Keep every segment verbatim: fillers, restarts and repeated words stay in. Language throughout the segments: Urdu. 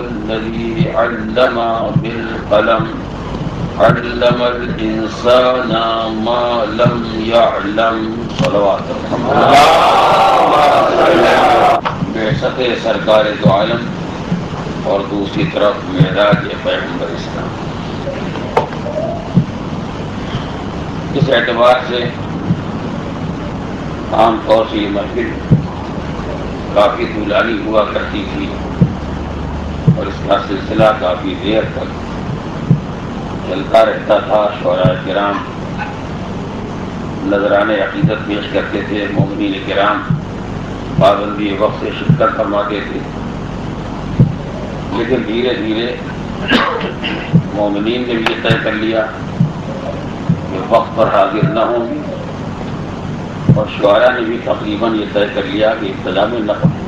الذي علم بالقلم علم الإنسان ما لم يعلم صلوات بے شک سرکار دو عالم اور دوسری طرف معراج پیغمبر اسلام۔ اس اعتبار سے عام طور سے یہ محفل کافی طولانی ہوا کرتی تھی اور اس کا سلسلہ کافی دیر تک چلتا رہتا تھا۔ شعراء کرام نذران عقیدت پیش کرتے تھے، مومنین کرام پابندی وقت سے شرکت فرماتے تھے، لیکن دھیرے دھیرے مومنین نے بھی یہ طے کر لیا کہ وقت پر حاضر نہ ہوں گی، اور شعراء نے بھی تقریباً یہ طے کر لیا کہ ابتدا میں نہ پڑھیں۔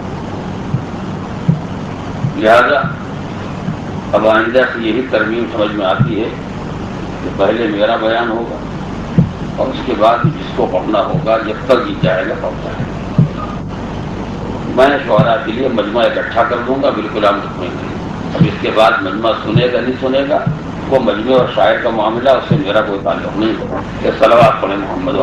لہذا اب آئندہ سے یہی ترمیم سمجھ میں آتی ہے کہ پہلے میرا بیان ہوگا اور اس کے بعد جس کو پڑھنا ہوگا جب تک جی جائے گا پڑھتا ہے۔ میں شعراء کے لیے مجمع اکٹھا کر دوں گا، بالکل آپ رکھیں گے۔ اب اس کے بعد مجمع سنے گا نہیں سنے گا وہ مجمع اور شاعر کا معاملہ، اس سے میرا کوئی تعلق نہیں ہوگا۔ کہ صلوات پڑھیں محمد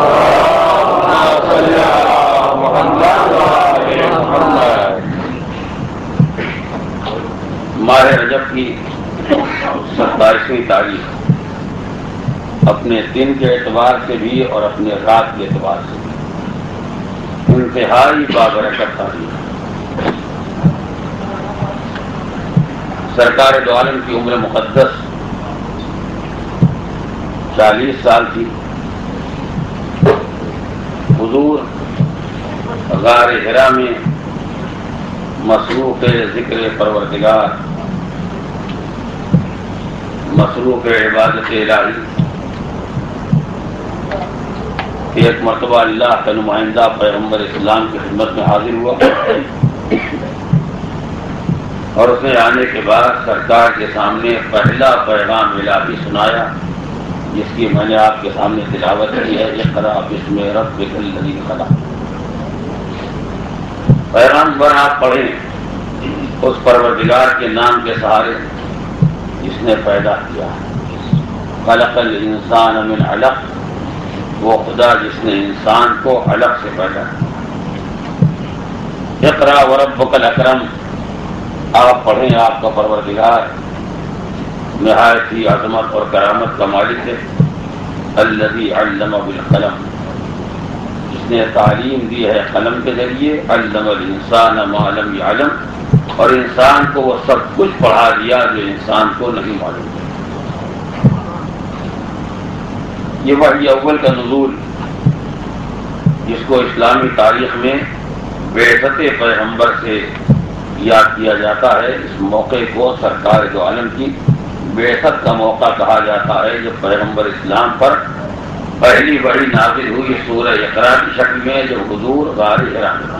ماہ رجب کی ستائیسویں تاریخ اپنے دن کے اعتبار سے بھی اور اپنے رات کے اعتبار سے بھی انتہائی بابرکت تاریخ۔ سرکار دو عالم کی عمر مقدس چالیس سال تھی۔ حضور غار حرا میں مصروف ذکر پروردگار، مصروف عبادت الہی، ایک مرتبہ اللہ کا نمائندہ پیغمبر اسلام کی خدمت میں حاضر ہوا اور اس نے آنے کے بعد سرکار کے سامنے پہلا پیغام الہی سنایا، جس کی میں نے آپ کے سامنے تلاوت کی ہے۔ اقرأ باسم ربک الذی خلق۔ پیغام پر آپ پڑھیں اس پروردگار کے نام کے سہارے جس نے پیدا کیا۔ خلق الانسان من علق، وہ خدا جس نے انسان کو علق سے پیدا کیا۔ اقرأ وربک الاکرم، آپ پڑھیں آپ کا پروردگار نہایت ہی عظمت اور کرامت کا مالک ہے۔ الذی علم بالقلم، جس نے تعلیم دی ہے قلم کے ذریعے۔ علم الانسان ما لم یعلم، اور انسان کو وہ سب کچھ پڑھا دیا جو انسان کو نہیں معلوم۔ یہ وحی اول کا نزول جس کو اسلامی تاریخ میں بعثت پیغمبر سے یاد کیا جاتا ہے، اس موقع کو سرکار دو عالم کی بعثت کا موقع کہا جاتا ہے، جب پیغمبر اسلام پر پہلی وحی نازل ہوئی سورہ اقرا کی شکل میں، جب حضور غار حرا میں۔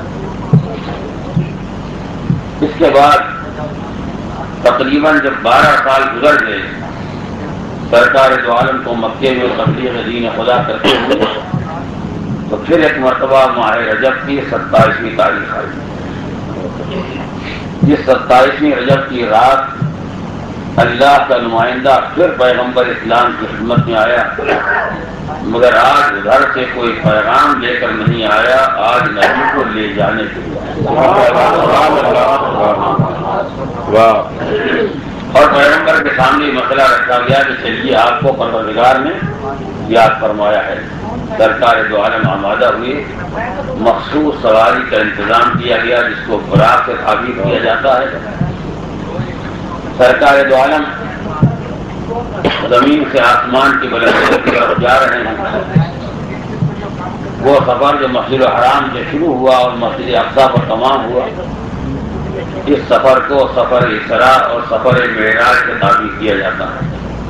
اس کے بعد تقریباً جب بارہ سال گزر گئے، سرکار دو عالم کو مکے میں تبلیغ دین خدا کرتے ہوئے، تو پھر ایک مرتبہ ماہ رجب کی ستائیسویں تاریخ آئی۔ جس ستائیسویں رجب کی رات اللہ کا نمائندہ پھر پیغمبر اسلام کی خدمت میں آیا، مگر آج گھر سے کوئی پیغام لے کر نہیں آیا، آج نبی کو لے جانے کے لیے آیا۔ اور پیغمبر کے سامنے مسئلہ رکھا گیا کہ چلیے آپ کو پروردگار نے یاد فرمایا ہے۔ سرکار دو عالم آمادہ ہوئے، مخصوص سواری کا انتظام کیا گیا جس کو براق سے تعبیر کیا جاتا ہے۔ سرکار دو عالم زمین سے آسمان کی بلندی کی طرف جا رہے ہیں۔ وہ سفر جو مسجد الحرام سے شروع ہوا اور مسجد اقصی پر تمام ہوا، اس سفر کو سفر اسراء اور سفر معراج سے تعبیر کیا جاتا ہے۔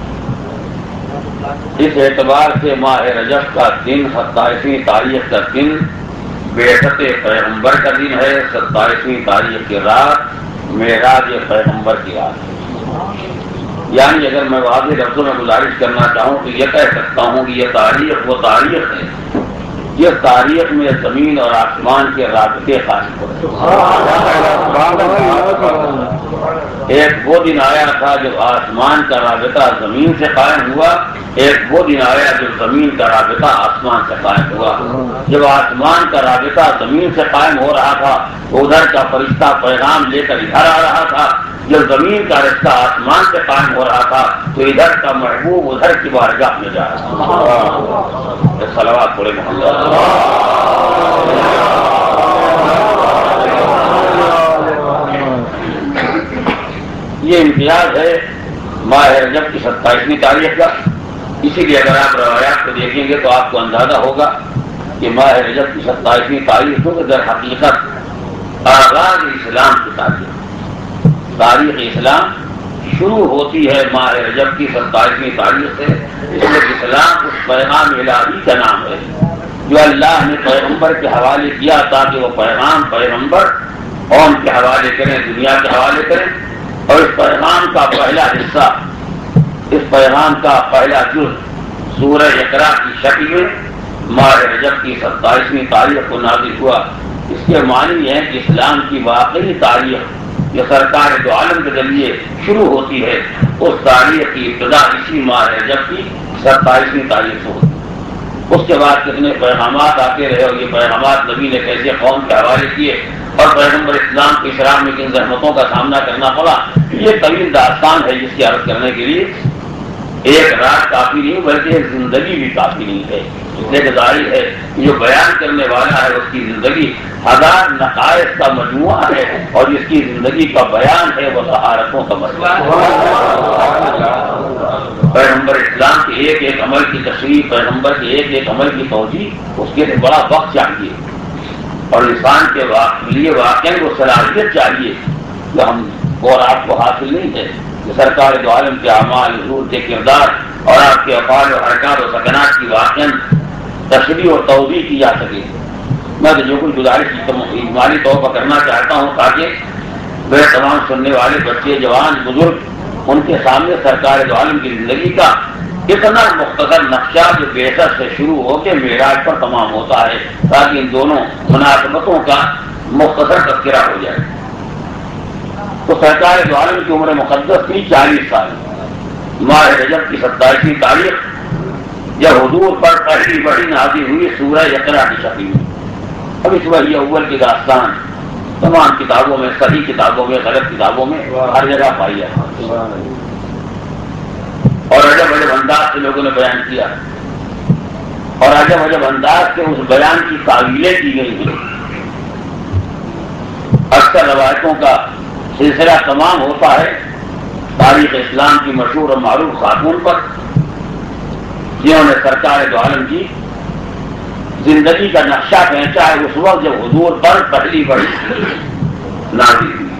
اس اعتبار سے ماہ رجب کا دن ستائیسویں تاریخ کا دن بعثت پیغمبر کا دن ہے، ستائیسویں تاریخ کی رات معراج پیغمبر کی رات ہے۔ یعنی اگر میں واضح لفظوں میں گزارش کرنا چاہوں تو یہ کہہ سکتا ہوں کہ یہ تاریخ وہ تاریخ ہے یہ تاریخ میں زمین اور آسمان کے رابطے قائم ہوئے. ایک وہ دن آیا تھا جب آسمان کا رابطہ زمین سے قائم ہوا، ایک وہ دن آیا جب زمین کا رابطہ آسمان سے قائم ہوا. جب آسمان کا رابطہ زمین سے قائم ہو رہا تھا ادھر کا فرشتہ پیغام لے کر ادھر آ رہا تھا، جب زمین کا رشتہ آسمان سے قائم ہو رہا تھا تو ادھر کا محبوب ادھر کی بارگاہ میں جا رہا تھا. صلوات پڑھے محمد. یہ امتیاز ہے ماہ رجب کی ستائیسویں تاریخ کا. اسی لیے اگر آپ روایات کو دیکھیں گے تو آپ کو اندازہ ہوگا کہ ماہ رجب کی ستائیسویں تاریخ کو در حقیقت آغاز اسلام کی تاریخ. تاریخ اسلام شروع ہوتی ہے ماہ رجب کی ستائیسویں تاریخ سے. اس لیے اسلام اس پیغام الہی کا نام ہے جو اللہ نے پیغمبر کے حوالے کیا تاکہ وہ پیغام پیغمبر قوم کے حوالے کریں، دنیا کے حوالے کریں. اور اس پیغام کا پہلا حصہ، اس پیغام کا پہلا جز سورہ اقرا کی شکل میں ماہ رجب کی ستائیسویں تاریخ کو نازل ہوا. اس کے معنی ہے کہ اسلام کی واقعی تاریخ جو سرکار دو عالم کے ذریعے شروع ہوتی ہے، اس تاریخ کی ابتدا اسی ماہ رجب کی ستائیسویں تاریخ سے ہوتی. اس کے بعد کتنے پیغامات آتے رہے اور یہ پیغامات نبی نے کیسے قوم کے حوالے کیے اور پیغمبر اسلام کے اسلام میں کن زحمتوں کا سامنا کرنا پڑا، یہ طویل داستان ہے جس کی عرض کرنے کے لیے ایک رات کافی نہیں بلکہ ایک زندگی بھی کافی نہیں ہے. اس لیے ظاہر ہے کہ جو بیان کرنے والا ہے اس کی زندگی ہزار نقائص کا مجموعہ ہے اور جس کی زندگی کا بیان ہے وہ طہارتوں کا مسئلہ ہے. پیغمبر اسلام کے ایک ایک عمل کی تشریح، پیغمبر کے ایک ایک عمل کی توجیح، اس کے لیے بڑا وقت چاہیے اور انسان کے لیے واقعی وہ صلاحیت چاہیے جو ہم اور آپ کو حاصل نہیں ہے کہ سرکار دو عالم کے اعمال، حضور کے کردار اور آپ کے افعال و حرکات و سکنات کی واقعی تشریح اور توضیح کی جا سکے. میں تو جو کچھ گزارش اجمالی طور پر کرنا چاہتا ہوں تاکہ میرے تمام سننے والے بچے، جوان، بزرگ ان کے سامنے سرکار دو عالم کی زندگی کا اتنا مختصر نقشہ جو بیسر سے شروع ہو کے معراج پر تمام ہوتا ہے تاکہ ان دونوں مناسبتوں کا مختصر تذکرہ ہو جائے. تو سرکار دو عالم کی عمر مقدس تھی چالیس سال. ماہ رجب کی ستائیسویں تاریخ جب حضور پر پہلی بڑی نازل ہوئی سورہ اقرا کی شکل میں. اب اس وحی اول کی داستان تمام کتابوں میں، صحیح کتابوں میں، غلط کتابوں میں ہر جگہ پائی جاتی ہے اور عجب عجب انداز سے لوگوں نے بیان کیا اور عجب عجب انداز سے اس بیان کی تعویلیں کی گئی ہیں. اکثر روایتوں کا سلسلہ تمام ہوتا ہے تاریخ اسلام کی مشہور اور معروف خاتون پر جنہوں نے سرکار دو عالم کی زندگی کا نقشہ کھینچا ہے اس وقت جب حضور پر پہلی بڑی نازل ہوئی.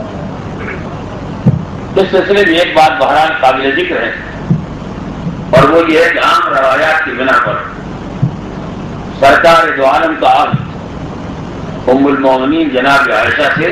اس سلسلے میں ایک بات بہرحال قابل ذکر ہے اور وہ یہ ہے کہ عام روایات کی بنا پر سرکار دو عالم کا عہد ام المومنین جناب عائشہ سے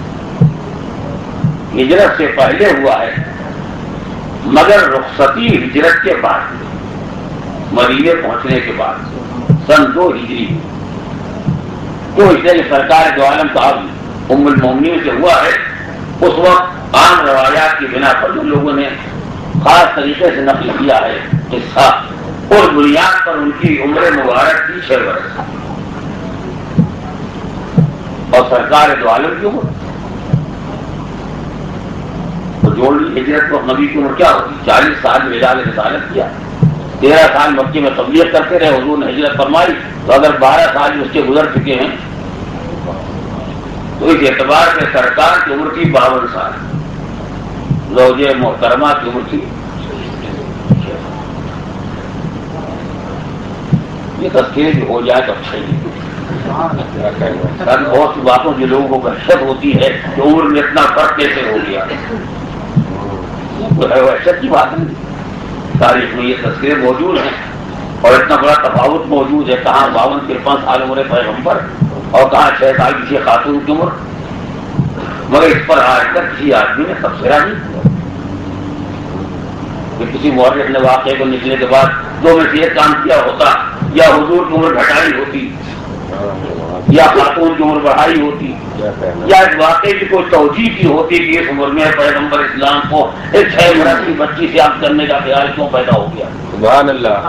ہجرت سے پہلے ہوا ہے، مگر رخصتی ہجرت کے بعد، مدینے پہنچنے کے بعد سن دو ہجری. تو اس لیے سرکار دو عالم کا عہد ام المومنین سے ہوا ہے. اس وقت عام روایات کی بنا پر جو لوگوں نے خاص طریقے سے نقل کیا ہے قصہ، اور بنیاد پر ان کی عمر مبارک کی چھ برس اور سرکار دو عالم کی عمر تو جوڑ لی. ہجرت کو نبی کی عمر کیا ہوتی؟ چالیس سال میں اعلان رسالت کیا، تیرہ سال مکے میں تبلیغ کرتے رہے، حضور نے ہجرت فرمائی. تو اگر بارہ سال اس کے گزر چکے ہیں تو اس اعتبار سے سرکار کی عمر کی باون سال، زوجہ محترمہ کی عمر کی. یہ تذکرے بھی ہو جائے تو اچھا ہی، بہت سی باتوں جو لوگوں کو وحشت ہوتی ہے کہ عمر میں اتنا فرق کیسے ہو گیا، تو ہے وحشت کی بات نہیں. تاریخ میں یہ تذکرے موجود ہیں اور اتنا بڑا تفاوت موجود ہے، کہاں باون ترپن سال عمر پیغمبر اور کہاں چھ سال کسی خاتون کی عمر. مگر اس پر آج تک کسی آدمی نے تبصرہ نہیں کیا کہ کسی مورخ نے واقعے کو نکلنے کے بعد دو میں سے ایک کام کیا ہوتا یا حضور کی عمر گھٹائی ہوتی یا خاتون کی عمر بڑھائی ہوتی یا اس واقعے کی کوئی توجیہ کی ہوتی کہ اس عمر میں پیغمبر اسلام کو ایک چھ برس کی بچی سے آپ کرنے کا خیال کیوں پیدا ہو گیا؟ سبحان اللہ.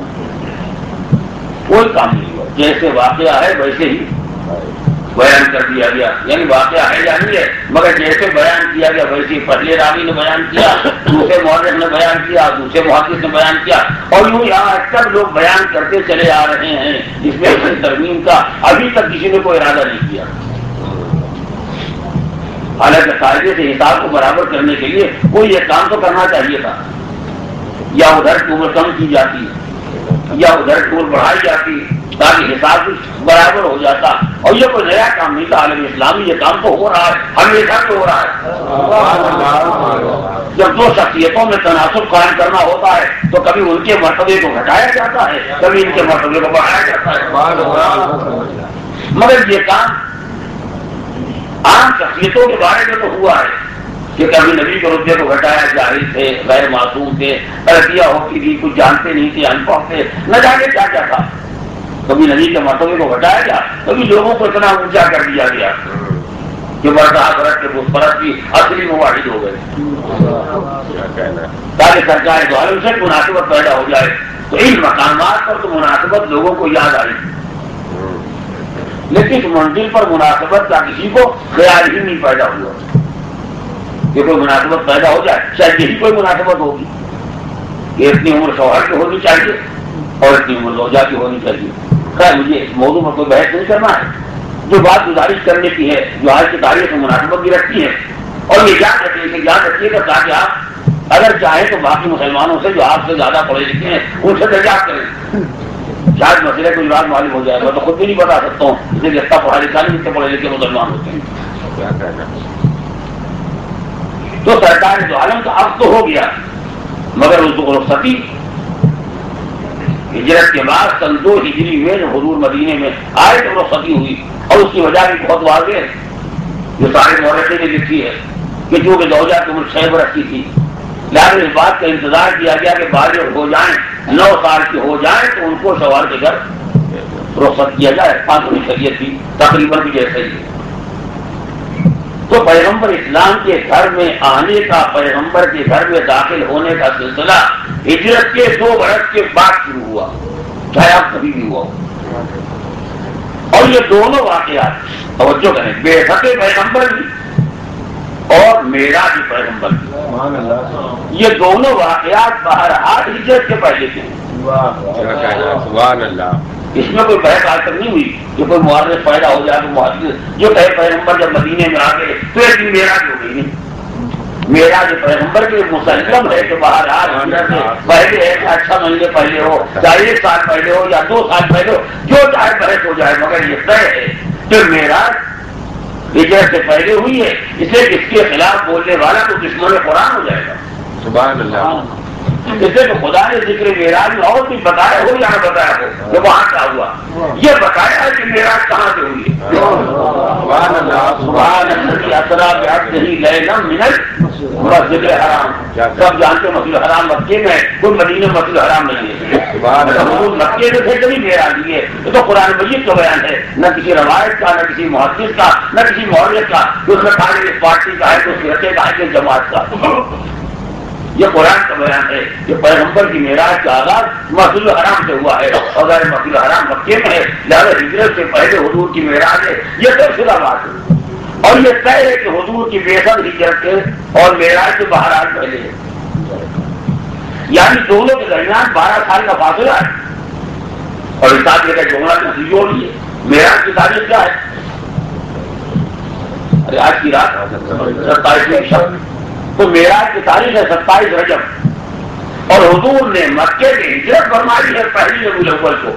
کوئی کام نہیں ہوا، جیسے واقعہ ہے ویسے ہی بیان کر دیا گیا. یعنی واقعہ ہے یا نہیں ہے، مگر جیسے بیان کیا گیا ویسے پہلے راوی نے بیان کیا، دوسرے مورخ نے بیان کیا، دوسرے محدث نے بیان کیا، اور یوں یہاں سب لوگ بیان کرتے چلے آ رہے ہیں. اس میں اس ترمیم کا ابھی تک کسی نے کوئی ارادہ نہیں کیا. حالانکہ قاعدے سے حساب کو برابر کرنے کے لیے کوئی یہ کام تو کرنا چاہیے تھا. یا ادھر کی عمر کم کی جاتی یا ادھر کی عمر بڑھائی جاتی تاکہ حساب برابر ہو جاتا. اور یہ کوئی نیا کام نہیں تھا عالم اسلامی، یہ کام تو ہو رہا ہے، ہمیشہ سے ہو رہا ہے. جب دو شخصیتوں میں تناسب قائم کرنا ہوتا ہے تو کبھی ان کے مرتبے کو گھٹایا جاتا ہے، کبھی ان کے مرتبے کو بڑھایا جاتا ہے. مگر یہ کام عام شخصیتوں کے بارے میں تو ہوا ہے کہ کبھی نبی کے رتبے کو گھٹایا، جاہل تھے، غیر معصوم تھے، غلطیاں ہوتی تھی، کچھ جانتے نہیں تھے، ان پڑھ تھے، نہ جانے کیا کیا تھا. کبھی نبی کے مرتبے کو گھٹایا گیا، کبھی لوگوں کو اتنا اونچا کر دیا گیا کہ برتا برت کے بت پرست بھی اصلی مواحد ہو گئے. تاکہ سرکار دو عالم سے مناسبت پیدا ہو جائے. تو ان مقامات پر تو مناسبت لوگوں کو یاد آئی، لیکن اس منزل پر مناسبت کا کسی کو خیال ہی نہیں پیدا ہوا کہ کوئی مناسبت پیدا ہو جائے. شاید یہی کوئی مناسبت ہوگی کہ اتنی عمر شوہر کی ہونی چاہیے اور اتنی عمر زوجہ کی ہونی چاہیے. خیر مجھے اس موضوع میں کوئی بحث نہیں کرنا ہے. جو بات گزارش کرنے کی ہے، جو آج کی تاریخ سے مناسبت بھی رکھتی ہے، اور یہ یاد رکھیے کہ یاد رکھیے گا تاکہ آپ اگر چاہیں تو باقی مسلمانوں سے جو آپ سے زیادہ پڑھے لکھے ہیں ان سے دریافت کریں. شاید مسئلے کو بات معلوم ہو جائے. میں تو خود بھی نہیں بتا سکتا ہوں، اسے جتنا پڑھا لکھا نہیں جتنے پڑھے لکھے مسلمان ہوتے ہیں. تو سرکار دو عالم کا اب تو ہو گیا، مگر اس کو رخصتی ہجرت کے بعد سن دو ہجری میں جو حضور مدینے میں آئے تو رخصتی ہوئی. اور اس کی وجہ بھی بہت واضح ہے، جو سارے مورخین نے لکھی ہے کہ چونکہ زوجہ کی عمر چھ برس کی تھی، لہٰذا اس بات کا انتظار کیا گیا کہ بالغ ہو جائیں، نو سال کی ہو جائیں تو ان کو شوہر کے گھر رخصت کیا جائے. قانونی شریعت بھی تقریباً بھی جیسے ہی. تو پیغمبر اسلام کے گھر میں آنے کا، پیغمبر کے گھر میں داخل ہونے کا سلسلہ ہجرت کے دو برس کے بعد شروع ہوا، چاہے آپ کبھی بھی ہوا. اور یہ دونوں واقعات توجہ کریں، بعثت پیغمبر بھی اور معراج پیغمبر بھی، یہ دونوں واقعات بہرحال ہجرت کے پہلے تھے. سبحان اللہ. اس میں کوئی بحث آج تک نہیں ہوئی کہ کوئی معرخ پیدا ہو جائے تو محدث جو کہے پیغمبر جب مدینے میں آ گئے تو ایک دن معراج ہو گئی. نہیں، معراج پیغمبر کے مسلم ہے کہ بہرحال ہجرت سے پہلے ہے، اچھا مہینے پہلے ہو، چاہے ایک سال پہلے ہو یا دو سال پہلے ہو، جو چاہے بحث ہو جائے، مگر یہ طے ہے کہ معراج ہجرت سے پہلے ہوئی ہے. اس لیے اس کے خلاف بولنے والا تو دشمن قرآن ہو جائے گا. سبحان اللہ. اس لیے تو خدا نے ذکر معراج میں اور بھی بتایا ہو یا نہ بتایا ہو کہ وہاں کیا ہوا، یہ بتایا ہے کہ معراج کہاں سے ہوئی ہے. سبحان اللہ. سبحان الذی اسری بعبدہ لیلا من المسجد الحرام. سب جانتے ہیں مسجد الحرام مکے میں ہے، کوئی مدینہ مسجد الحرام نہیں ہے. حضور مکے میں تھے کبھی معراج لیے. یہ تو قرآن مجید کا بیان ہے، نہ کسی روایت کا، نہ کسی محدث کا، نہ کسی مورخ کا کہ اس میں خالی اس پارٹی کا ہے، تو فرقے کا ہے، کہ جماعت کا. یہ قرآن کا بیان ہے کہ پیغمبر کی معراج کا آغاز مسجد الحرام سے ہوا ہے، اور اگر مسجد الحرام مکے میں ہے لہٰذا ہجرت سے پہلے حضور کی معراج ہے. یہ طے شدہ بات ہے، اور یہ طے ہے کہ حضور کی بعثت ہجرت کے اور معراج سے بہرحال پہلے ہے. یعنی دونوں کے درمیان بارہ سال کا فاصلہ ہے. اور حساب یہ کہ جملہ کی جوڑی ہے. معراج کی تاریخ کیا ہے؟ ارے آج کی رات ستائیسویں شب، تو معراج کی تاریخ ہے ستائیس رجب، اور حضور نے مکے میں ہجرت فرمائی ہے پہلی ربیع الاول کو.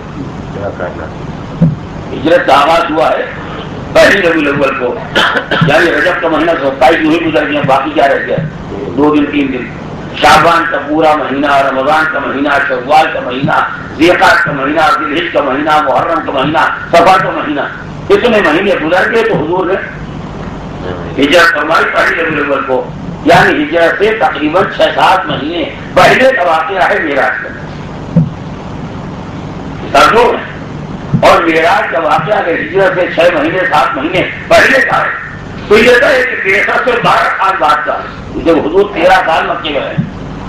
ہجرت کا آغاز ہوا ہے پہلی ربیع الاول کو، یعنی رجب کا مہینہ ستائیس یوں ہی گزر گیا، باقی کیا رہ گیا؟ دو دن تین دن. شعبان کا پورا مہینہ، رمضان کا مہینہ، شوال کا مہینہ، ذیقعدہ کا مہینہ، ذوالحجہ کا مہینہ، محرم کا مہینہ، صفر کا مہینہ، اتنے مہینے گزر گئے تو حضور نے ہجرت فرمائی پہلی ربیع الاول کو. یعنی ہجرت سے تقریباً چھ سات مہینے پہلے کا واقعہ ہے معراج کا. ترجمہ ہے، اور معراج کا واقعہ اگر ہجرت سے چھ مہینے سات مہینے پہلے کا ہے تو یہ ہے کہ بیسٹ سے بارہ سال بعد کا ہے، جب حضور تیرہ سال مکے میں ہے.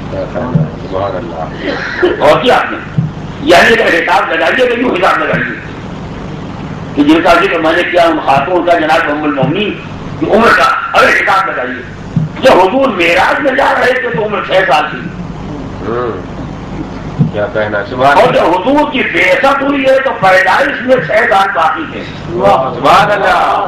اور کیا آپ نے یعنی اگر حساب لگائیے تو یوں حساب لگائیے کہ جن کا ذکر میں نے کیا ان خاتون کا جناب ام المومنین کی عمر کا اگر حساب لگائیے، جب حضور معراج میں جا رہے تھے تو عمر چھ سال تھی، کیا کہنا. اور جب حضور کی بعثت ہوئی ہے تو پیدائش میں چھ سال باقی تھے. سبحان اللہ.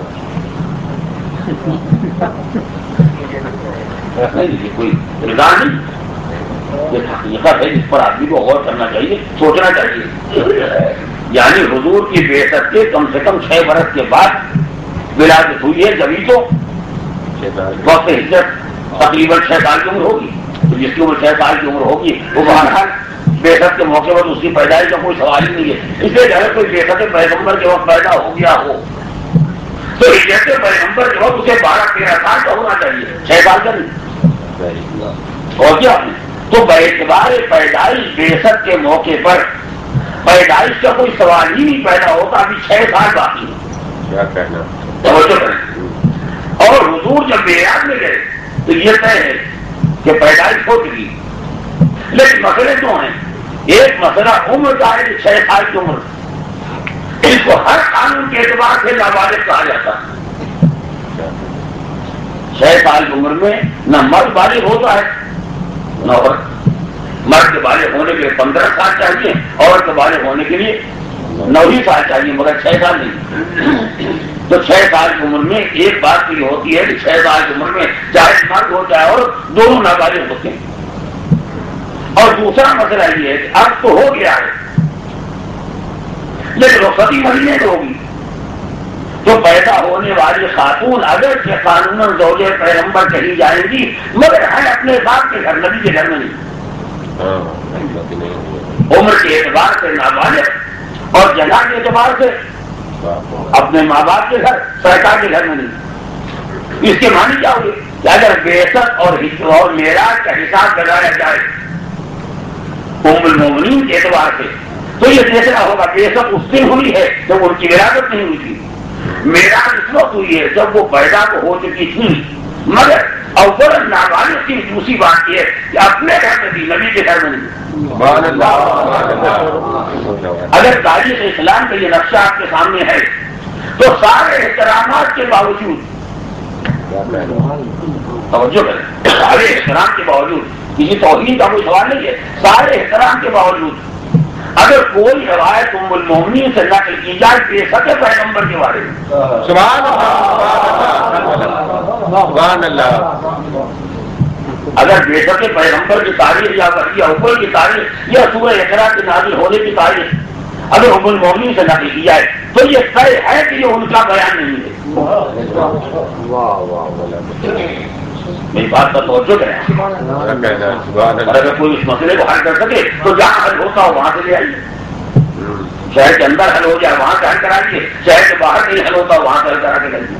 نہیں کوئی نظام نہیں، یہ حقیقت ہے جس پر آدمی کو غور کرنا چاہیے، سوچنا چاہیے. یعنی حضور کی بعثت کے کم سے کم چھ برس کے بعد ولادت ہوئی ہے، جبھی تو وقت ہجرت تقریباً چھ سال کی عمر ہوگی. تو جس کی عمر چھ سال کی عمر ہوگی وہ بہرحال بعثت کے موقع پر اس کی پیدائش کا کوئی سوال ہی نہیں ہے. اس لیے اگر کوئی بعثت پیغمبر کے وقت پیدا ہو گیا ہو تو ہجرت پیغمبر کے وقت اسے بارہ تیرہ سال کا ہونا چاہیے، چھ سال کا نہیں. اور کیا تو باعتبار پیدائش بعثت کے موقع پر پیدائش کا کوئی سوال ہی نہیں پیدا ہوتا، ابھی چھ سال باقی ہے. کیا کہنا. توجہ کریں. اور حضور جب معراج میں گئے تو یہ طے ہے کہ پیدائش ہو چکی، لیکن مسئلے دو ہیں. ایک مسئلہ عمر کا ہے کہ چھ سال کی عمر، اس کو ہر قانون کے اعتبار سے نابالغ کہا جاتا ہے. چھ سال کی عمر میں نہ مرد بالغ ہوتا ہے نہ عورت. مرد کے بالغ ہونے کے لیے پندرہ سال چاہیے، عورت کے بالغ ہونے کے لیے نو ہی سال چاہیے، مگر چھ سال نہیں. تو چھ سال کی عمر میں ایک بات یہ ہوتی ہے کہ چھ سال کی عمر میں چاہے مرد ہو چاہے عورت دونوں نابالغ ہوتے ہیں. اور دوسرا مسئلہ یہ ہے کہ اب تو ہو گیا ہے لیکن رخصتی مہینے میں ہوگی تو پیدا ہونے والی خاتون اگر کہ قانون زوج پیغمبر کہی جائے گی مگر ہے اپنے باپ کے گھر، نبی کے گھر میں نہیں. عمر کے اعتبار سے نابالغ اور جگہ کے اعتبار سے اپنے ماں باپ کے گھر، سرکار کے گھر میں نہیں. اس کے معنی کیا ہوگی کہ اگر بعثت اور معراج کا حساب لگایا جائے ام المومنین کے اعتبار سے تو یہ دیکھنا ہوگا بعثت اس دن ہوئی ہے جب ان کی ولادت نہیں ہوئی تھی، معراج اس وقت ہوئی ہے جب وہ پیدا تو ہو چکی تھی مگر اول نابالغ کی دوسری بات یہ ہے کہ اپنے گھر میں بھی، نبی کے گھر میں نہیں. اگر تاریخ اسلام کا یہ نقشہ آپ کے سامنے ہے تو سارے احترامات کے باوجود توجہ کریں، سارے احترام کے باوجود کسی توہین کا کوئی سوال نہیں ہے، سارے احترام کے باوجود اگر کوئی روایت ام المومنین سے نقل کی جائے بعثت پیغمبر کے بارے میں، سبحان سبحان اللہ، اگر بعثت پیغمبر کی تاریخ یا یا اوپر کی تاریخ یا سورہ اقرا کے نازل ہونے کی تاریخ اگر ام المومنین سے نقل کی جائے تو یہ طے ہے کہ یہ ان کا بیان نہیں ہے. میری بات کا توجہ کریں. اور اگر کوئی اس مسئلے کو حل کر سکے تو جہاں حل ہوتا ہو وہاں سے لے آئیے. شہر کے اندر حل ہو جائے وہاں سے حل کرائیے، شہر کے باہر نہیں حل ہوتا وہاں سے حل کرا کے لائیے.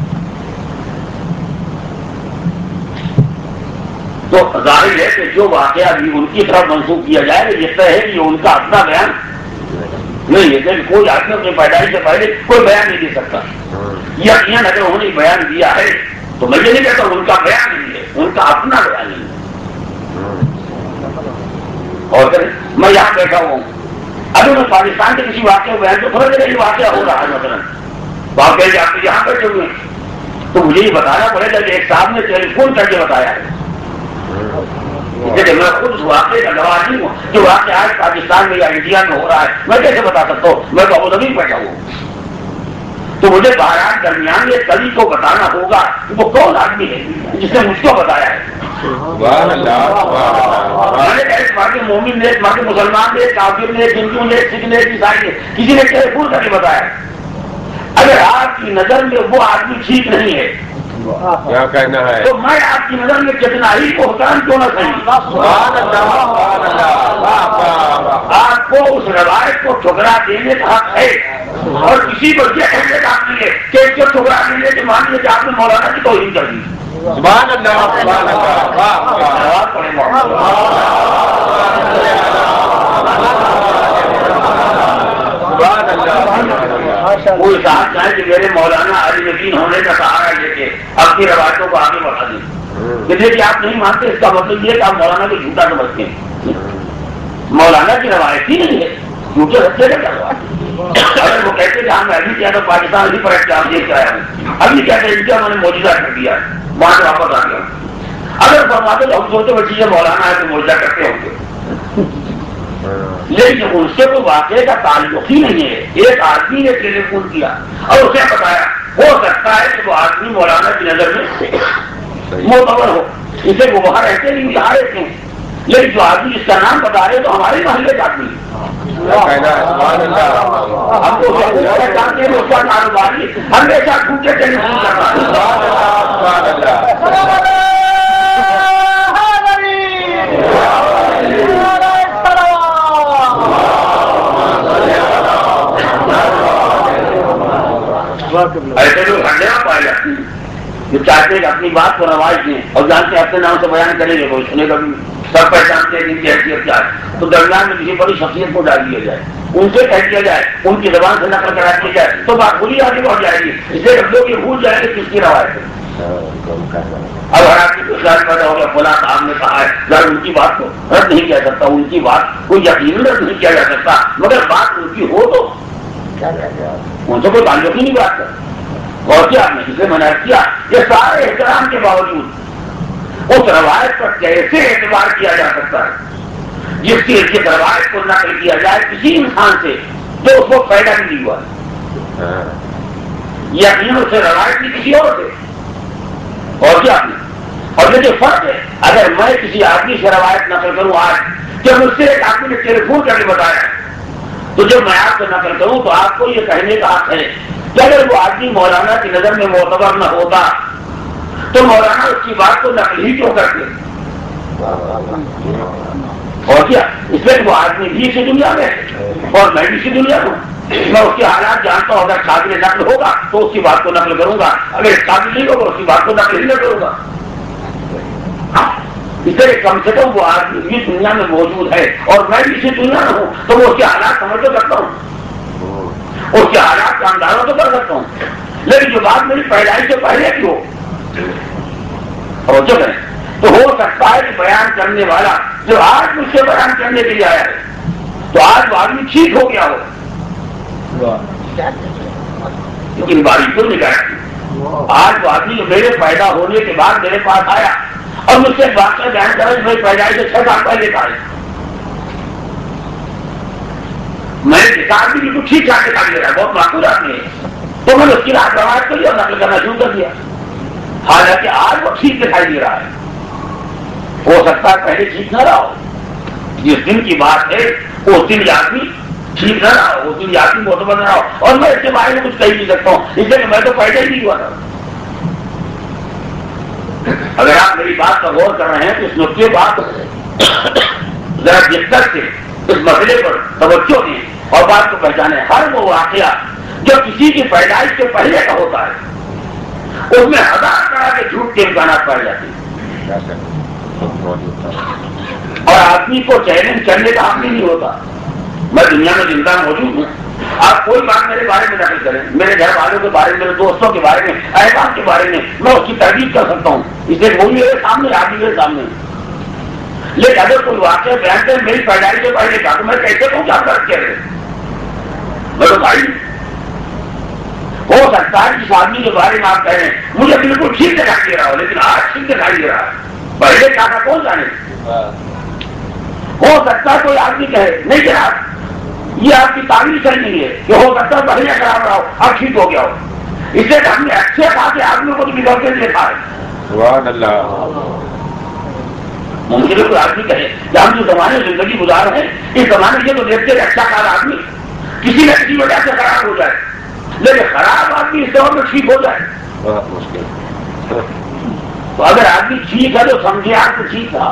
تو ظاہر ہے کہ جو واقعہ بھی ان کی طرف منسوخ کیا جائے یہ طے ہے کہ ان کا اپنا بیان نہیں ہے کہ کوئی آدمی اپنی پیدائش سے پہلے کوئی بیان نہیں دے سکتا. یقیناً اگر انہوں نے بیان دیا ہے تو میں یہ نہیں کہتا ان کا بیان نہیں ہے، ان کا اپنا بیان نہیں ہے. اور پھر میں یہاں بیٹھا ہوں ابھی میں پاکستان کے کسی واقعے کو بیان تو تھوڑا دیر یہ واقعہ ہو رہا ہے مثلاً واقعہ کہ آپ یہاں بیٹھے ہوئے تو مجھے یہ بتانا پڑے گا کہ ایک صاحب نے ٹیلی فون کر کے بتایا ہے. میں خود اس واقعے کا گواہ نہیں ہوں جو واقعہ آج پاکستان میں یا انڈیا میں ہو رہا ہے میں کیسے بتا سکتا ہوں، میں تو ابو ظبی بیٹھا ہوں. تو مجھے بہرحال درمیان یہ کلی کو بتانا ہوگا کہ وہ کون آدمی ہے جس نے مجھ کو بتایا ہے. ایک باقی مومن نے، ایک باقی مسلمان نے، ایک کافر نے، ایک ہندو نے، ایک سکھ نے، ایک عیسائی نے، کسی نے ٹیلی فون کر کے بتایا. اگر آپ کی نظر میں وہ آدمی ٹھیک نہیں ہے کیا کہنا ہے تو میں آپ کی نظر میں کتنا ہی محترم کیوں نہ صحیح آپ کو اس روایت کو ٹھکرا دینے کا حق ہے اور کسی کو یہ کہنے کا حق نہیں ہے کہ اس کو ٹھکرا دینے کے مان لیے کہ آپ نے مولانا کی توہین کر دی. سبحان اللہ سبحان اللہ. وہ صاحب چاہیں کہ میرے مولانا علی یقین ہونے کا سہارا لے کے اپنی روایتوں کو آگے بڑھا دیں. کہ آپ نہیں مانتے اس کا مطلب یہ کہ آپ مولانا کو جھوٹا سمجھتے ہیں. مولانا کی روایت ہی نہیں ہے جھوٹے بچے کا کیا. اگر وہ کہتے کہ ہم ابھی کیا تو پاکستان ہی پر ایگزام دے کے آیا ہوں, ابھی کیا کہ انڈیا میں نے موجودہ کر دیا وہاں سے واپس آ گیا. اگر فرماتے تو ہم سوچتے بچی مولانا ہے تو موجودہ کرتے ہوں گے, لیکن ان سے کوئی واقعے کا تعلق ہی نہیں ہے. ایک آدمی نے ٹیلی فون کیا اور اسے بتایا, ہو سکتا ہے کہ وہ آدمی مولانا کی نظر میں معتبر ہو, اسے وہ وہاں رہتے نہیں یہاں رہتے ہیں, لیکن جو آدمی جس کا نام بتا رہے تو ہمارے محلے کا آدمی ہم کو جانتے ہیں اس کا کاروباری ہمیشہ ٹوٹے ٹیلی فون کرتا ایسے لوگ ہنڈے نہ پائے جاتے ہیں جو چاہتے ہیں کہ اپنی بات کو رواج دیں اور جانتے ہیں اپنے نام سے بیان کریں گے, کوئی سنے گا بھی, سب پہچانتے ہیں ان کی حیثیت کیا ہے, تو درمیان میں کسی بڑی شخصیت کو ڈال دیا جائے, ان سے کہہ دیا جائے, ان کی زبان سے نقل کرا دیا جائے تو بات بری آگے بڑھ جائے گی. اس لیے لوگ یہ بھول جائیں گے کس کی روایت ہے. اب ہر آدمی کو خیال پیدا ہو گیا فلاں صاحب نے کہا ہے, ذرا ان کی بات کو رد نہیں کیا سکتا, ان کی بات کو یقیناً رد نہیں کیا جا سکتا, مگر بات ان کی ہو تو ان سے کوئی تعلق ہی نہیں بات کر. اور کیا آپ نے جسے منع کیا, یہ سارے احترام کے باوجود اس روایت پر کیسے اعتبار کیا جا سکتا ہے جس کی اس روایت کو نقل کیا جائے کسی انسان سے جو اس کو پیدا نہیں ہوا ہے, یقیناً اسے روایت بھی کسی اور سے. اور کیا آپ نے, اور یہ جو فرق ہے, اگر میں کسی آدمی سے روایت نقل کروں آج, جب مجھ سے ایک آدمی نے ٹیلی فون کر کے بتایا, تو جب میں آپ سے نقل کروں تو آپ کو یہ کہنے کا حق ہے کہ اگر وہ آدمی مولانا کی نظر میں معتبر نہ ہوتا تو مولانا اس کی بات کو نقل ہی کیوں کرتے. اور کیا اس میں وہ آدمی بھی اسی دنیا میں اور میں بھی اسی دنیا میں, میں اس کے حالات جانتا ہوں. اگر قابل نقل ہوگا تو اس کی بات کو نقل کروں گا, اگر قابل نہیں ہوگا اس کی بات کو نقل ہی نہ کروں گا. اس لیے کم سے کم وہ آدمی بھی دنیا میں موجود ہے اور میں بھی اسی دنیا میں ہوں, تو وہ اس کے حالات سمجھ تو سکتا ہوں, اس کے حالات کا اندازہ تو کر سکتا ہوں. لیکن جو بات میری پیدائش سے پہلے کی ہو اور جو ہے تو ہو سکتا ہے کہ بیان کرنے والا جو آج مجھ سے بیان کرنے کے لیے آیا ہے تو آج وہ آدمی ٹھیک ہو گیا ہو, لیکن باری کیوں نہیں کرتی. آج وہ آدمی جو میرے پیدا ہونے کے بعد میرے پاس آیا اور مجھ سے واقعہ بیان کرا میری پیدائش سے چھ سال پہلے کا ہے, میں نے کتاب بھی بالکل ٹھیک ٹھاک دکھا دیا, بہت معقول آدمی ہے, تو میں نے اس کی رات روایت کری اور نقل کرنا شروع کر دیا. حالانکہ آج وہ ٹھیک دکھائی دے رہا ہے, ہو سکتا ہے پہلے ٹھیک نہ رہا ہو. جس دن کی بات ہے اس دن آدمی ٹھیک نہ رہا ہو, اس دن آدمی معتبر نہ رہا ہو, اور میں اس کے بارے میں کچھ کہہ نہیں سکتا ہوں, اس لیے میں تو پیدا ہی نہیں ہوا تھا. اگر آپ میری بات پر غور کر رہے ہیں تو اس نقطے بات ذرا دقت سے اس مسئلے پر توجہ دیں اور بات کو پہچانے. ہر وہ واقعہ جو کسی کی پیدائش سے پہلے کا ہوتا ہے اس میں ہزار طرح کے جھوٹ کے امکانات پائے جاتے ہیں, اور آدمی کو چیلنج کرنے کا حق نہیں ہوتا. میں دنیا میں زندہ موجود ہوں, آپ کوئی بات میرے بارے میں نقل کریں, میرے گھر والوں کے بارے میں, میرے دوستوں کے بارے میں, احباب کے بارے میں, میں اس کی تردید کر سکتا ہوں. اس لیے وہی میرے سامنے آدمی میرے سامنے. لیکن اگر کوئی واقعہ بیان کرے میری پیدائش سے پہلے کا تو میں کیسے کہوں کیا کر کے میں تو بھائی ہو سکتا ہے جس آدمی کے بارے میں آپ کہہ رہے ہیں مجھے بالکل ٹھیک دکھائی دے رہا ہو, لیکن آج ٹھیک دکھائی دے رہا ہے, پہلے کیا تھا کون جانے. ہو سکتا ہے کوئی آدمی کہے نہیں جناب یہ آپ کی تعبیر صحیح نہیں ہے, کہ ہو سکتا ہے پہلے خراب رہا ہو اب ٹھیک ہو گیا ہو. اس لیے ہم نے اچھے خاصے آدمیوں کو تو بگڑ کے دیکھا ہے. سبحان اللہ. ممکن ہے کوئی آدمی کہے کہ ہم جو زمانے میں زندگی گزار رہے ہیں اس زمانے میں تو دیکھتے ہیں اچھا کار آدمی کسی نہ کسی وجہ سے خراب ہو جائے, لیکن خراب آدمی اس دور میں ٹھیک ہو جائے بہت مشکل. تو اگر آدمی ٹھیک ہے تو سمجھے آپ کو ٹھیک تھا.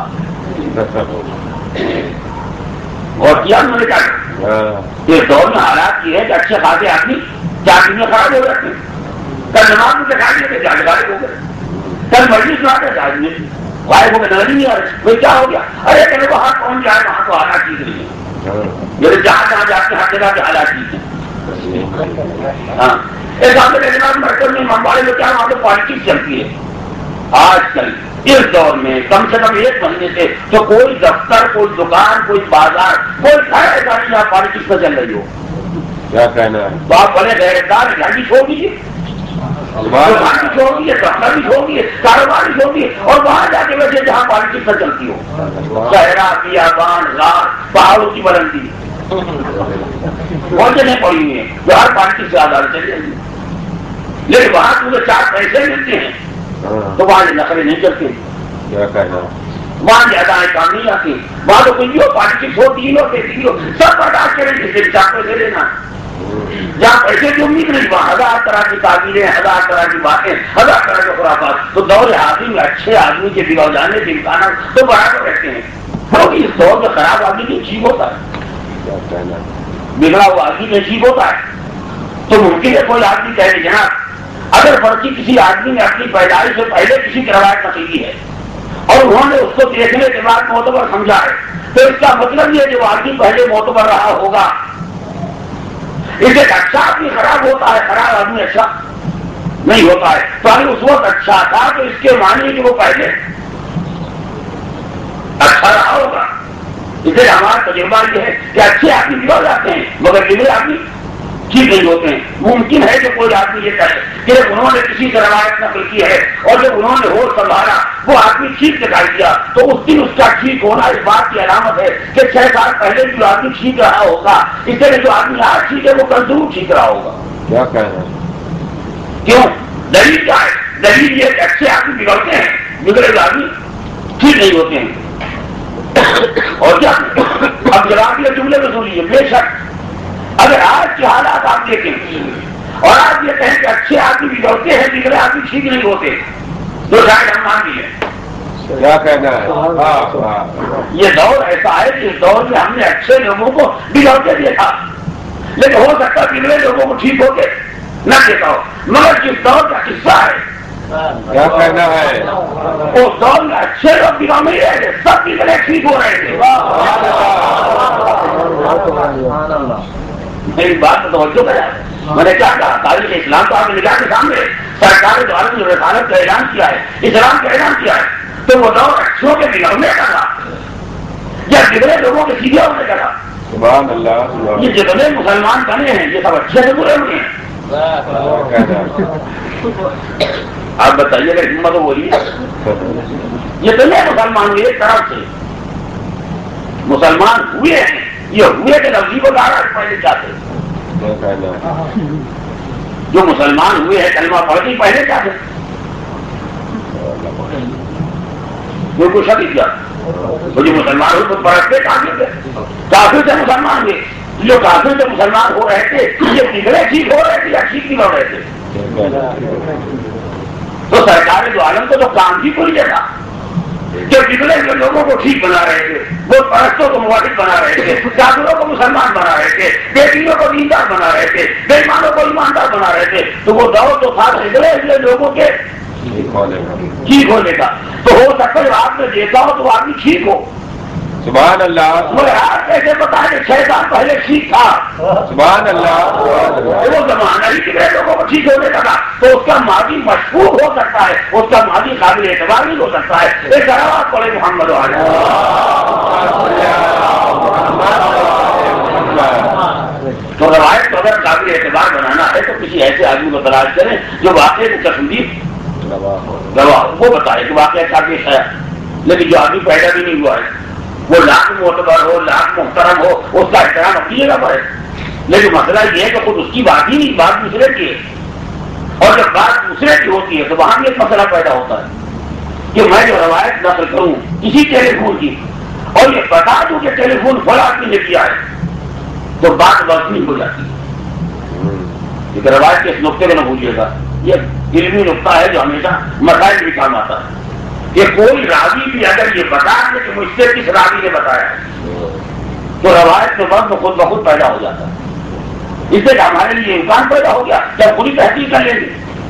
اور کیا انہوں نے کہا اس دور میں حالات یہ ہے کہ اچھے خاصے آدمی چار دن میں خراب ہو جاتے ہیں. کل نماز میں دکھا دیے تھے جانے والے ہو گئے, کل مجلس میں آتے جاج میں غائب ہو گئے, نظر نہیں آ رہے بھائی کیا ہو گیا. ارے کہ وہاں پہنچ جائے وہاں تو حالات ٹھیک نہیں ہے, جہاں جہاں جاتے ہر جگہ کے حالات ٹھیک ہیں. ہاں ایک آپ کے جناب مرکز میں ممبئی میں کیا وہاں پہ پالیٹکس چلتی ہے آج کل اس دور میں کم سے کم ایک مہینے سے تو کوئی دفتر کوئی دکان کوئی بازار کوئی گھر ایسا نہیں جہاں پالیٹکس میں چل رہی ہو. کیا کہنا ہے؟ تو آپ بڑے غیرتدار گھر بھی چھوڑ دیجیے, دکان بھی چھوڑ دیجیے, دفتر بھی چھوڑ دیجیے, کاروبار بھی چھوڑ دیجیے اور وہاں جا کے ویسے جہاں پالیٹکس میں چلتی ہو صحرا بیابان غار پہاڑوں کی بلندی بہت جگہ پڑی ہوئی ہیں جو ہر پارٹی سے آزاد چلی جائیں گی, لیکن وہاں تمہیں چار پیسے ملتے ہیں تو وہاں یہ نقلیں نہیں چلتے. کیا کہنا؟ وہاں زیادہ کام نہیں آتی, وہاں تو کوئی ہو پالیٹکس ہو تین ہو تین ہو سب برداشت کریں جس سے چار پیسے لینا. جہاں پیسے کی امید نہیں وہاں ہزار طرح کی تعبیریں, ہزار طرح کی باتیں, ہزار طرح کے خرافات. تو دور حاضر میں اچھے آدمی کے بگڑ جانے کے امکانات تو برابر رہتے ہیں, کیونکہ اس دور میں خراب آدمی نہیں ٹھیک ہوتا ہے, کیا کہنا؟ بگڑا ہوا آدمی میں ٹھیک ہوتا ہے. تو ممکن ہے کوئی آدمی کہے جناب اگر فرضی کسی آدمی نے اپنی پیدائش سے پہلے کسی کی روایت نقل کی ہے اور انہوں نے اس کو دیکھنے کے بعد معتبر سمجھا ہے تو اس کا مطلب یہ جو آدمی پہلے معتبر رہا ہوگا. اسے اچھا آدمی خراب ہوتا ہے, خراب آدمی اچھا نہیں ہوتا ہے. تو اگر اس وقت اچھا تھا تو اس کے معنی کہ وہ پہلے اچھا رہا ہوگا. اسے ہمارا تجربہ یہ ہے کہ اچھے آدمی بگڑ جاتے ہیں مگر بگڑے آدمی ٹھیک نہیں ہوتے ہیں. ممکن ہے کہ کوئی آدمی یہ کہے کہ انہوں نے کسی سے روایت نقل کی ہے اور جب انہوں نے ہوش سنبھالا وہ آدمی ٹھیک دکھائی دیا تو اس دن اس کا ٹھیک ہونا اس بات کی علامت ہے کہ چھ سال پہلے جو آدمی ٹھیک رہا ہوگا اس طرح جو آدمی آج ٹھیک ہے وہ کل ضرور ٹھیک رہا ہوگا. کیا کہنا؟ کیوں؟ دلیل کیا ہے؟ دلیل یہ کہ اچھے آدمی بگڑتے ہیں, بگڑے آدمی ٹھیک نہیں ہوتے ہیں. اور کیا اب جواب یہ جملے میں سن لیجیے, بے شک اگر آج کے حالات آپ دیکھیں اور آپ یہ کہیں کہ اچھے آدمی بگڑتے ہیں بگڑے آدمی ٹھیک نہیں ہوتے تو شاید ہم مان لیے. کیا کہنا ہے؟ یہ دور ایسا ہے کہ اس دور میں ہم نے اچھے لوگوں کو بگڑتے دیکھا لیکن ہو سکتا ہے بگڑے لوگوں کو ٹھیک ہوتے نہ دیکھا ہو. مگر جس دور کا قصہ ہے کیا کہنا ہے؟ اس دور میں اچھے لوگ بگڑ نہیں رہے تھے, سب بگڑے ٹھیک ہو رہے تھے. میری بات تو توجہ کرا, میں نے کیا کہا تاریخ اسلام تو آپ نے نگاہ کے سامنے سرکار جو عالم رسالت کا اعلان کیا ہے, اسلام کا اعلان کیا ہے, تو وہ دور اچھوں کے بگڑنے کا تھا یا بگڑے لوگوں کے سیدھے ہونے کا تھا. سبحان اللہ. یہ جتنے مسلمان بنے ہیں یہ سب اچھے سے برے ہوئے ہیں. آپ بتائیے اگر ہمت ہو رہی ہے جتنے مسلمان ہوئے ایک طرف سے مسلمان ہوئے ہیں, یہ ہوئے کہ لفظی کو لا رہا ہے پہلے چاہتے جو مسلمان ہوئے ہیں کلمہ پڑھ کے پہلے چاہتے جو کچھ ابھی کیا جو مسلمان ہوئے تو پڑھتے کافر تھے, کافر سے مسلمان ہوئے, جو کافر سے مسلمان ہو رہے تھے یہ بگڑے ٹھیک ہو رہے تھے یا ٹھیک نہیں ہو رہے تھے. تو سرکار جو عالم کو تو کام بھی کھل گیا تھا جو بگڑے ہوئے لوگوں کو ٹھیک بنا رہے تھے, وہ پرستوں کو موافق بنا رہے تھے, کافروں کو مسلمان بنا رہے تھے, بے دینوں کو دیندار بنا رہے تھے, بے ایمانوں کو ایماندار بنا رہے تھے. تو وہ دور تو تھا بگڑے ہوئے لوگوں کے ٹھیک ہونے کا. تو ہو سکتا ہے آپ نے دیکھا ہو تو آدمی ٹھیک ہو. سبحان اللہ. مگر آپ کیسے پتا ہے کہ چھ سال پہلے ٹھیک تھا؟ سبحان اللہ. وہ زمانہ ہی بگڑے لوگوں کو ٹھیک ہونے کا تھا تو اس کا ماضی مشکوک ہو سکتا ہے, اس کا ماضی قابل اعتبار نہیں ہو سکتا ہے. ایک روایت پڑھے محمد علیہ تو روایت کو اگر قابل اعتبار بنانا ہے تو کسی ایسے آدمی کو تلاش کریں جو واقعے کو کشمیر گواہ وہ بتائے کہ واقعہ کیا پیش ہے. لیکن جو آدمی پیدا بھی نہیں ہوا ہے وہ لاکھ معتبر ہو, لاکھ محترم ہو, اس کا احترام اپنی جگہ پر ہے. لیکن مسئلہ یہ ہے کہ خود اس کی بات ہی نہیں, بات دوسرے کی ہے. اور جب بات دوسرے کی ہوتی ہے تو وہاں بھی ایک مسئلہ پیدا ہوتا ہے کہ میں جو روایت نقل کروں کسی ٹیلی فون کی اور یہ بتا دوں کہ ٹیلی فون فلاں آدمی نے کیا ہے تو بات وزنی ہو جاتی ہے. لیکن روایت کے اس نقطے کو نہ بھولیے گا, یہ علمی نقطہ ہے جو ہمیشہ مسائل بھی کام آتا ہے. کہ کوئی راوی بھی اگر یہ بتا دے کہ مجھ سے کس راوی نے بتایا تو روایت میں وزن خود بخود پیدا ہو جاتا ہے. اس سے ہمارے لیے امکان پیدا ہو گیا جب پوری تحقیق کر لیں گے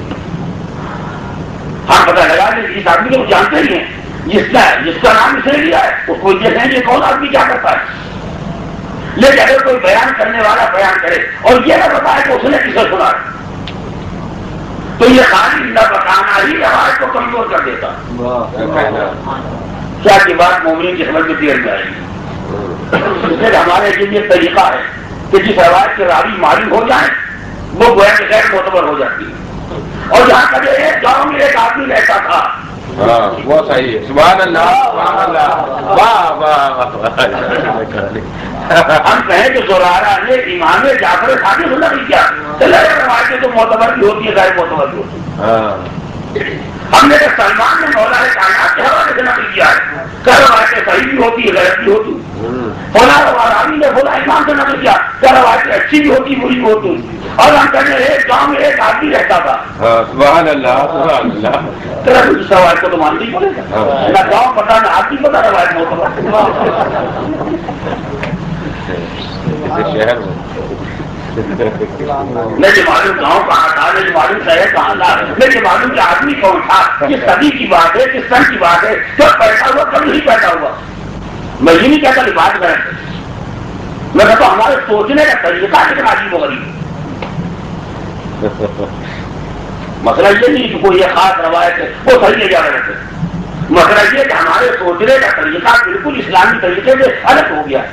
ہم پتہ لگا لیں اس آدمی کو جانتے ہی ہیں, جس کا جس کا نام اس نے لیا ہے اس کو دیکھیں گے کون آدمی کیا کرتا ہے. لیکن اگر کوئی بیان کرنے والا بیان کرے اور یہ نہ بتائے کہ اس نے کسے سنا تو یہ خالی نہ بتانا ہی روایت کو کمزور کر دیتا. کیا کی بات مومنین کی سمجھ میں دیر میں آئے گی. اس لیے ہمارے لیے یہ طریقہ ہے کہ جس روایت کے راوی معلوم ہو جائیں وہ گویا کہ غیر معتبر ہو جاتی ہے. اور جہاں کبھی ایک گاؤں میں ایک آدمی رہتا تھا وہ صحیح ہے. سبحان اللہ سبحان اللہ واہ واہ. ہم کہیں کہ زرارہ نے امام جعفر صادق سنا نہیں کیا چلے روایتیں تو معتبر بھی ہوتی ہے غیر معتبر بھی ہوتی ہے. ہم نے سلمان نے مولا کائنات کے حوالے سے نقل کیا ہے کیا روایتیں صحیح بھی ہوتی ہے غلط بھی ہوتی. فلاں راوی نے فلاں امام سے نقل کیا کیا روایتیں اچھی بھی ہوتی بری بھی ہوتی. اور ہم کہتے ہیں ایک گاؤں میں ایک آدمی رہتا تھا. سبحان اللہ سبحان اللہ. تیرا اس روایت کو تو مانتی پڑے گا. نہ گاؤں پتا نہ آدمی پتا روایت معتبر. شہر میں مجھے معلوم گاؤں کہاں تھا مجھے معلوم شہر کہاں تھا مجھے معلوم کہ آدمی کون تھا کس صدی کی بات ہے کس سن کی بات ہے کب پیدا ہوا کب نہیں پیدا ہوا. میں یہ نہیں کہتا کہ بات کریں میں کہتا ہوں ہمارے سوچنے کا طریقہ کتنا عجیب و غریب. مسئلہ یہ نہیں کہ کوئی یہ خاص روایت ہے وہ صحیح لے جا رہے تھے. مسئلہ یہ کہ ہمارے سوچنے کا طریقہ بالکل اسلامی طریقے سے الگ ہو گیا.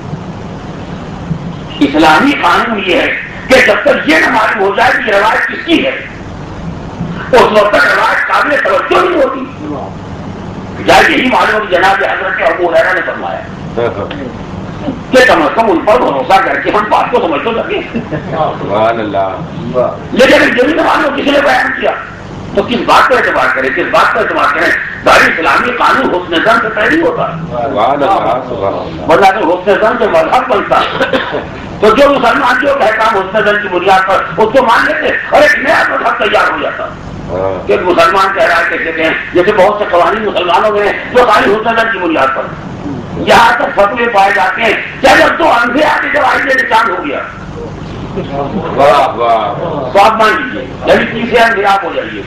اسلامی قانون یہ ہے کہ جب تک یہ نہ معلوم ہو جائے کہ روایت کس کی ہے اس وقت تک روایت قابل توجہ نہیں ہوتی. یا یہی معلوم کہ جناب حضرت ابو ہریرہ نے فرمایا کہ کم از کم ان پر بھروسہ کر کے ہم بات کو سمجھ تو سکیں. سبحان اللہ. لیکن جب نہ معلوم کسی نے بیان کیا تو کس بات پر اعتبار کریں کس بات پر اعتبار کریں. داری اسلامی قانون حسن ظن سے پہلے ہوتا ہے ورنہ اگر حسن ظن سے مذہب بنتا تو جو مسلمان جو کہتا ہم حسن ظن کی بنیاد پر اس کو مان لیتے اور ایک نیا مذہب تیار ہو جاتا. کہ مسلمان کہہ رہا ہے کہتے ہیں جیسے بہت سے قوانین مسلمانوں میں جو خالی حسن ظن کی بنیاد پر یہاں تک فتوے پائے جاتے ہیں کیا جب تو اندھے آتے جب آئیے سے چاند ہو گیا واہ واہ تو آپ مان لیجیے یعنی تیسرے اندھے آپ ہو جائیے.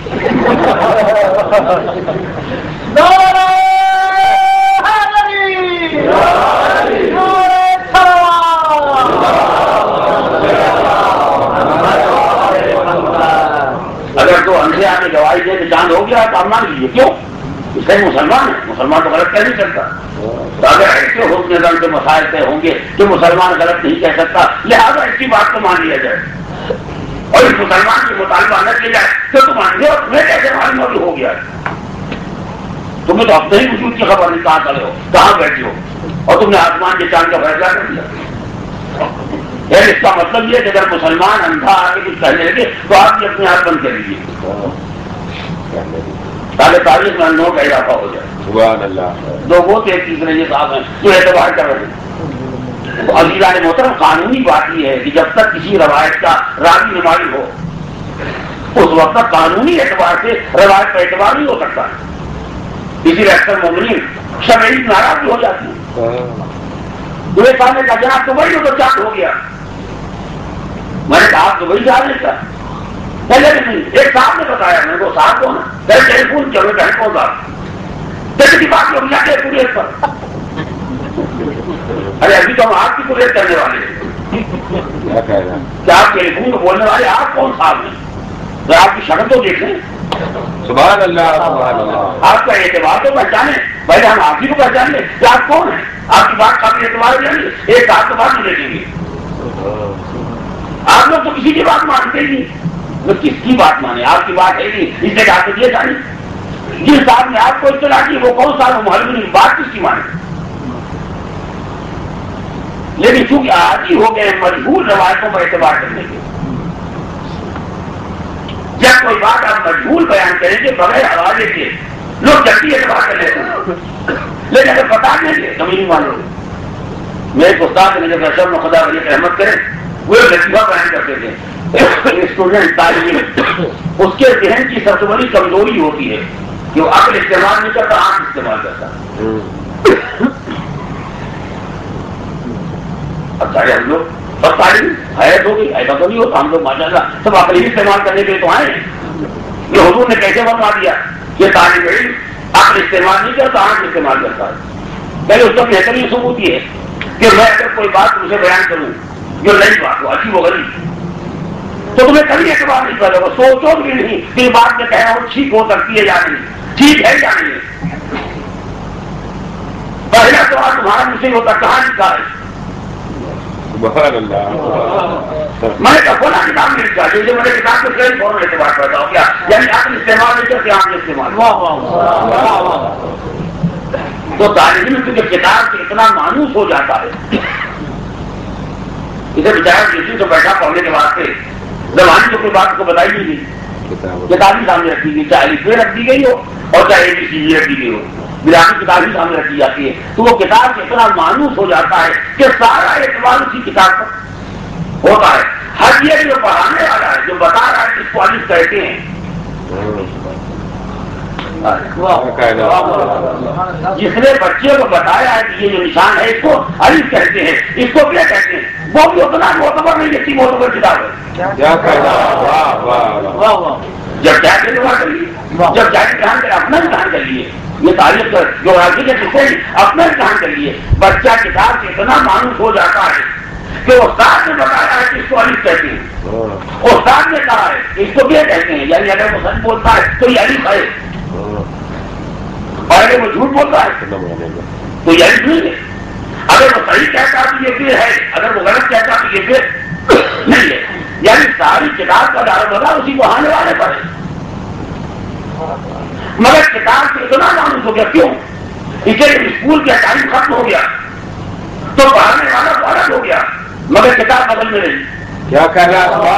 اگر تو اندھے آنے گواہی دے تو چاند ہو گیا تو آپ مان لیجیے. کیوں اس سے مسلمان ہے مسلمان تو غلط کہہ نہیں سکتا. تو اگر ایسے حسن ظن کے مسائل طے ہوں گے کہ مسلمان غلط نہیں کہہ سکتا لہٰذا اس کی بات کو مان لیا جائے اور اس مسلمان کی مطالبہ نہ کیا جائے تو تم اندھے اور تمہیں کیسے معلوم ہو گیا. تمہیں تو اپنے ہی وجود کی خبر نہیں کہاں کھڑے ہو کہاں بیٹھے ہو اور تم نے آسمان کے چاند کا فیصلہ کر دیا. اس کا مطلب یہ کہ اگر مسلمان اندھا آ کے کچھ کہنے لگے تو آپ بھی اپنے آپ بند کر لیجیے تاکہ تاریخ میں اندھوں کا اضافہ ہو جائے. سبحان اللہ. دو وہ ایک تیسرے یہ صاحب ہیں جو اعتبار کر رہے ہیں. تو عزیزان محترم قانونی بات یہ ہے کہ جب تک کسی روایت کا راوی نمائی ہو اس وقت تک قانونی اعتبار سے روایت کا اعتبار نہیں ہو سکتا. اسی لیے اکثر مومنین شرعی ناراض ہو جاتی ہے. دوسرے سامنے کا جناب دبئی میں تو چاند ہو گیا. میں نے کہا آپ دبئی جا رہے تھا پہلے نہیں ایک صاحب نے بتایا میں کو صاحب کون ہے ٹیلی فون چلو بہن کون صاحب کی بات لوگ جاتے ہیں پولیس پر. ارے ابھی تو ہم آپ کی پولیس کرنے والے ہیں کیا آپ ٹیلی فون بولنے والے آپ کون صاحب ہیں تو آپ کی شکل تو دیکھیں. سبحان اللہ سبحان اللہ. آپ کا اعتبار تو پہچانے پہلے ہم آپ ہی کو پہچان لیں کہ آپ کون ہیں آپ کی بات قابل اعتبار ہو جائیں گے ایک آپ تو بات نہیں دیکھیں گے. آپ لوگ تو کسی کی بات مانتے ہی نہیں. کس کی بات مانے آپ کی بات ہے نہیں اس نے کہا تو یہ جانی جس صاحب نے آپ کو اطلاع کی وہ کون صاحب محرم نہیں بات کس کی مانے. لیکن چونکہ عادی ہو گئے مجبور روایتوں پر اعتبار کرنے کے جب کوئی بات آپ مجبور بیان کریں گے بغیر حوالے کے لوگ جلدی اعتبار کر لیتے ہیں. لیکن اگر بتا دیں گے تو نہیں مانو. میرے استاد نے جب اشرف خدا ولی رحمت کرے وہ لطیفہ بیان کرتے تھے اسٹوڈنٹ طالب اس کے ذہن کی سب سے بڑی کمزوری ہوتی ہے کہ وہ عقل استعمال نہیں کرتا آنکھ استعمال کرتا. اب سارے ہم لوگ سب تعلیم حیرت ہو گئی ایسا تو نہیں ہوتا ہم لوگ ماشاء اللہ سب عقل ہی استعمال کرنے کے لیے تو آئے ہیں. یہ حضور نے کیسے فرما دیا کہ طالب علم عقل استعمال نہیں کرتا آنکھ استعمال کرتا ہے. پہلے اس کا بہترین ثبوت یہ ہے کہ میں اگر کوئی بات تم سے بیان کروں جو نئی بات ہو، عجیب و غریب، تو تمہیں کبھی اعتبار نہیں کرے گا، سوچو بھی نہیں کہ بات میں کہنا وہ ٹھیک ہو سکتی ہے یا نہیں، ٹھیک ہے یا نہیں ہے۔ پہلا سوال تمہارا مجھ سے ہوتا کہاں لکھا ہے؟ سبحان اللہ۔ میں نے کہا بولا کتاب نہیں لکھا، جیسے میں نے کتاب کو کہیں فوراً اعتبار پیدا ہو گیا، یعنی عقل استعمال نہیں کرتے عقل استعمال۔ تو طالب علم کیونکہ کتاب سے اتنا مانوس ہو جاتا ہے، اسے بچارا کسی سے بیٹھا پڑھنے کے واسطے زبانی تو کوئی بات کو بتائی نہیں گئی، کتاب ہی سامنے رکھی گئی، چاہے الف رکھ دی گئی ہو اور چاہے اے بی سی ڈی رکھی گئی ہو، بلاکی کتاب ہی سامنے رکھی جاتی ہے، تو وہ کتاب سے اتنا مانوس ہو جاتا ہے کہ سارا اعتبار اسی کتاب پر ہوتا ہے۔ ہر یہ جو پڑھانے والا ہے، جو بتا رہا ہے کہ اس کو الف کہتے ہیں، جس نے بچے کو بتایا ہے کہ یہ جو نشان ہے اس کو الف کہتے ہیں، اس کو کیا کہتے ہیں، وہ بھی اتنا معتبر نہیں، اتنی معتبر کتاب ہے۔ جب کیا اعتبار کر لیے، جب جائے امتحان کر اپنا امتحان کر لیے، یہ تاریخ کا جو راضی کے کسے اپنا امتحان کر لیے، بچہ کتاب سے اتنا مانوس ہو جاتا ہے کہ استاد نے بتایا ہے کہ اس کو الف کہتے ہیں، استاد نے کہا ہے کہ اس کو کیا کہتے ہیں، یعنی اگر وہ سچ بولتا ہے تو یہ الف ہے، اور اگر وہ جھوٹ بولتا ہے تو یہ الف نہیں ہے، اگر وہ صحیح کہتا تو یہ پھر ہے، اگر وہ غلط کہتا تو یہ پھر نہیں ہے، یعنی ساری کتاب کا دار و مدار اسی کو آنے والے پر ہے۔ مگر کتاب سے اتنا مانوس ہو گیا، کیوں؟ اسے اسکول کا ٹائم ختم ہو گیا تو پڑھانے والا تو الگ ہو گیا، مگر کتاب بدل میں رہی۔ کیا کہہ رہا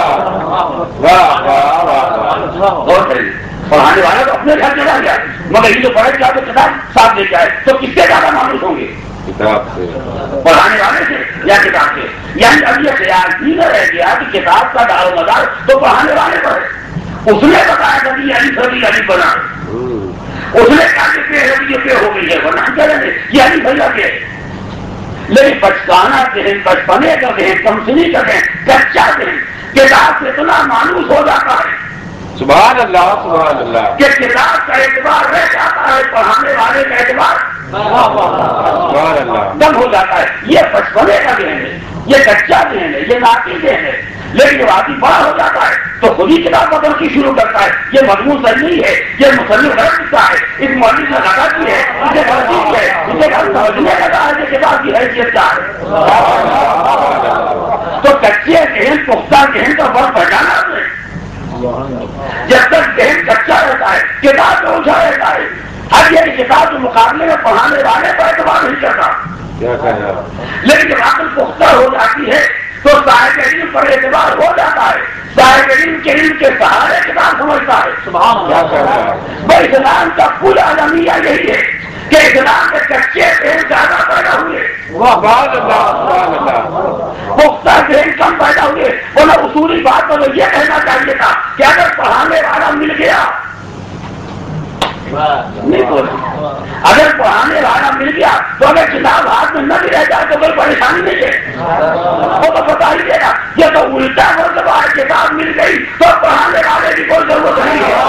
پڑھانے والا تو اپنے گھر چلا گیا، مگر یہ جو پڑھے جا تو کتاب ساتھ لے جائے تو کس سے زیادہ مانوس ہوں گے، کتاب سے، پڑھانے والے سے یا کتاب سے؟ یعنی اب یہ خیال ہی نہ رہ گیا کہ کتاب کا دار و مدار تو پڑھانے والے پر ہے۔ اس نے بتایا کبھی علی سبھی علی بنا، اس نے کہا کہ پہ ہوگی یہ پہ ہو گئی ہے، ورنہ کیا رہے یہ علی بھیا کے، لیکن بچکانا ذہن، بچپنے کا ذہن، کمسنی کا ذہن، کچا ذہن کتاب سے اتنا مانوس ہو جاتا ہے سبحان اللہ سبحان اللہ کہ کتاب کا اعتبار رہ جاتا ہے، پڑھانے والے کا اعتبار سبحان اللہ دم ہو جاتا ہے۔ یہ بچپنے کا ذہن ہے، یہ کچا ذہن ہے، یہ ناقص ذہن ہے، لیکن جب آدمی بڑا ہو جاتا ہے تو خود ہی کتاب بدلنا شروع کرتا ہے، یہ مضمون صحیح نہیں ہے، یہ مصنف غلط لکھا ہے، اس مولوی نے غلط کی ہے، اسے غلطی ہے، اسے غلط سمجھنے لگا ہے کہ کتاب کی حیثیت کیا ہے۔ تو کچے ذہن پختہ ذہن کا فرق پہچانا آپ نے؟ جب تک ذہن کچا رہتا ہے کتاب میں اونچا رہتا ہے، ہر یہ کتاب کے مقابلے میں پڑھانے والے پر اعتبار نہیں کرتا، لیکن جب عقل پختہ ہو جاتی ہے تو صاحب علم پر اعتبار ہو جاتا ہے، صاحب علم کے علم کے سہارے کتاب سمجھتا ہے۔ سبحان اللہ۔ وہ اسلام کا پورا المیہ یہی ہے کہ اسلام کے کچے ذہن زیادہ پیدا ہوئے، پختہ ذہن کم پیدا ہوئے۔ انہیں اصولی بات پر یہ کہنا چاہیے تھا کہ اگر پڑھانے والا مل گیا نہیں تو اگر پڑھانے والا مل گیا تو اگر کتاب ہاتھ میں نہ بھی رہ جائے تو کوئی پریشانی نہیں ہے، وہ تو بتا ہی دے گا۔ یہ تو الٹا مرتبہ ہے، کتاب مل گئی تو پڑھانے والے کی کوئی ضرورت نہیں ہے۔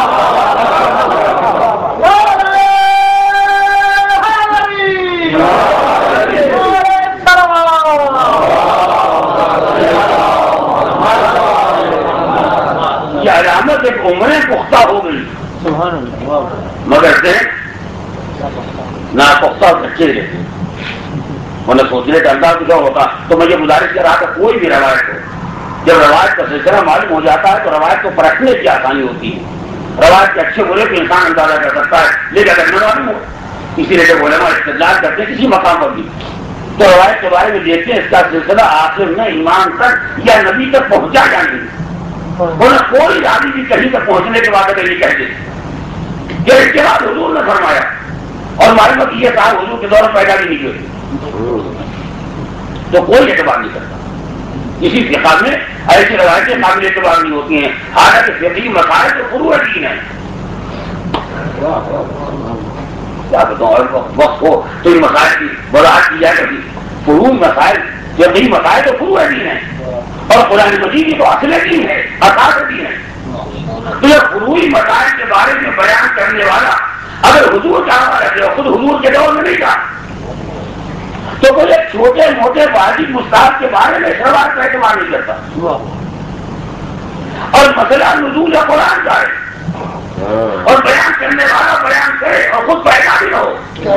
یہ علامت ایک عمریں پختہ ہو گئی مگر ذہن ناپختہ اور کچے رہتے، انہیں سوچنے کا انداز کیا ہوتا۔ تو میں یہ گزارش کر رہا تھا کوئی بھی روایت ہو، جب روایت کا سلسلہ معلوم ہو جاتا ہے تو روایت کو پرکھنے کی آسانی ہوتی ہے، روایت کے اچھے برے کو انسان اندازہ کر سکتا ہے، لیکن اگر نہ معلوم ہو، اسی لیے جب علماء استدلال کرتے ہیں کسی مقام پر بھی تو روایت کے بارے میں دیکھتے ہیں اس کا سلسلہ آخر میں ایمان تک یا نبی تک پہنچا یا نہیں۔ انہیں کوئی آدمی بھی کہیں تک پہنچنے کے بعد اگر یہ کہتے کہ اس کے بعد حضور نے فرمایا اور معلومات یہ صاحب حضور کے دور میں پیدا بھی نہیں ہوئی تو کوئی اعتبار نہیں کرتا۔ اسی فقہ میں ایسی روایتیں قابل اعتبار نہیں ہوتی ہیں، حالانکہ فقہی مسائل تو فروع دین ہیں۔ کیا بتاؤں اور وقت ہو تو ان مسائل کی وضاحت کی جائے گی۔ فروع مسائل فقہی مسائل تو فروع دین ہیں اور قرآن مجید کی تو اصل دین ہے، اساس دین ہے۔ تو یہ فروعی مسائل کے بارے میں بیان کرنے والا اگر حضور کا حوالہ دے، خود حضور کے دور میں نہیں تھا تو کوئی ایک چھوٹے موٹے واجب مستحب کے بارے میں شروعات کا اعتبار نہیں کرتا، اور مسئلہ نزول قرآن کا ہے اور بیان کرنے والا بیان کرے اور خود پیدا بھی نہ ہو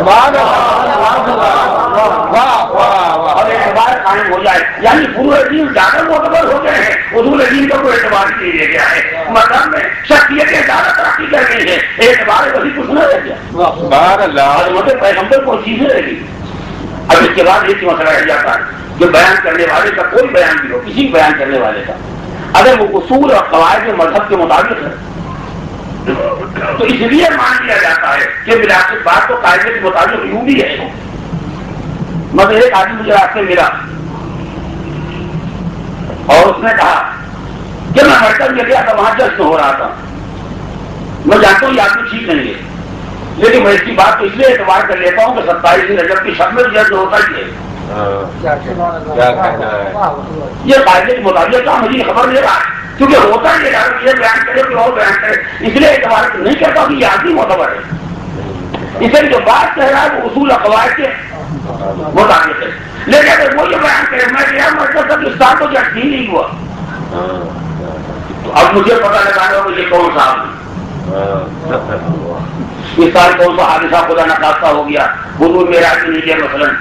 اور اعتبار قائم ہو جائے، یعنی پورے دین زیادہ معتبر ہو گئے ہیں، اصول دین کا کوئی اعتبار نہیں دیا گیا ہے، مذہب میں شخصیتیں زیادہ ترقی کر گئی ہیں، اعتبار وہی کچھ نہ رہ گیا، حضرت پیغمبر کو چیزیں رہ گئی۔ اب اس کے بعد ایک مسئلہ رہ جاتا ہے کہ بیان کرنے والے کا کوئی بیان بھی ہو، کسی بیان کرنے والے کا اگر وہ اصول اور قواعد مذہب کے مطابق ہے تو اس لیے مان لیا جاتا ہے کہ وراثت بات تو قاعدے کے مطابق یوں بھی ہے۔ مگر ایک آدمی مجھے راستے ملا اور اس نے کہا کہ میں مرکز میں گیا تھا، وہاں جشن ہو رہا تھا، میں جانتا ہوں یہ آدمی ٹھیک نہیں ہے، لیکن میں اس کی بات تو اس لیے اعتبار کر لیتا ہوں کہ ستائیس رجب کی شب میں جشن ہوتا ہی ہے، یہ قاعدے کے مطابق کا مجھے خبر نہیں رہا کیونکہ ہوتا ہی ہے، یہ بیان کرے کہ اور بیان کرے، اس لیے اعتبار نہیں کرتا کہ یہ آدمی معتبر ہے، اس لیے جو بات کہہ رہا ہے وہ اصول قواعد کے مطابق ہے، لیکن اگر وہ یہ بیان کرے میں گیا مطلب تک اس سال کو جشن ہی نہیں ہوا تو اب مجھے پتا لگانا ہوگا یہ کون سا آدمی، اس سال کون سا حادثہ خدا نخواستہ ہو گیا، حضور میرا بھی نہیں گیا مثلاً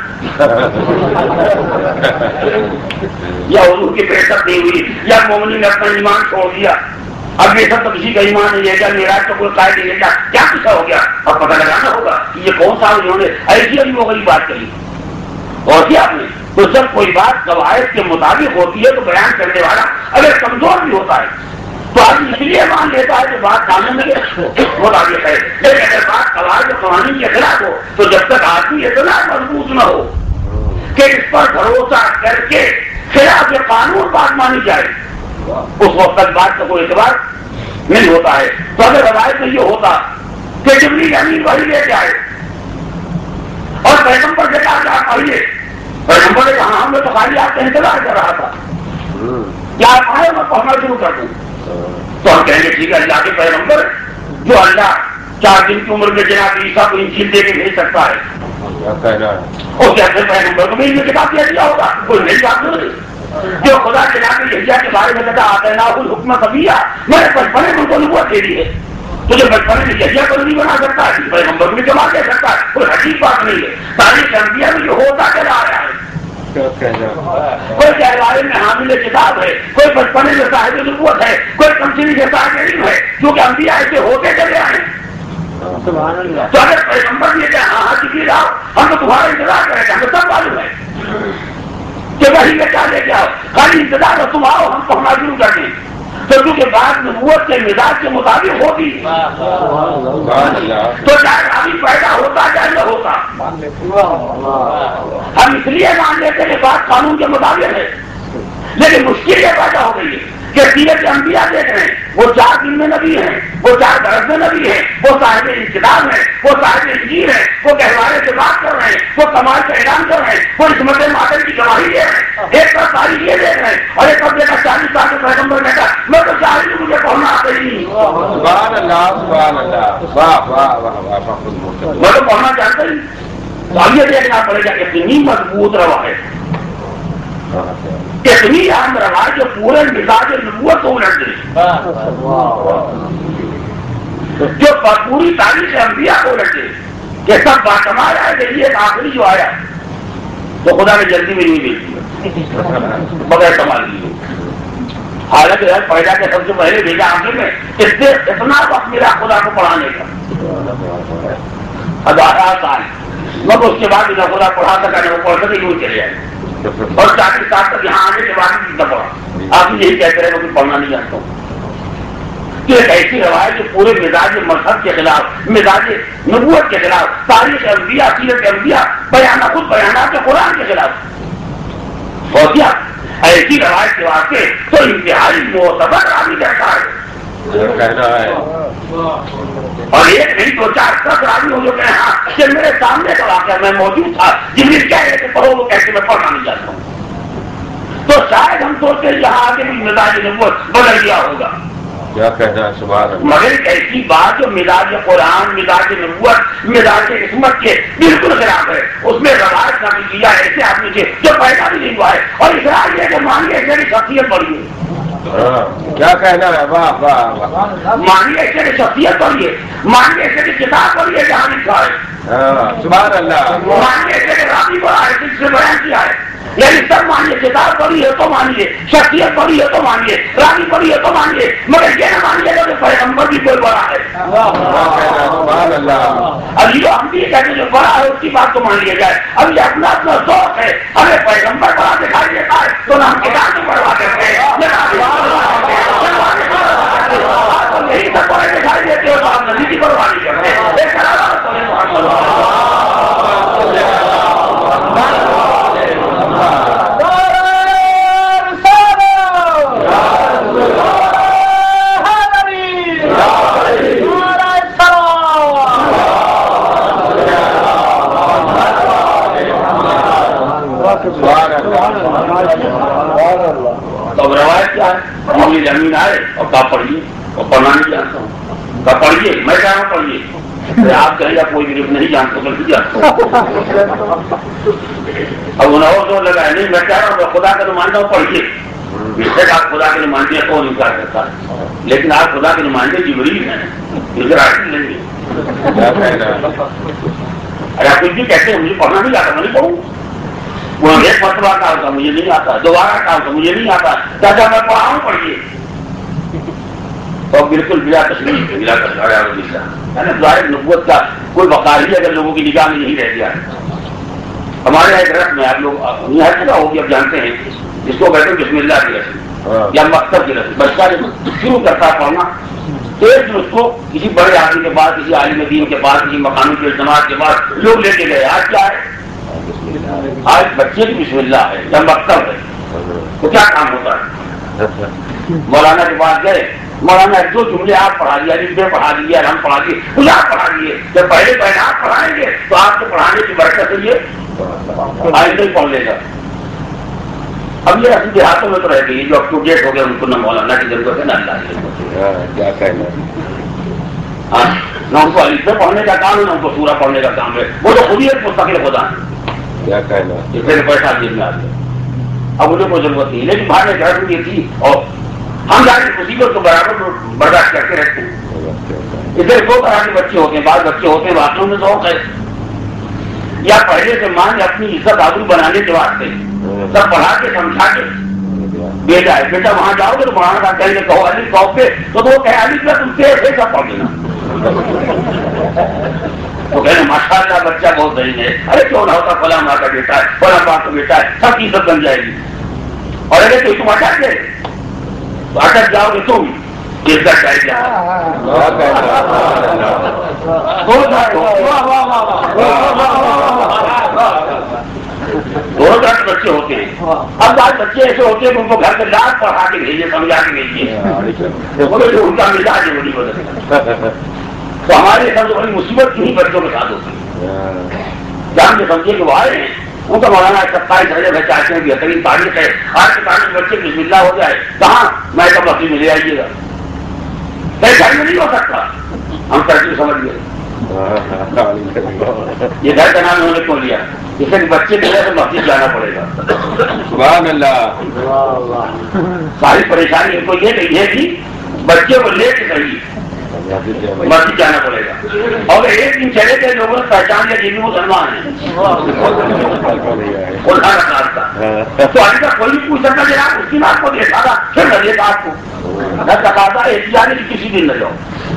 یا حضور کی پیشت نہیں ہوئی یا مومنی نے اپنا ایمان چھوڑ دیا، اب یہ سب تو کسی کا ایمان نہیں ہے، کیا میراج کا کوئی قائد نہیں ہے، کیا کیا قصہ ہو گیا، اب پتہ لگانا ہوگا کہ یہ کون سا انہوں نے ایسی ابھی وہ غریب بات کری اور کیا آپ نے تو جب کوئی بات قواعد کے مطابق ہوتی ہے تو بیان کرنے والا اگر کمزور بھی ہوتا ہے تو آدمی اس لیے مان لیتا ہے کہ بات قانون میں مطابق ہے، لیکن اگر بات قواعد و قوانین کے خلاف ہو تو جب تک آدمی اتنا مضبوط نہ ہو کہ اس پر بھروسہ کر کے خلاف قانون بات مانی جائے اس وقت تک بات کا کوئی اعتبار نہیں ہوتا ہے۔ تو اگر روایت میں یہ ہوتا کہ جبریل امین وحی لے کے آئے اور پیغمبر سے کہا کہ آپ آئیے، پیغمبر نے کہا ہم نے تو خالی آپ کا انتظار کر رہا تھا، کیا آپ آئے میں پڑھنا شروع کر دوں تو ہم کہیں گے ٹھیک ہے، اللہ کے پیغمبر جو اللہ چار دن کی عمر میں جناب عیسیٰ کو انجیل دے کے بھیج سکتا ہے اور کیسے پیغمبر کو بھی انہیں کتاب دیا دیا ہوگا، کوئی نہیں بات نہیں جو خدا جناب یحییٰ کے بارے میں کہتا آتیناہ الحکم صبیہ، میں نے بچپنے میں ان کو نبوت دے دی ہے، تجھے بچپنے میں یحییٰ کو نہیں بنا سکتا ہے، پیغمبر کو بھی جمع دے سکتا ہے، کوئی عجیب بات نہیں ہے، تاریخ انبیاء میں یہ ہوتا چلا آ رہا ہے، کوئی کہلوارے میں حامل کتاب ہے، کوئی بچپنے میں صاحب نبوت ہے، کوئی کمسنی کے صاحب علم ہے، کیونکہ انبیاء ایسے ہوتے چلے آئے۔ تو اگر پیغمبر یہ کہ ہاں ہاں جبریل آؤ ہم تو تمہارا انتظار کریں گے، ہمیں سب معلوم ہے کہ وہی میں کیا لے کے آؤ، خالی انتظار ہے تم آؤ ہم پڑھنا شروع کر دیں، تو کیونکہ بات نبوت کے مزاج کے مطابق ہوتی تو چاہے ابھی پیدا ہوتا چاہے نہ ہوتا، ہم اس لیے مان لیتے کہ بات قانون کے مطابق ہے، لیکن مشکل یہ پیدا ہو گئی ہے کہ سیرت انبیاء دیکھ رہے ہیں، وہ چار دن میں نبی ہیں، وہ چار برس میں نبی ہیں، وہ صاحب انتظام ہیں، وہ صاحب انجیل ہیں، وہ گہوارے سے بات کر رہے ہیں، وہ کمال کا اعلان کر رہے ہیں، وہ عصمت مادر کی گواہی دے رہے ہیں، ایک طرف تاریخ یہ دیکھ رہے ہیں اور ایک طرف دیکھا چالیس سال کے پیغمبر نے کہا میں تو چاہیے نہیں مجھے پڑھنا آتا ہی نہیں، سبحان اللہ سبحان اللہ واہ واہ واہ واہ، میں تو پڑھنا چاہتا ہی، تو اب یہ دیکھنا پڑے گا اتنی مضبوط روایت اتنی اہم روایت جو پورے مزاج نبوت کو الٹ دے، جو پوری تاریخ انبیاء کو الٹ دے کہ سب باکمال آئے کہ یہ آخری جو آیا تو خدا نے جلدی میں نہیں بھیجی بغیر کمال کی، حالانکہ پیدا کے سب سے پہلے بھیجا آخر میں اس سے اتنا وقت ملا خدا کو پڑھانے کا ہزارہ سال، مگر اس کے بعد نہ خدا پڑھا سکا نہ وہ پڑھ سکے یوں چلے جائے اور چالیس سال تک یہاں آنے کے بعد بھی پڑھا، آپ یہی کہتے رہے کہ پڑھنا نہیں جانتا ہوں، کہ ایک ایسی روایت جو پورے مزاج مذہب کے خلاف، مزاج نبوت کے خلاف، تاریخ انبیاء، سیرت انبیاء، بیانہ خود بیانات قرآن کے خلاف، اور کیا ایسی روایت کے واسطے تو انتہائی معتبر راوی کہتا ہے، اور ایک نہیں دو چار سب راوی ہو جو کہ ہاں کہ میرے سامنے کا واقعہ میں موجود تھا، جبریل کہہ رہے تھے پڑھو، وہ کہتے میں پڑھنا نہیں جانتا ہوں، تو شاید ہم سوچتے یہاں آگے بھی مزاج نبوت بدل گیا ہوگا، کیا کہنا ہے سبحان اللہ. مگر ایک ایسی بات جو مزاج قرآن، مزاج نبوت، مزاج عصمت کے بالکل خلاف ہے، اس میں روایت نہ کیا ایسے آدمی سے جو پیدا بھی نہیں ہوا ہے، اور اسرائیل یہ کہ مانیے ایسے شخصیت بڑی ہے. کیا کہنا ہے؟ واہ واہ واہ. مانیے ایسے کی شخصیت بڑی ہے، مانیے ایسے کی کتاب بڑی ہے جہاں لکھا ہے. سبحان اللہ. مانیے ایسے کہ راضی بڑا ہے جس سے بیان کیا ہے. یعنی سب مانیے، کتاب پڑھی ہے تو مانیے، شخصیت پڑھی ہے تو مانیے، راضی پڑھی ہے تو مانیے، مگر یہ نہ مانیے کہ پیغمبر بھی کوئی بڑا ہے. سبحان اللہ. اب یہ ہم بھی کہتے ہیں جو بڑا ہے اس کی بات تو مان لیا جائے. اب یہ اپنا اپنا ذوق ہے، ہمیں پیغمبر بڑا دکھائی دیتا ہے تو نہ ہم کتاب میں پڑھوا دیتے ہیں، یہی سب بڑے دکھائی دیتے ہو تو ہم نبی کی قربانی کرتے ہیں. تو روایت کیا ہے؟ مجھے زمین آئے اور کہا پڑھیے، اور پڑھنا نہیں جانتا ہوں، کہا پڑھیے، میں کہہ رہا ہوں پڑھیے. آپ کہیں یا کوئی گروپ نہیں جانتا میں نہیں جانتا. اب انہیں اور زور لگا ہے، نہیں میں کہہ رہا ہوں میں خدا کا نمائندہ ہوں، پڑھیے. اس سے آپ خدا کے نمائندے کو انکار کرتا ہے، لیکن آپ خدا کے نمائندے جبریل ہیں، اسرائیل نہیں ہے. اگر آپ کچھ بھی کہتے ہیں مجھے پڑھنا نہیں آتا میں نہیں پڑھوں. وہ ایک مرتبہ کا ہوتا مجھے نہیں آتا، دوبارہ کا ہوتا مجھے نہیں آتا، چاچا میں پڑھاؤں پڑھیے. اور بالکل بلا تشریف بلا کر ظاہر نبوت کا کوئی وقار ہی اگر لوگوں کی نگاہ میں نہیں رہ گیا ہے. ہمارے ایک رسم ہے، آپ لوگ ہر جگہ ہوگی اب جانتے ہیں، جس کو کہتے ہیں بسم اللہ کی رسم یا مکتب کی رسم. بچہ شروع کرتا ہے پڑھنا تو ایک دن اس کو کسی بڑے آدمی کے پاس، کسی عالم دین کے پاس، کسی مقامی کے اجتماع کے پاس لوگ لے کے گئے. آج کیا ہے؟ آج بچے کی بسم اللہ ہے یا مکتب ہے. تو کیا کام ہوتا ہے؟ مولانا کے پاس گئے، مولانا جو جملے آپ پڑھا دیا، لکھے پڑھا دیے، ہم پڑھا دیے، کچھ آپ پڑھا دیے. جب پہلے پہلے آپ پڑھائیں گے تو آپ کے پڑھانے کی برکت سے یہ آئندہ ہی پڑھ لے گا. اب یہ رسم دیہاتوں میں تو رہ گئی، جو اپ ٹو ڈیٹ ہو گئے ان کو نہ مولانا کی ضرورت ہے نہ اللہ کی ضرورت ہے. کیا کہنا ہاں، نہ ان کو الفبے پڑھنے کا کام ہے نہ ان کو سورہ پڑھنے کا کام ہے. وہ تو خود ہی ایک مستقل خدا ہے. کیا کہنا اس سے پیسہ جیب میں آ گیا، اب انہیں کوئی ضرورت نہیں. لیکن بھائی میں گھر یہ تھی اور ہم جا کے مصیبت کو برابر برداشت کرتے رہتے ہیں. ادھر دو طرح کے بچے ہوتے ہیں، بعض بچے ہوتے ہیں واقعوں میں ذوق ہے، یا پہلے سے ماں نے اپنی عزت آبرو بنانے کے واسطے سب پڑھا کے سمجھا کے بیٹا ہے، بیٹا وہاں جاؤ گے تو وہاں کا کہیں گے کہو علی کہو پہ تو وہ کہ علی کا تم سے ایسے سب پڑھ لینا. تو کہنے ماشاء اللہ بچہ بہت صحیح ہے. ارے کیوں نہ ہوتا، فلاں ماں کا بیٹا ہے، فلاں ماں کا بیٹا ہے، سب کی عزت بن جائے گی. اور اگر تو تم اٹک گئے تو اٹک جاؤ گے تم عزت جائے گا. دونوں طرح کے بچے ہوتے ہیں. اب بعض بچے ایسے ہوتے ہیں کہ ان کو گھر سے لاکھ پڑھا کے بھیجیے، سمجھا کے بھیجیے، ان کا مزاج ہے بڑی بدل. تو ہمارے سب سے بڑی مصیبت کہیں بچوں کے ساتھ ہوتی ہے. جان کے سمجھے کہ وہ آئے ہیں ان کا مولانا ستائیس ہزار ہے، چاہتے ہیں بہترین تاریخ ہے، آج کے تاریخ بچے بسم اللہ ہو جائے کہاں میں کب وقت میں لے آئیے گا. کہیں گھر میں نہیں ہو سکتا. ہم ترکیب سمجھ گئے یہ گھر کا نام انہوں نے کیوں لیا، اس سے بچے کے لیے تو مسجد جانا پڑے گا. سبحان اللہ. ساری پریشانی ان کو یہ نہیں ہے کہ بچے کو لے کے صحیح مسجد جانا پڑے گا. اور ایک دن چلے گئے لوگوں نے پہچان لیا کہ مسلمان ہیں، خدا کا راستہ. تو ابھی تک کوئی پوچھ سکتا جناب اس کی بات کو دیکھا تھا پھر نہ دیکھا آپ کو نہ تقاضا احتجاج کی کسی دن نہ جاؤ.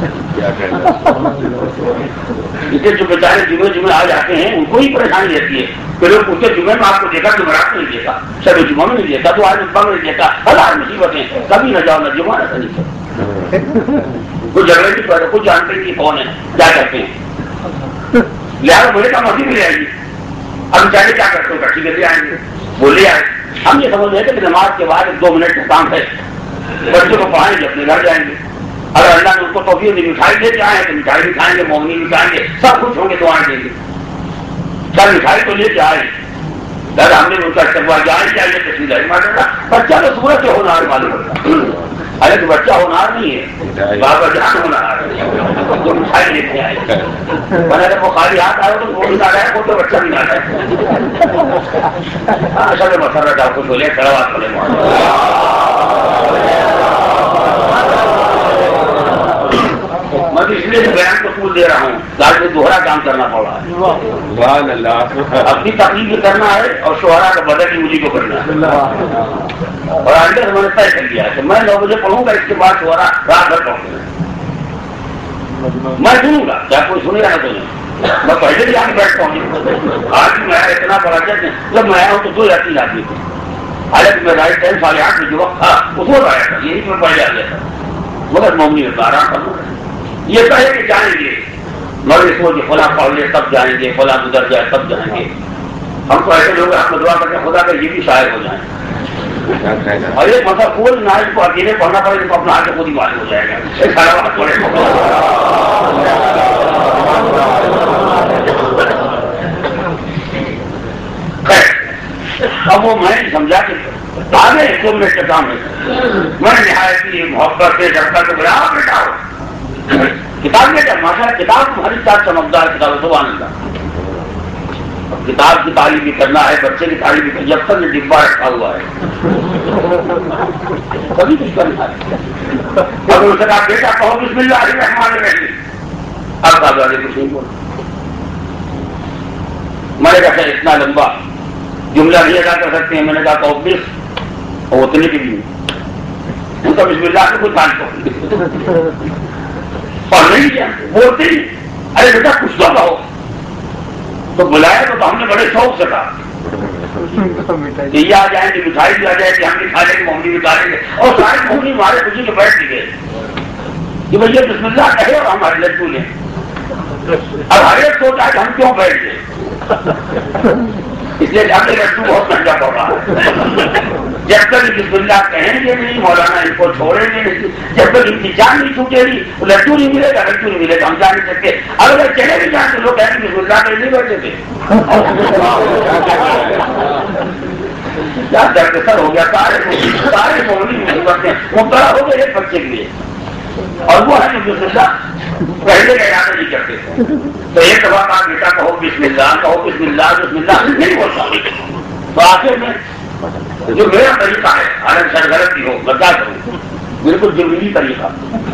اسے جو بیچارے جمعے جمعے آ جاتے ہیں ان کو ہی پریشانی رہتی ہے کہ لوگ پوچھتے جمعے میں آپ کو دیکھا جمعرات میں نہیں دیکھا، شب جمعہ میں نہیں دیکھا، تو آج جمعہ میں نہیں دیکھا، ہزار مصیبتیں، کبھی نہ جاؤ نہ جمعہ نہ نہیں کرو. کوئی جھگڑے نہیں پڑے، کوئی جانتے نہیں کون ہے کیا کرتے ہیں. لہٰذا بولے کا مسجد لے آئیے. اب چاہے کیا کرتے ہو کٹھی کر لے آئیں گے، وہ لے آئے. ہم یہ سمجھ رہے تھے کہ نماز کے بعد دو منٹ کا کام ہے، بچوں کو پڑھائیں گے اپنے گھر جائیں گے. اگر اللہ نے ان کو توفیق دی مٹھائی لے کے آئے تو مٹھائی بھی کھائیں گے، مومنی بھی کھائیں گے، سب کچھ ہوں گے دعائیں دیں گے. سر مٹھائی تو لے کے آئے، اگر ہم نے ان کا استقبال جائیں چاہیے تشریح ہے، بچہ تو سورج سے ہونا ہے معلوم ہوتا. ارے تو بچہ ہونہار نہیں ہے، بابا جان ہونہار ہے، تو مٹھائی لے کے آئے. میں نے وہ خالی ہاتھ آئے تو وہ بھی نہ رہے، وہ تو بچہ بھی نہ رہے. اصل میں مسرت آپ کو بولے کڑوا بولے میں تو اس لیے بیان کو پھول دے رہا ہوں، آج میں دوہرا کام کرنا پڑ رہا ہے. اپنی تقریب بھی کرنا ہے اور شوہرا کا بدل بھی مجھے کو کرنا ہے. اور آگے میں نے طے کر لیا کہ میں نو بجے پڑھوں گا، اس کے بعد شوہرا رات بھر پڑھوں گا. میں سنوں گا، کیا کوئی سنے گا تو نہیں. میں پہلے بھی آ کے بیٹھتا ہوں. آج میں اتنا بڑا جب جب میں آیا ہوں تو دو یا تین آدمی تھے. حالانکہ میں رائٹ ٹائم ساڑھے آٹھ بجے وقت تھا اس وقت آیا تھا، یہی میں پہلے آ گیا تھا. مگر ممنی میں آرام کروں یہ کہے کہ جائیں گے، مگر اس کو فلاں پڑھ لے تب جائیں گے، فلاں گزر جائے تب جائیں گے. ہم کو ایسے لوگ ہم دعا کرتے ہیں خدا کا یہ بھی شاعر ہو جائیں. اور ایک مطلب کوئی نہ اس کو اکیلے پڑھنا پڑے تو اپنا آگے خود ہی معلوم ہو جائے گا. اب وہ میں سمجھا کہ آگے دو منٹ کا کام ہے. میں نہایت ہی محبت سے ڈرتا تو بڑا بیٹا ہو کتاب بیٹا ماشاء کتاب تمہاری ساتھ چمکدار کتاب ہے. سبحان اللہ. کتاب کی تعریف بھی کرنا ہے، بچے کی تعریف بھی کرنا. جب تک یہ ڈبا رکھا ہوا ہے کبھی کچھ کرنا ہے. اگر اسے کہا بیٹا کہو بسم اللہ الرحمن الرحیم، اب کہا والے کچھ نہیں بولا. میں نے کہا اتنا لمبا جملہ نہیں ادا کر سکتے ہیں. میں نے کہا کہ بس اور اتنے کی بھی نہیں. ان کا بسم اللہ سے کوئی تعلق پڑھ نہیں کیا، بولتے ہی ارے بیٹا کچھ تو کہو. تو بلایا تو ہم نے بڑے شوق سے کہا کہ یہ آ جائیں گے، مٹھائی بھی آ جائے گی، ہم بھی کھا لیں گے، مونگی بھی کھا لیں گے. اور سارے مونگی ہمارے خوشی کے بیٹھ گئے کہ بھائی یہ بسم اللہ کہے اور ہمارے لڈو لیں. اب ہر ایک سوچا کہ ہم کیوں بیٹھ گئے، اس لیے ہمیں لڈو بہت مہنگا پڑ رہا ہے. جب تک بسم اللہ کہیں گے نہیں مولانا ان کو چھوڑیں گے نہیں، جب تک ان کی جان نہیں چھوٹے گی لڈو نہیں ملے گا، لڈو نہیں ملے گا. ہم جا نہیں سکتے. اگر چلے بھی جائیں تو لوگ کہیں گے بسم اللہ کہیں نہیں بیٹھے تھے. کیا درد سر ہو گیا. سارے سارے مومنی بچے مبتلا ہو گئے ایک بچے کے لیے، اور وہ ہے جو بسم اللہ پہلے کا ارادہ نہیں کرتے تھے. تو ایک دفعہ کہا بیٹا کہو بسم اللہ، کہو بسم اللہ، بسم اللہ نہیں بولتا. تو آخر میں جو میرا طریقہ ہے، حالانکہ سر غلط بھی ہو بتا کروں، بالکل ضروری طریقہ.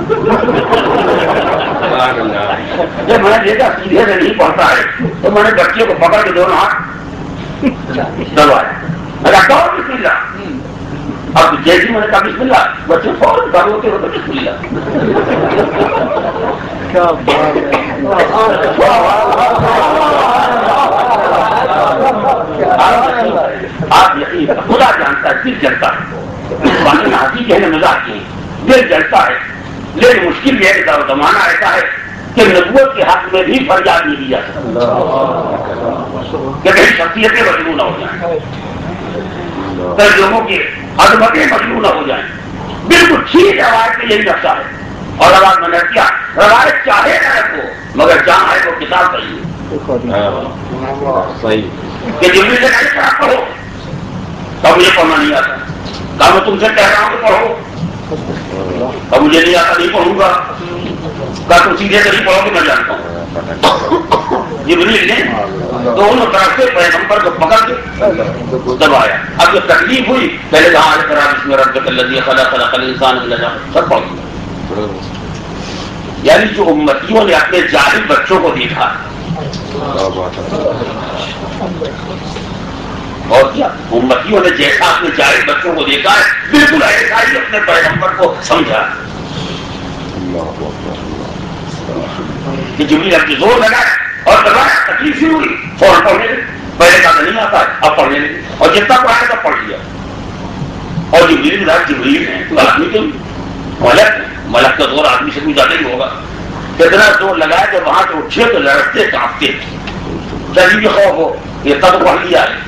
جب میں نے دیکھا سیدھے سے نہیں پڑھتا ہے تو میں نے بچے کو پکڑ کے دونوں ہاتھ دبایا. میں کہا کہو بسم اللہ. اب جیسی میں نے کہا بسم اللہ، بچے فوراً کر ہوتے ہوتے بسم اللہ. آپ یقین خدا جانتا ہے، دل جلتا ہے. باقی ہنسی کہنے مزاح کی دل جلتا ہے. لیکن مشکل یہ ہے کہ زمانہ ایسا ہے کہ نبوت کے حق میں بھی فریاد نہیں دی جا سکتی کہ کہیں شخصیتیں مجبور نہ ہو جائیں، کئی لوگوں کی عظمتیں مجبور نہ ہو جائیں. بالکل ٹھیک روایت میں یہی نقشہ ہے. اور روایت میں نے کیا روایت چاہے نہ رکھو مگر جہاں ہے وہ کتاب صحیح کہ جلدی سے نہیں کیا پڑھو. تب مجھے پڑھنا نہیں آتا. کہا میں تم سے کہہ رہا ہوں کہ پڑھو. اب مجھے نہیں آتا نہیں پڑھوں گا. کہا تم سیدھے سے نہیں پڑھو گے میں جانتا ہوں. جبریل نے دونوں طرف سے پیغمبر کو پکڑ کے دبایا. اب جو تکلیف ہوئی پہلے کہاں بسم ربک الذی خلق خلق الانسان من علق سب پڑھ دیا. یعنی جو امتیوں نے اپنے جاہل بچوں کو دیکھا اور کیا امتیوں نے جیسا اپنے جاہل بچوں کو دیکھا ہے بالکل ایسا ہی اپنے پیغمبر کو سمجھا کہ جبریل اپنی زور لگا اور دبایا. تکلیف ہی ہوئی فوراً پڑھنے لگے. پہلے کا تو نہیں آتا ہے اب پڑھنے لگے اور جتنا پڑھایا تب پڑھ لیا. اور جبریل جبریل ہیں تو آدمی تو ملک ملک کا زور آدمی سے بھی زیادہ ہی ہوگا. کتنا زور لگایا کہ وہاں سے اٹھے تو لڑکتے کانپتے چلی بھی خوف ہو یہ تب پڑھ لیا ہے.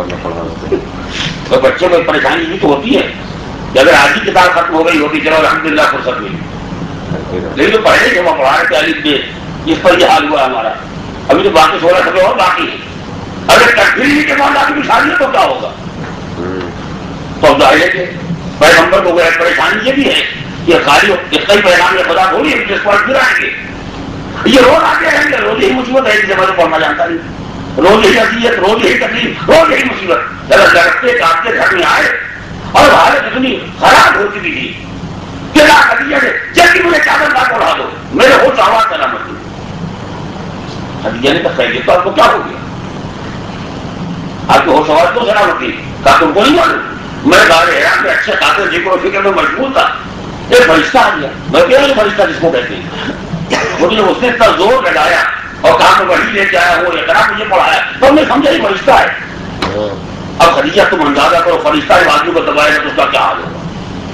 تو بچوں کو پریشانی بھی تو ہوتی ہے کہ اگر آج ہی کتاب ختم ہو گئی ہوتی چلو الحمدللہ فرصت ہوئی. لیکن تو پہلے جب ہم پڑھا رہے تھے الف بے اس پر یہ حال ہوا ہمارا. ابھی تو باقی سولہ سبے اور باقی ہے. اگر تکبیر کے بعد آپ کی نشانی ہے تو کیا ہوگا. تو اب ظاہر ہے کہ پیغمبر کو پریشانی یہ بھی ہے یہ خالی اتنا ہی پیغام خدا تھوڑی ہے جس پر گرائیں گے. یہ روز آتے رہیں گے, روز یہی مصیبت ہے جسے میں پڑھنا جانتا نہیں, روز یہی اذیت, روز یہی تکلیف, روز یہی مصیبت. ذرا لڑکتے کاٹتے گھر میں آئے اور حالت اتنی خراب ہو چکی تھی کہ لا خدیجہ نے جلدی مجھے چادر لا کے اڑا دو, میرے ہوش آواز سلامت ہوئی. خدیجہ نے کہا خیریت تو آپ کو کیا ہو گیا, آپ کی ہوش آواز تو سلامت تھی, کہا تم کو نہیں معلوم میں دار حیران میں اچھے خاطر ذکر و فکر میں مشغول تھا, ایک فرشتہ آ گیا. میں کہہ رہا ہوں فرشتہ جس کو کہتے ہیں, لیکن اس نے اتنا زور لگایا اور کہا میں وہی لے کے آیا ہوں, اقرا مجھے پڑھایا, تو ہم نے سمجھا یہ فرشتہ ہے. اب خدیجہ تم اندازہ کرو فرشتہ اس آدمی کو دبائے گا تو اس کا کیا حال ہوگا.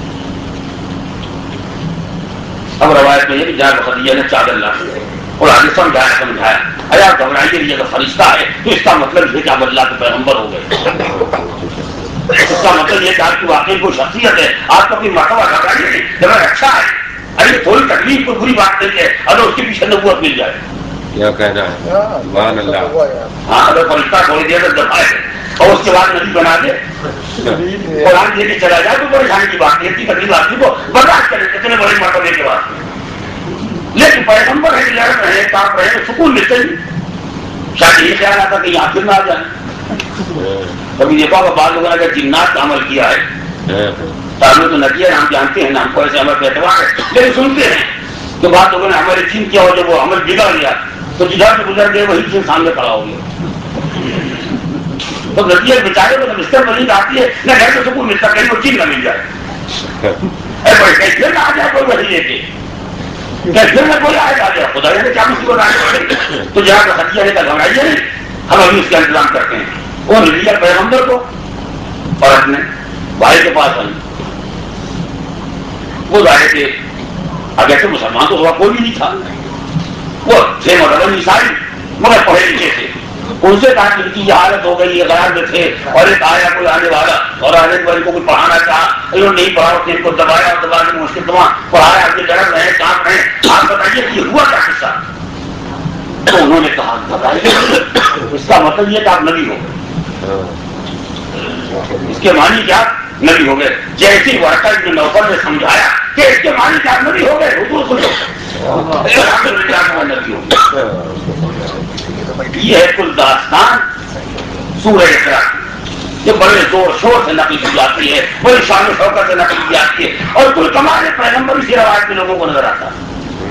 اب روایت میں یہ کہ جناب خدیجہ نے چادر لا دی اور آگے سمجھایا سمجھایا ارے آپ گھبرائیے نہیں, اگر فرشتہ ہے تو اس کا مطلب یہ کہ آپ اللہ کے پیغمبر ہو گئے. اس کا مطلب یہ کہ آپ کی واقعی کوئی شخصیت ہے, آپ کا کوئی مرتبہ گھبرائیے نہیں, جب اچھا ہے. ارے تھوڑی تکلیف کوئی بری بات نہیں ہے, اگر اس کے پیچھے نبوت مل جائے کیا کہنا ہے. سبحان اللہ. ہاں اگر فرشتہ تھوڑی دیر تک دبائے اور اس کے بعد نبی بنا دے, قرآن لے کے چلا جائے تو پریشانی کی بات نہیں, اتنی تکلیف آدمی کو برداشت کرے اتنے بڑے مرتبے کے بعد. لیکن پیغمبر ہے کہ لڑ رہے کاٹ رہے سکون ملتے نہیں. شاید یہ خیال آتا کہ یہاں پھر نہ آ جائے. کبھی دیکھا ہوگا بعض لوگوں نے اگر جنات کا عمل کیا ہے, تعلق تو نہ کیا ہے, ہم جانتے ہیں ہم کو ایسے عمل کا اعتبار ہے, لیکن سنتے ہیں کہ بعض لوگوں نے ہمارے جن کیا اور جب وہ عمل بگڑ گیا تو جدھر سے گزر گئے وہی چیز سامنے کھڑا ہو گیا. تو نتیجہ بیچارے کو بستر پر نیند آتی ہے, نہ گھر میں سکون ملتا, کہیں وہ چین نہ مل جائے. پھر آ جائے کوئی وہی لے کے, پھر میں کوئی آئے آ جائے, خدا نے کیا مصیبت آنے پڑے. تو جہاں کا خدیجہ نے کہا گھبرائیے نہیں, ہم ابھی اس کا انتظام کرتے ہیں. وہ لیا پیغمبر کو اور اپنے بھائی کے پاس آئی. وہ ظاہر تھے اب ایسے مسلمان تو ہوا کوئی بھی نہیں تھا, وہ تھے مدرن عیسائی مگر پڑھے لکھے تھے. ان سے کہا کہ ان کی یہ حالت ہو گئی, یہ غرار میں تھے اور ایک آیا کوئی آنے والا اور آنے والے کو کوئی پڑھانا چاہا, انہوں نے نہیں پڑھا, اس نے ان کو دبایا اور دبا کے مشکل دبا پڑھایا, آپ کے ڈر رہے کانپ رہے, آپ بتائیے کہ ہوا کیا قصہ. تو انہوں نے کہا بتائیے اس کا مطلب یہ کہ آپ نبی ہو گئے. اس کے معنی کیا نبی ہو گئے. جیسی ورقہ ابن نوفل نے سمجھایا کہ اس کے معنی کیا نبی ہو گئے, حضور کو نبی ہو گئے. یہ ہے کل داستان سورہ اقرا کی, یہ بڑے زور شور سے نقل کی جاتی ہے, بڑی شان و شوکت سے نقل کی جاتی ہے, اور کل کمال پیغمبر اسی روایت کے لوگوں کو نظر آتا ہے.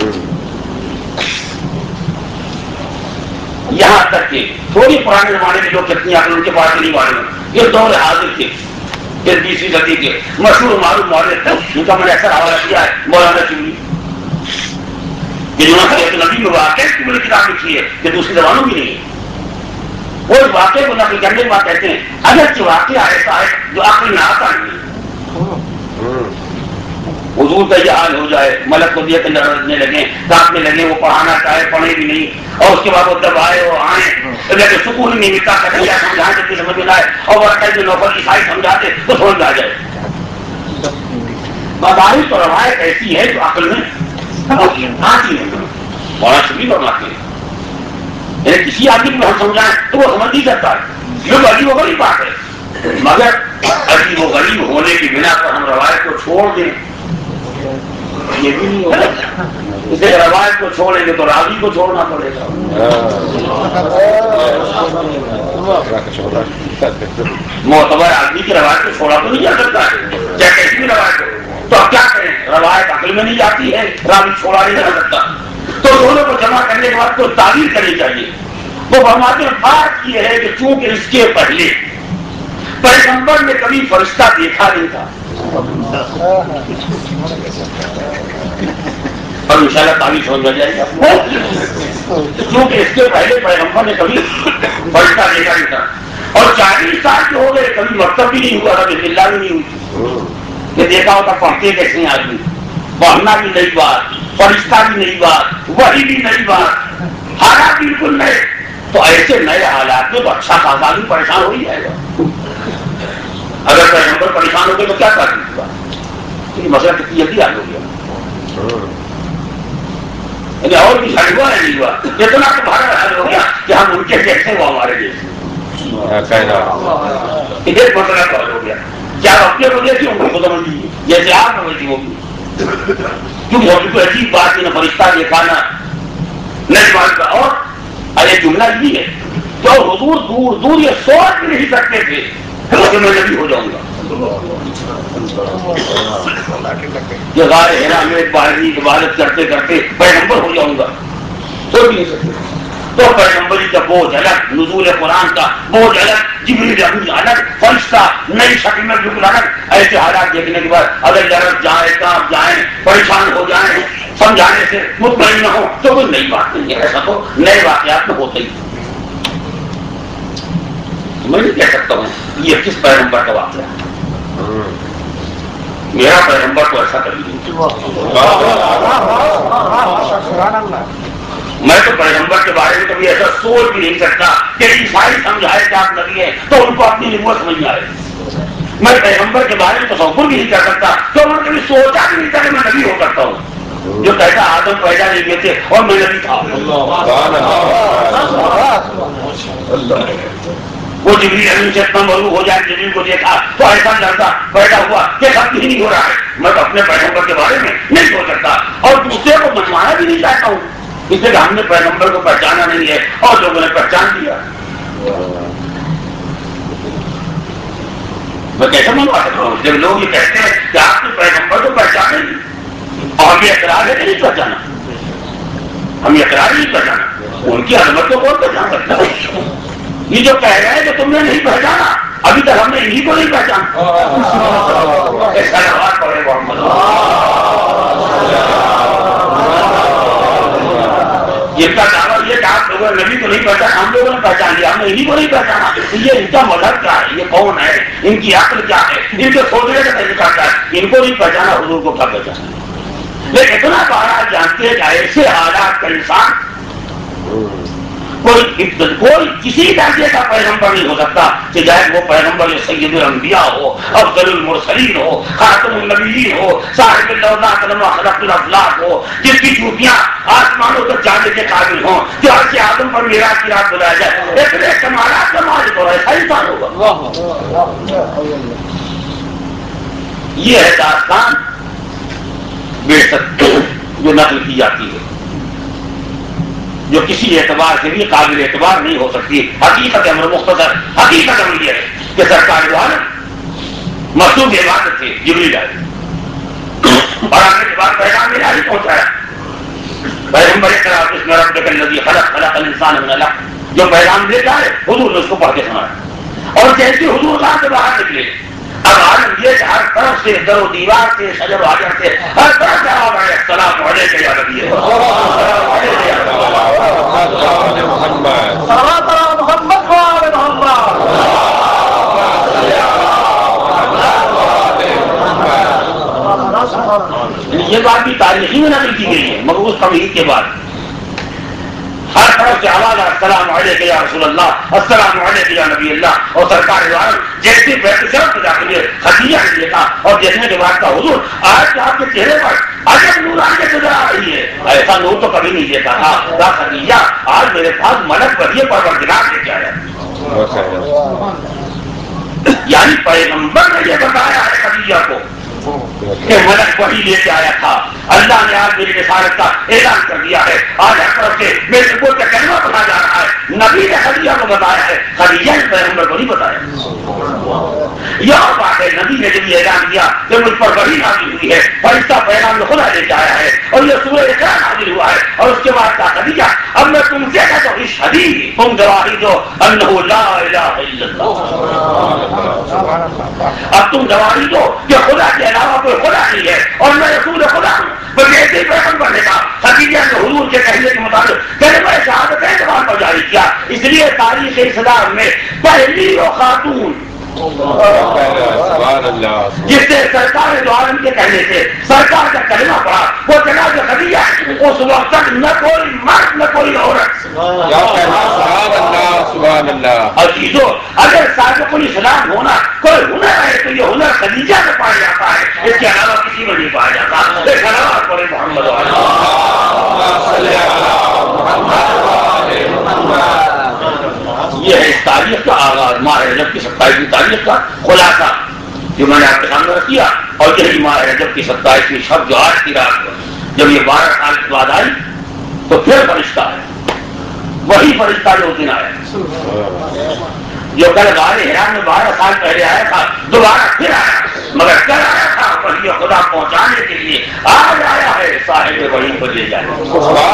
یہاں تک کہ تھوڑی پرانے زمانے میں جو کتنی عقل ان کے پاس نہیں معلوم, یہ دور حاضر تھے, یہ بیسویں صدی کے مشہور معروف مولوی تھے, ان کا میں نے اکثر حوالہ کیا ہے, مولانا شبلی, جنہوں نے نبی میں واقع کی بڑی کتاب لکھی ہے کہ دوسری زبانوں کی نہیں ہے. وہ اس واقعے کو نقل کرنے کے بعد کہتے ہیں اگرچہ واقعہ ایسا ہے جو عقل میں آتا نہیں. حضور کا یہ حال ہو جائے, ملک کو دیے لڑنے لگے, کاٹنے لگے, وہ پڑھانا چاہے پڑھے بھی نہیں, اور اس کے بعد وہ جب آئے وہ آئے لیکن سکون نہیں ملتا, کٹیا سمجھائیں جتنی سمجھ میں آئے, اور وہ جو نوکر عیسائی سمجھاتے تو سمجھ میں آ جائے. مدارس تو روایت ایسی ہے جو عقل میں آتی نہیں. مولانا شبلی فرماتے ہیں یعنی کسی آدمی کو ہم سمجھائیں تو وہ سمجھ نہیں سکتا ہے, یہ عجیب و غریب بات ہے. مگر عجیب و غریب ہونے کی بنا پر ہم روایت کو چھوڑ دیں یہ بھی نہیں ہوگا. اسے روایت کو چھوڑیں گے تو راوی کو چھوڑنا پڑے گا. معتبر آدمی کی روایت کو چھوڑا تو نہیں جا سکتا ہے, چاہے کیسی بھی روایت ہو. تو اب کیا کریں, روایت عقل میں نہیں جاتی ہے, راوی چھوڑا نہیں جا سکتا, تو دونوں کو جمع کرنے کے بعد کوئی تعبیر کرنی چاہیے. وہ فرماتے ہیں بات یہ ہے کہ چونکہ اس کے پہلے پیغمبر نے کبھی فرشتہ دیکھا نہیں تھا, اور انشاءاللہ تعبیر سمجھ میں جائے گا. کیونکہ اس کے پہلے پیغمبر نے کبھی فرشتہ دیکھا نہیں تھا, اور چالیس سال کے ہو گئے کبھی مکتب بھی نہیں ہوا تھا, بسم اللہ بھی نہیں ہوئی. کہ دیکھا ہوتا پڑھتے کیسے آدمی, پڑھنا بھی نئی بات, فرشتہ بھی نئی بات, وحی بھی نئی بات, حالات بالکل نئے. تو ایسے نئے حالات میں تو اچھا خاصا بھی پریشان ہو ہی جائے گا. اگر پیغمبر پریشان ہو گئے تو کیا کریں گا, مسئلہ کتنی جلدی حل ہو گیا. یعنی اور بھی حل ہوا ہے نہیں ہوا, اتنا تمہارا حل ہو گیا کہ ہم ان کے جیسے وہ ہمارے جیسے. ایک مسئلہ حل ہو گیا, کیا اپنے کو دیکھی ان کو سمجھ لیجیے جیسے آپ سمجھتی ہوگی. کیوں موضوع کوئی عجیب بات ہے، نہ فرشتہ دیکھا نہ نجوان کا، اور ارے جملہ بھی ہے تو حضور دور دور یہ سوچ بھی نہیں سکتے تھے کہ میں نبی ہو جاؤں گا کہ غار حرا میں باہری عبادت کرتے کرتے پیغمبر ہو جاؤں گا، سوچ بھی نہیں سکتے۔ تو پیغمبری کا بوجھ الگ، نزول قرآن کا بوجھ الگ، جبریل امین الگ، فرشتہ نئی شکل میں بالکل الگ۔ ایسے حالات دیکھنے کے بعد اگر لڑک جائیں کام جائیں پریشان ہو جائیں سمجھانے سے مطمئن نہ ہو تو کوئی نئی بات نہیں ہے، ایسا تو نئے واقعات میں ہوتا ہی۔ میں نہیں کہہ سکتا ہوں یہ کس پیغمبر کا واقعہ ہے، میرا پیغمبر تو ایسا کبھی نہیں۔ میں تو پیغمبر کے بارے میں کبھی ایسا سوچ بھی نہیں سکتا کہ عیسائی سمجھائے کہ آپ نبی ہیں تو ان کو اپنی نبوت سمجھ میں آئے۔ میں پیغمبر کے بارے میں تصور بھی نہیں کر سکتا تو انہوں نے کبھی سوچا بھی نہیں تھا کہ میں نبی ہو سکتا ہوں، جو کہتا آدم پیدا نہیں ہوئے تھے اور میں نبی تھا۔ وہ جبریل امین سے اتنا معلوم ہو جائے، جبریل کو دیکھا تو ایسا لڑکا پیدا ہوا کہ سب کچھ نہیں ہو رہا ہے۔ میں تو اپنے پیغمبر کے بارے میں نہیں سوچ سکتا اور دوسرے کو منوانا بھی نہیں چاہتا ہوں، اس لیے ہم نے پیغمبر کو پہچانا نہیں ہے اور لوگوں نے پہچان دیا۔ میں کیسے منوا سکتا ہوں جب لوگ یہ کہتے ہیں کہ آپ نے پیغمبر کو پہچانے نہیں اور یہ اقرار ہے کہ نہیں پہچانا، ہم یہ اقرار نہیں پہچانا، ان کی عظمت کو کون پہچان سکتا ہے؟ یہ جو کہہ رہے ہیں کہ تم نے نہیں پہچانا، ابھی تک ہم نے انہیں کو نہیں پہچانا۔ ان کا دعویٰ یہ کہ آپ لوگوں نے نبی کو نہیں پہچانا، ہم لوگوں نے پہچان لیا، ہم نے انہیں کو نہیں پہچانا۔ یہ ان کا مذہب کیا ہے، یہ کون ہے، ان کی عقل کیا ہے، ان کے سوچنے کا طریقہ کیا ہے، ان کو نہیں پہچانا حضور کو کیا پہچانا۔ لیکن اتنا بارہ جانتے ہیں کہ ایسے حالات کا انسان کوئی کوئی کسی درجے کا پیغمبر نہیں ہو سکتا کہ چاہے وہ پیغمبر سید الانبیاء ہو، افضل المرسلین ہو، خاتم النبیین ہو، صاحب اللوحات خلق الافلاق ہو، جس کی چوٹیاں آسمانوں تک جانے کے قابل ہوں، جو عرش آدم پر معراج کی رات بلایا جائے، اتنے کمالات کا مالک ہو رہا ہے، ایسا انسان ہوگا۔ یہ ہے داستان بے شک جو نقل کی جاتی ہے، جو کسی اعتبار سے بھی قابل اعتبار نہیں ہو سکتی۔ حقیقت امر مختصر حقیقت امر یہ ہے کہ سرکار جو ہے مصروف عبادت تھے، جبریل آئے اور آنے کے بعد پیغام میرا ہی پہنچایا۔ پیغمبر اقرا بسم ربک الذی خلق خلق الانسان من علق، جو پیغام لے جائے حضور نے اس کو پڑھ کے سنایا، اور جیسے حضور وہاں سے باہر نکلے اب عالم یہ کہ ہر طرف سے در و دیوار سے شجر و حجر سے ہر طرف سے آواز آئے السلام علیکم یا نبی یہ بات بھی تاریخی میں نقل کی گئی ہے مقبوض تمہید کے بعد۔ ہر طرف سے آواز السلام علیکم یا رسول اللہ، السلام علیکم یا نبی اللہ، اور سرکار عالم جیسے بیت شرف میں داخل ہوئے خدیجہ نے دیکھا اور دیکھنے کے بعد کا حضور آج آپ کے چہرے پر عجب نورانی سے نظر آ رہی ہے، ایسا نور تو کبھی نہیں دیکھا تھا۔ دا خدیجہ آج میرے پاس ملک بریے پروردگار لے کے آیا، یعنی پیغمبر نے یہ بتایا ہے خدیجہ کو کہ ملک وہی لے کے آیا تھا۔ اللہ نے آج میری رسالت کا اعلان کر دیا ہے، آج ہر طرف سے میرے نبوت کا کلمہ پڑھا جا رہا ہے۔ نبی نے خدیجہ کو بتایا ہے، خدیجہ نے پیغمبر کو نہیں بتایا۔ یہ بات ہے نبی نے جب یہ اعلان کیا کہ مجھ پر وحی نازل ہوئی ہے، فرشتہ پیغام خدا لے کے آیا ہے اور یہ سورہ اقرا نازل ہوا ہے، اور اس کے بعد کہا خدیجہ اب میں تم سے کہتا ہوں شہید تم گواہی دو انہ لا الہ الا اللہ، اب تم گواہی دو کہ خدا کے علاوہ کوئی خدا نہیں ہے اور میں رسول خدا ہوں۔ بلکہ پیغمبر نے کہا خدیجہ نے حضور کے کہنے کے مطابق کلمہ شہادت زبان پر جاری کیا، اس لیے تاریخ اسلام میں پہلی وہ خاتون جس سے سرکار دو عالم کے کہنے سے سرکار کا کلمہ پڑھا وہ جناب خدیجہ، اس وقت تک نہ کوئی مرد نہ کوئی عورت۔ عزیزو اگر سابق الاسلام ہونا کوئی ہنر ہے تو یہ ہنر خدیجہ میں پایا جاتا ہے، اس کے علاوہ کسی میں نہیں پایا جاتا۔ ایک علاوہ پڑے محمد یہ ہے اس تاریخ کا آغاز، ماہ رجب کی ستائیسویں تاریخ کا خلاصہ۔ جو میں نے آپ کے سامنے رکھ دیا. اور یہی ماہ رجب کی ستائیسویں شب جو آج کی رات کو جب یہ بارہ سال کے بعد آئی تو پھر فرشتہ ہے، وہی فرشتہ جو اس دن آیا، جو کل غار حرا میں بارہ سال پہلے آیا تھا دوبارہ پھر آیا، مگر کل آیا تھا وہی خدا پہنچانے کے لیے، آج آیا ہے صاحب وہی کو لے جانے.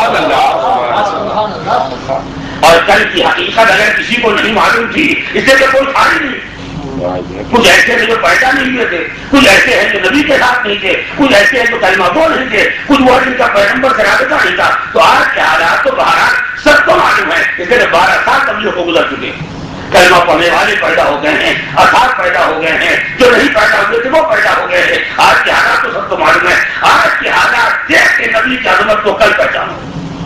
اور کل کی حقیقت اگر کسی کو نہیں معلوم تھی اس سے تو کوئی خالی نہیں. کچھ ایسے ہیں جو پیدا نہیں ہوئے تھے، کچھ ایسے ہیں جو نبی کے ساتھ نہیں تھے، کچھ ایسے ہیں جو کلمہ گو نہیں تھے، کچھ وہ جن کا پیغمبر سے رابطہ نہیں تھا. تو آج کے حالات تو بہرحال سب کو معلوم ہے، اس لیے بارہ سال تبلیغ کو گزر چکے. کلمہ پڑھنے والے پیدا ہو گئے ہیں، اثار پیدا ہو گئے ہیں، جو نہیں پیدا ہوئے تھے وہ پیدا ہو گئے ہیں. آج کے حالات تو سب کو معلوم ہے. آج کے حالات دیکھ کے نبی کی عظمت کو کل پہچانو.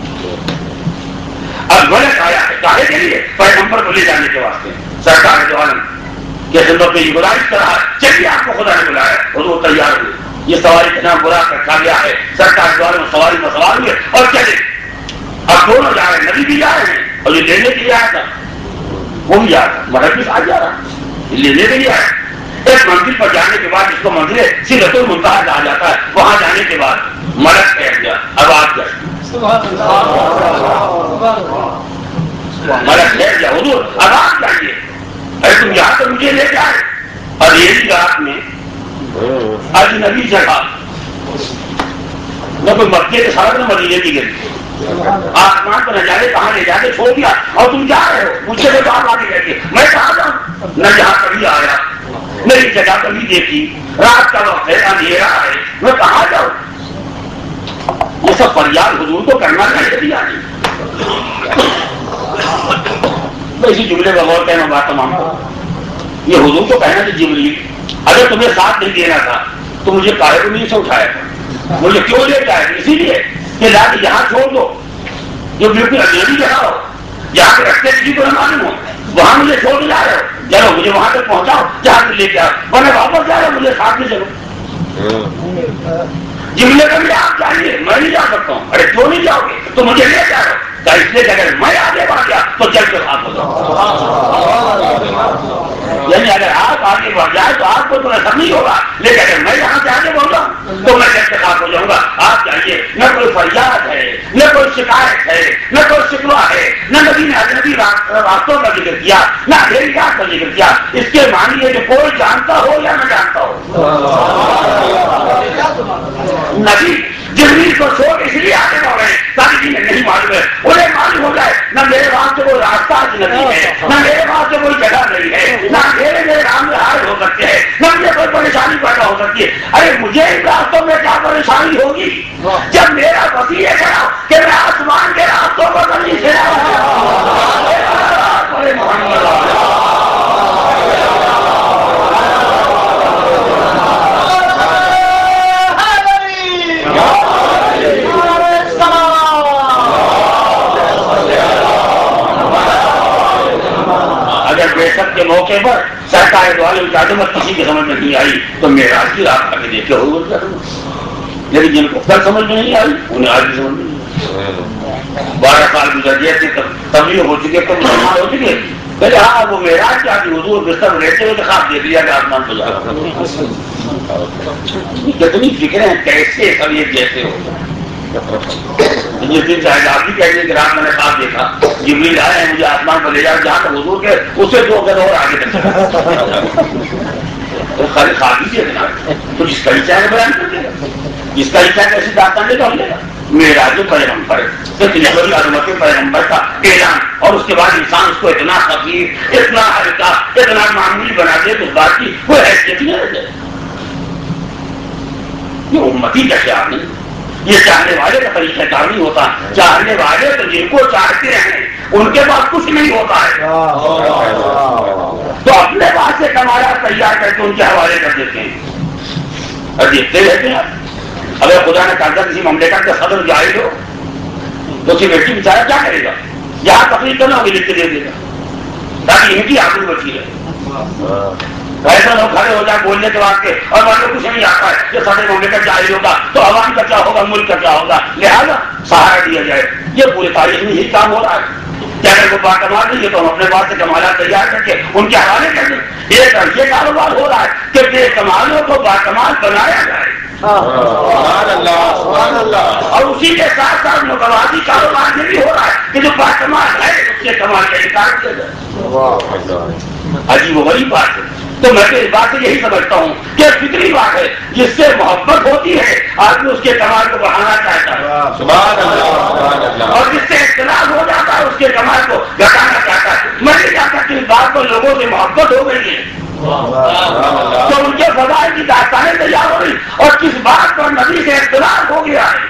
اب غلط آیا ہے کاہے کے لیے؟ پیغمبر کو لے جانے کے واسطے. سرکار جو عالم کے زندوں پہ یہ گزارش کر رہا ہے، چلیے آپ کو خدا نے بلایا، حضور تیار ہوئے. یہ سواری کا نام برا رکھا گیا ہے. سرکار جو عالم سواری میں سوار ہوئے اور چلے. اب دونوں جا رہے ہیں، نبی بھی جا رہے ہیں اور یہ لینے کے لیے آیا تھا وہ بھی جا رہا، مگر بھی آج جا رہا لینے کے لیے آیا. ایک منزل پر جانے کے بعد اس کو منزل سدرۃ المنتہا کہا جاتا ہے. وہاں جانے کے بعد ملک کہہ گیا، آواز گئی، ملک کہہ گیا حضور آواز چاہیے، ارے تم یہاں تو مجھے لے جائے. اور یہ رات میں اجنبی جگہ نہ کوئی مکے کے ساتھ نہ مدینے کی گئی، آسمان پر نہ جانے کہاں لے جاتے چھوڑ دیا. اور تم جا رہے ہو مجھ سے وہ بات آگے کہتی میں کہاں جاؤں؟ نہ جہاں کبھی آیا، نئی جگہ کبھی دیکھی، رات کا وقت ہے، اندھیرا ہے، میں کہاں جاؤں؟ یہ سب فریاد حضور کو کرنا چاہیے دیا نہیں. میں اسی جملے کا غور کہنا بات تمام کو، یہ حضور کو کہنا کہ جبریل اگر تمہیں ساتھ نہیں دینا تھا تو مجھے کاہے کو نہیں سے اٹھایا تھا، مجھے کیوں لے جائے؟ اسی لیے کہ جا کے یہاں چھوڑ دو جو بالکل اجنبی جگہ ہو، جہاں کے رستے کسی کو نہ معلوم ہو، وہاں مجھے چھوڑ کے جا رہے ہو، چلو مجھے وہاں تک پہنچاؤ جہاں سے لے کے آؤ، ورنہ واپس جا رہے ہو مجھے ساتھ میں چلو. جملے کا بھی آپ جائیے، میں نہیں جا سکتا ہوں. ارے کیوں نہیں جاؤ گے؟ تو مجھے لے جا رہے ہو. اس لیے کہ اگر میں آگے بڑھ گیا تو چل کے ساتھ ہو جاؤں. یعنی اگر آپ آگے بڑھ جائے تو آپ کو تو ایسا نہیں ہوگا، لیکن اگر میں یہاں سے آگے بڑھ جاؤں تو میں چل کے ساتھ ہو جاؤں گا. آپ جائیے. نہ کوئی فریاد ہے، نہ کوئی شکایت ہے، نہ کوئی شکوہ ہے، نہ نبی نے اجنبی راستوں کا ذکر کیا، نہ اندھیریات کا ذکر کیا. اس کے معنی ہے کہ کوئی جانتا ہو یا نہ جانتا ہو، نبی جبریل کو چھوڑ اس لیے آگے بڑھ رہے ہیں تاکہ جنہیں نہیں معلوم ہے انہیں معلوم ہو جائے. نہ میرے وہاں سے کوئی راستہ نہیں ہے، نہ میرے وہاں سے کوئی جگہ نہیں ہے، نہ میرے میرے رام میں حال ہو سکتے ہیں، نہ مجھے کوئی پریشانی پیدا ہو سکتی ہے. ارے مجھے ان راستوں میں کیا پریشانی ہوگی جب میرا وسیع ہے کھڑا کہ میں آسمان کے راستوں کو نہیں سے کے موقع پر سرکار دو عالم کی عظمت کسی کی سمجھ میں نہیں آئی تو معراج کی رات آگے دیکھے حضور کی عظمت، لیکن جن کو کل سمجھ میں نہیں آئی انہیں آج بھی سمجھ میں نہیں آئی. بارہ سال گزر گئے تھے، تبلیغ ہو چکے، تب مسلمان ہو چکے. پہلے ہاں وہ معراج کیا کہ حضور بستر میں رہتے ہوئے تو خواب دیکھ لیا کہ آسمان پہ جا رہا. کتنی فکریں ہیں کیسے سب یہ جیسے ہو. جس دن شاید آپ بھی کہہ دیں کہ رات میں نے خواب دیکھا، جبریل آئے ہیں مجھے آسمان پر لے جاؤ جہاں تک حضور کے اس سے دو قدم اور آگے تک. تو خالی خواب ہی دیکھنا تو جس کا حصہ ہے بیان کر دے گا، جس کا حصہ کیسے داستان دے تو لے گا. معراج پیغمبر بڑی عظمت پیغمبر کا اعلان، اور اس کے بعد انسان اس کو اتنا خفیف، اتنا ہلکا، اتنا معمولی بنا دے تو اس بات کی کوئی حیثیت نہیں رہ جائے. یہ امتی کا خیال نہیں، یہ چاہنے والے کا طریقہ کار نہیں ہوتا. چاہنے والے تو جن کو چاہتے ہیں ان کے پاس کچھ نہیں ہوتا ہے تو اپنے پاس سے کمایا تیار کر کے ان کے حوالے کر دیتے ہیں اور دیکھتے رہتے ہیں. اگر خدا نے کہا کسی مملکت کا صدر جائز ہو تو اسی بیٹی بیچارہ کیا کرے گا؟ یہاں تقریر کرنا ہوگی لکھ کے دے دے گا تاکہ ان کی آگے بچی رہے. ایسا لوگ کھڑے ہو جائے بولنے کے واسطے اور مان لو کچھ نہیں آتا ہے کہ صدر مملکت جائز ہوگا تو عوام کا کیا ہوگا، ملک کا کیا ہوگا، لہٰذا سہارا دیا جائے. یہ پوری تاریخ میں یہی کام ہو رہا ہے. کہ اگر وہ باکمال نہیں ہے تو ہم اپنے پاس سے کمالات تیار کر کے ان کے حوالے کر دیں. ایک ایسے کاروبار ہو رہا ہے کہ بے کمالوں کو باکمال بنایا جائے سبحان اللہ سبحان اللہ. اور اسی کے ساتھ ساتھ متوازی کاروبار یہ بھی ہو رہا ہے کہ جو باکمال ہے اس کے کمال کا انکار کیا جائے. عجیب و غریب بات ہے. تو میں تو اس بات سے یہی سمجھتا ہوں کہ فطری بات ہے جس سے محبت ہوتی ہے آدمی اس کے کمال کو بڑھانا چاہتا ہے. سبحان اللہ سبحان اللہ. اور جس سے اختلاف ہو جاتا ہے اس کے کمال کو گھٹانا چاہتا ہے. میں نہیں چاہتا کہ اس بات کو لوگوں سے محبت ہو گئی ہے تو ان کے فضائل کی داستانیں تیار ہو رہی اور کس بات پر نبی سے اختلاف ہو گیا ہے.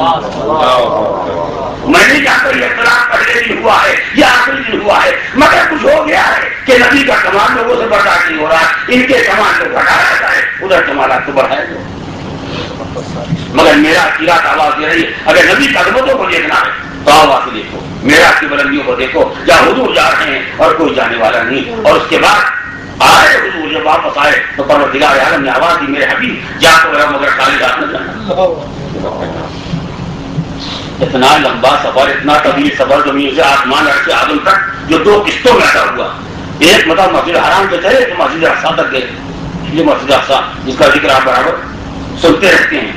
میں نہیں چاہتا یہ اختلاف پہلے بھی ہوا ہے یا آخری دن ہوا ہے مگر کچھ ہو گیا ہے کہ نبی کا کمال لوگوں سے برداشت نہیں ہو رہا ہے. ان کے کمال کو گھٹایا جائے ادھر کمالات کو بڑھایا جائے. مگر میرا قرات آواز دے رہی ہے اگر نبی قدمتوں کو دیکھنا ہے تو آواز سے دیکھو میرا کی بلندیوں کو دیکھو جہاں حضور جا رہے ہیں اور کوئی جانے والا نہیں. اور اس کے بعد آئے حضور جب واپس آئے تو پروردگار عالم نے آواز دی میرے حبیب جا تو رہا مگر خالی رات نہ جانا. اتنا لمبا سفر اتنا طویل سفر زمین سے آسمان عرش آدم تک جو دو قسطوں میں ادا ہوا. ایک مطلب مسجد حرام پہ چلے تو مسجد اقصیٰ تک گئے. یہ مسجد اقصیٰ جس کا ذکر آپ برابر سنتے رہتے ہیں.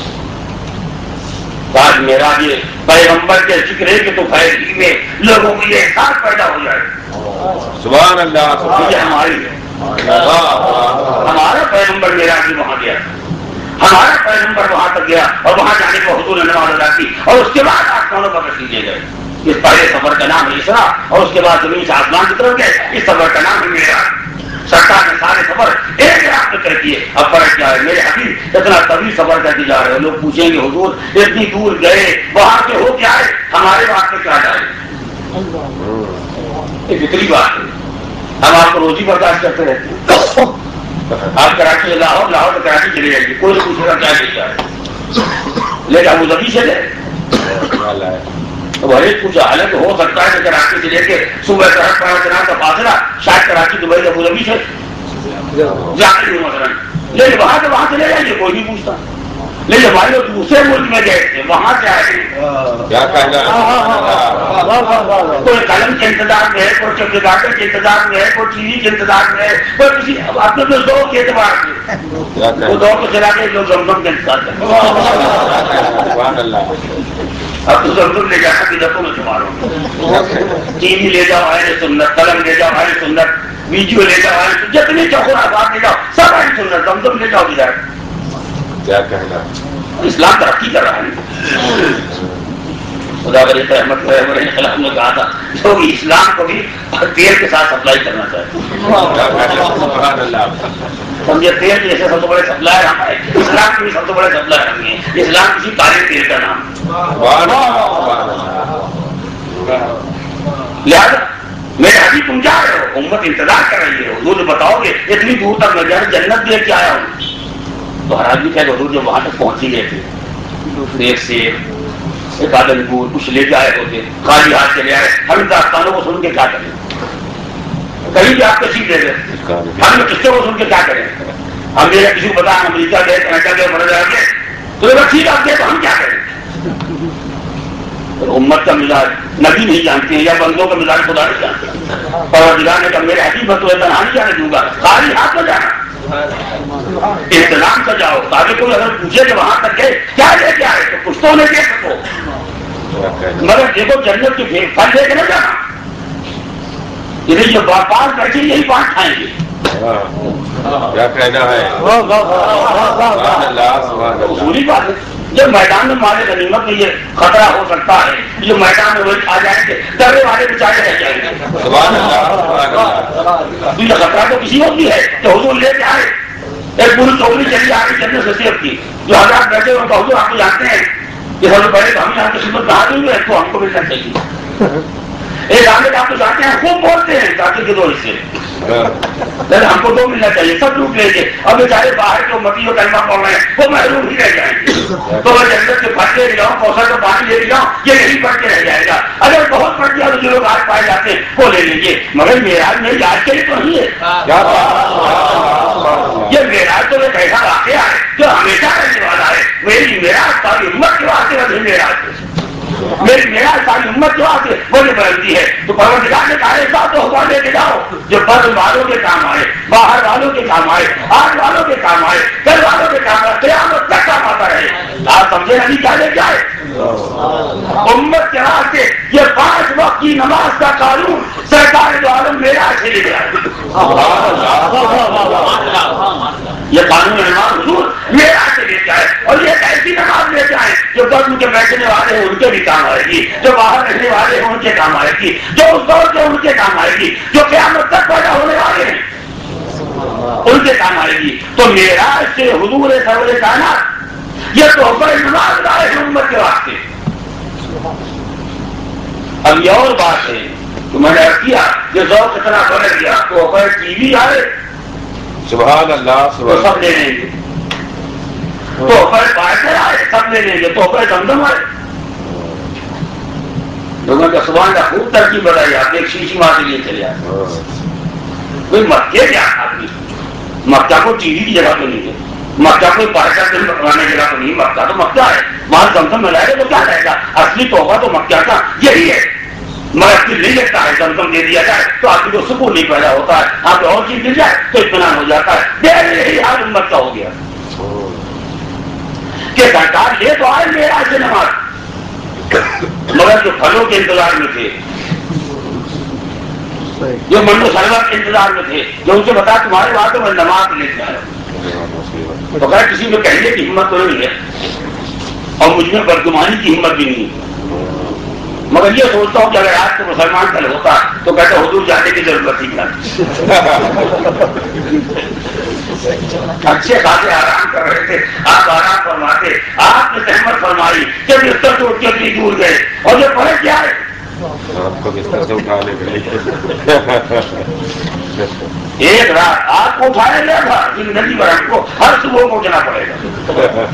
آج میرا یہ پیغمبر کے ذکر ہے کہ تو فیضی میں لوگوں کے لیے احساس پیدا ہو جائے. سبحان اللہ. یہ ہماری ہے. ہمارا پیغمبر میرا بھی وہاں گیا ہمارا پیغمبر وہاں تک گیا اور وہاں جانے کو حضور نے نماز ادا کی اور اس کے بعد آسمانوں پر تشریف لے گئے. اس پہلے سفر کا نام ہے اسرا اور اس کے بعد زمین سے آسمان کی طرف گئے. اس سفر کا نام ہے معراج. سرکار نے سارے سفر ایک رات میں طے کیے. اب فرق کیا ہے میرے حبیب اتنا طویل سفر کر کے جا رہے ہیں. لوگ پوچھیں گے حضور اتنی دور گئے وہاں کے ہو کیا ہے ہمارے بات میں کیا جائے. یہ فطری بات ہے. ہم آپ کو روزی برداشت کرتے رہتے ہیں. آپ کراچی سے لاہور لاہور سے کراچی چلے جائیے کوئی نہیں پوچھے گا کیا لے جائے لے جا ابو ظبی سے لے تو ہر کچھ حالت ہو سکتا ہے کہ کراچی سے لے کے صبح سڑک پر چنا کا فاصلہ شاید کراچی دبئی ابو ظبی سے جاتے ہوں مثلاً لیکن وہاں سے وہاں سے لے جائیے کوئی نہیں پوچھتا. لیکن ہمارے لوگ دوسرے ملک میں گئے تھے وہاں سے آئے کیا کہنا کوئی قلم کے انتظار میں ہے کوئی چمکاٹر کے انتظار میں ہے کوئی ٹی وی کے انتظار میں ہے کوئی کسی اپنے تو دور کے اعتبار سے وہ دور کو چلا کے لوگ زمزم کے انتظار کرتے اب تو زمزم لے جانا کہ دسوں میں شمار ہو. ٹی وی لے جاؤ آئے سنت قلم لے جاؤ آئے سنت ویڈیو لے جاؤ آئے جتنی چوکھر آباد لے جاؤ سب آئے سنت زمزم لے جاؤ جائے. کیا کہنا اسلام ترقی کر رہا ہے. خدا بری رحمت خلاف نے کہا تھا لوگ اسلام کو بھی تیل کے ساتھ سپلائی کرنا چاہتے ہیں. سمجھے تیل کے جیسے سب سے بڑے سپلائر ہم ہیں اسلام کے بھی سب سے بڑے سپلائر ہم ہیں. اسلام کسی کالے تیل کا نام. لہٰذا میرے حبیب تم جا رہے ہو امت انتظار کر رہی ہے. حضور بتاؤ گے اتنی دور تک میں جانے جنت لے کے آیا ہوں تو ہر آدمی کہہ حضور جب وہاں تک پہنچ ہی گئے تھے ایک سے ایک آدھ انگور کچھ لے کے آئے ہوتے خالی ہاتھ چلے آئے. ہم ان داستانوں کو سن کے کیا کریں کہیں بھی آپ تشریف دے دیں ہم قصے کو سن کے کیا کریں. ہم میرا کسی کو بتائیں امریکہ گئے کینیڈا گئے بڑے جگہ گئے تو اگر ٹھیک آپ گئے تو ہم کیا کریں. امت کا مزاج نبی نہیں جانتے ہیں یا بندوں کا مزاج خدا نہیں جانتے. پروردگار نے کہا میرے حبیب میں تمہیں تنہا نہیں جانے دوں گا خالی ہاتھ میں جانا انتظام سے جاؤ تاکہ کوئی اگر پوچھے کہ وہاں تک گئے کیا لے کے آئے تو کچھ تو نہیں دے سکو مگر دیکھو جنت کی پھل لے کے نہ جانا. یہ پانچ بیٹھے یہی پانچ کھائیں گے. کیا کہنا ہے پوری بات ہے. جب میدان میں مارے غنیمت میں یہ خطرہ ہو سکتا ہے جو میدان میں وہی کھا جائیں گے ڈرے والے بچارے رہ جائیں گے. یہ خطرہ تو کسی وقت بھی ہے کہ حضور لے کے آئے ایک پوری چوکری چلی آ رہی جنت سے سیب کی جو حضرات بیٹھے ہوئے حضور آپ کو جانتے ہیں کہ سب سے پہلے تو ہم یہاں کی خدمت کہا دیں گے تو ہم کو ملنا چاہیے. ایک آگے آپ تو جاتے ہیں خوب بولتے ہیں تاکہ کے دو حصے لیکن ہم کو دو ملنا چاہیے سب لوٹ لیں گے. اب بیچارے باہر جو متی اور کلمہ پڑھ رہے ہیں وہ محروم ہی رہ جائیں گے. تو میں جنت کے پھل لے جاؤں کوثر کا پانی لے جاؤں یہ نہیں پڑھ کے رہ جائے گا. اگر بہت پڑھ گیا تو جو لوگ آج پائے جاتے ہیں وہ لے لیں گے. مگر معراج میں آج کے لیے تو نہیں ہے. یہ معراج تو ایک ایسا واقعہ ہے جو ہمیشہ رہنے والا ہے. میری معراج ساری امت کے واسطے نہیں معراج میری میرا ساری امت جو آتی ہے وہ یہ بدلتی ہے. تو پروردگار نے کہا ایسا تو حکم لے کے جاؤ جو بر والوں کے کام آئے, باہر والوں کے کام آئے, آگ والوں کے کام آئے, گھر والوں کے کام آئے, قیامت تک کام آتا رہے. آپ سمجھے نہیں کیا لے کے آئے امت کے راستے یہ پانچ وقت کی نماز کا قانون سرکار دو عالم میرا سے لے کے آئے. یہ قانون نماز حضور میرا سے لے کے آئے, اور یہ ایسی نماز لے کے آئے جو قبر کے بیٹھنے والے ہیں ان کے بھی کام آئے گی, جو باہر رہنے والے ہیں ان کے کام آئے گی, جو اس دور کے ان کے کام آئے گی, جو قیامت تک پیدا ہونے والے ہیں ان کے کام آئے گی. تو معراج سے حضور سرور کائنات یہ تحفہ نماز لائے ہیں امت کے واسطے. اب یہ اور بات ہے تو میں نے کیا یہ ذوق اتنا بدل گیا تحفہ ٹی وی آئے سبحان اللہ تو سب لے لیں گے, تحفہ بائکر آئے سب لے لیں گے, تحفہ زمزم آئے. لوگوں کا سبحان اللہ خوب ترقی بڑھائی, آپ ایک شیشی مار کے لیے چلے آئے. کوئی مکے کیا آدمی مکہ کو ٹی وی کی جگہ پہ نہیں ہے, مکہ کوئی پارکہ دن بنانے کی جگہ پہ نہیں, مکہ تو مکہ ہے, وہاں زمزم میں لائے گا تو کیا رہے گا. اصلی تحفہ تو مکہ کا یہی ہے, مگر دل نہیں لگتا ہے زمزم دے دیا جائے تو آدمی کو سکون نہیں پیدا ہوتا ہے, آپ کو اور چیز مل جائے تو اطمینان ہو جاتا ہے. دیر یہی حال امت کا ہو گیا کہ سرکار لے تو آئے میرا سے نماز, مگر جو پھلوں کے انتظار میں تھے, جو منو سرور کے انتظار میں تھے, جو ان سے بتا تمہارے باتوں میں نماز لے کے آئے, تو خیر کسی میں کہنے کی ہمت تو نہیں ہے اور مجھ میں بدگمانی کی ہمت بھی نہیں ہے. مگر یہ سوچتا ہوں کہ اگر آج تو مسلمان کل ہوتا تو کہتا حضور جانے کی ضرورت ہی کیا. اچھے خاصے آرام کر رہے تھے, آپ آرام فرماتے, آپ نے رحمت فرمائی کہ بستر سے اٹھ کے اتنی دور گئے اور یہ پڑھے کیا ہے آپ کو بستر سے اٹھانے کے لیے ایک رات آپ کو اٹھایا گیا تھا, زندگی بھر ہم کو ہر صبح کو اٹھنا پڑے گا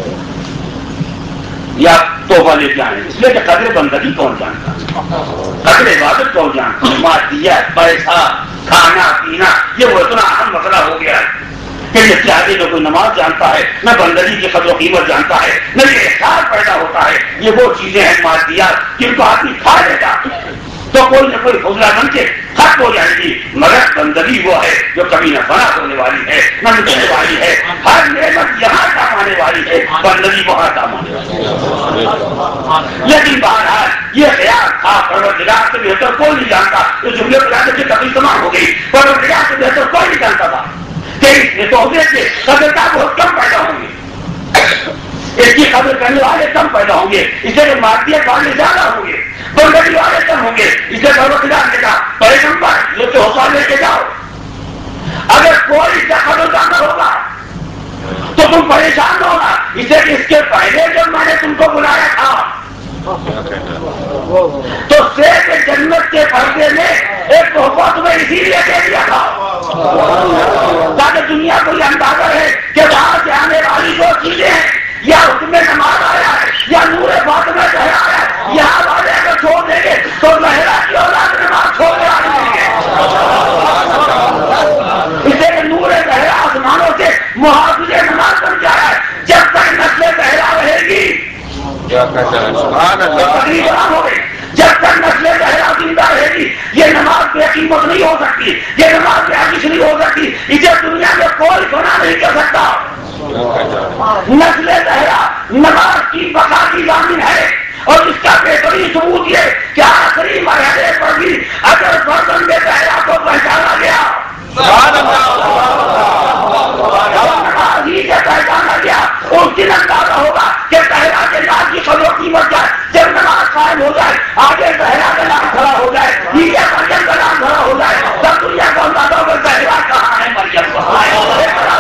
یا توبہ لے کے آئیں, اس لیے کہ قدر بندگی کون جانتا, قدر عبادت کون جانتا. مادیت, پیسہ, کھانا پینا یہ وہ اتنا اہم مسئلہ ہو گیا ہے کہ یہ چاہے نہ کوئی نماز جانتا ہے, نہ بندگی کی قدر و قیمت جانتا ہے, نہ یہ احساس پیدا ہوتا ہے. یہ وہ چیزیں ہیں مادیات جن کو آدمی کھا لیتا تو کوئی نہ کوئی فضلہ بن کے ختم ہو جائے گی, مگر بندگی وہ ہے جو کبھی نہ فنا ہونے والی ہے نہ مٹنے والی ہے. ہر نعمت یہاں کام آنے والی ہے, بندگی وہاں کام آنے والی ہے. لیکن بہرحال یہ خیال تھا پروردگار سے بہتر کوئی نہیں جانتا. یہ جملے پڑھانے کی تبھی تمام ہو گئی, پروردگار سے بہتر کوئی نہیں جانتا تھا کہ اس نے توحفے سے قدر کا بہت کم پیدا ہوں گے, اس کی قدر کرنے والے کم پیدا ہوں گے, اس سے مادیت والے زیادہ ہوں گے, بندگی والے کم ہوں گے. اسے پروردگار نے کہا پیغمبر یہ تحفہ لے کے جاؤ, اگر کوئی اس کا قدر نہ ہوگا تو تم پریشان ہوگا. اسے اس کے پہلے جب میں نے تم کو بلایا تھا تو سیب جنت کے پردے میں ایک تحفہ تمہیں اسی لیے دے دیا تھا تاکہ دنیا کو یہ اندازہ ہے کہ وہاں سے آنے والی جو چیزیں ہیں, یا حکم نماز آیا ہے, یا نور فاطمہ ظہرا آیا ہے, یہاں والے اگر چھوڑ دیں گے تو زہرا کی اولاد نماز چھوڑنے والی نہیں ہے. اسے کہ نور ظہرا آسمانوں سے محافظ نماز بن جایا ہے. جب تک نسل ظہرا رہے گی سبحان اللہ, جب تک نسل ظہرا زندہ رہے گی یہ نماز بے قیمت نہیں ہو سکتی, یہ نماز بے ارزش نہیں ہو سکتی. اسے دنیا میں کوئی گناہ نہیں کر سکتا. نسل ظہرا نماز کی بقا کی ضامن ہے, اور اس کا بہترین ثبوت یہ کہ آخری مرحلے پر بھی اگر فرزند ظہرا کو پہچانا گیا, نماز ہی سے پہچانا گیا, اس دن اندازہ ہوگا کہ ظہرا کے نام کی قدر و قیمت کیا. جب نماز قائم ہو جائے, آگے ظہرا کا نام کھڑا ہو جائے, نیچے مریم کا نام کھڑا ہو جائے, تب دنیا کو اندازہ ہوگا ظہرا کہاں ہے, مریم کہاں ہے.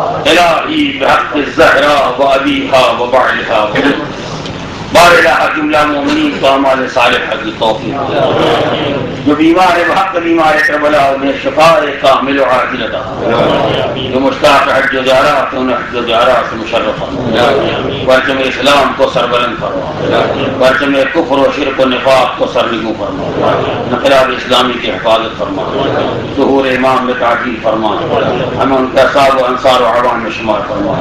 الہی بحق الزہرا و ابیہا و بعلہا بار الہ جملہ اللہ مومنین کو اعمال صالحہ کی توفیق دے، جو بیمار ہے حق بیمار کربلا انہیں شفا کامل و عاجل عطا فرما، جو مشتاق حج و زیارات انہیں حج و زیارات سے مشرف فرما، پرچم اسلام کو سربلند فرما، پرچم کفر و شرک و نفاق کو سرنگوں فرما، انقلاب اسلامی کی حفاظت فرما، ظہور امام میں تعجیل فرما، ہمیں ان کے اصحاب و انصار و عوام میں شمار فرما۔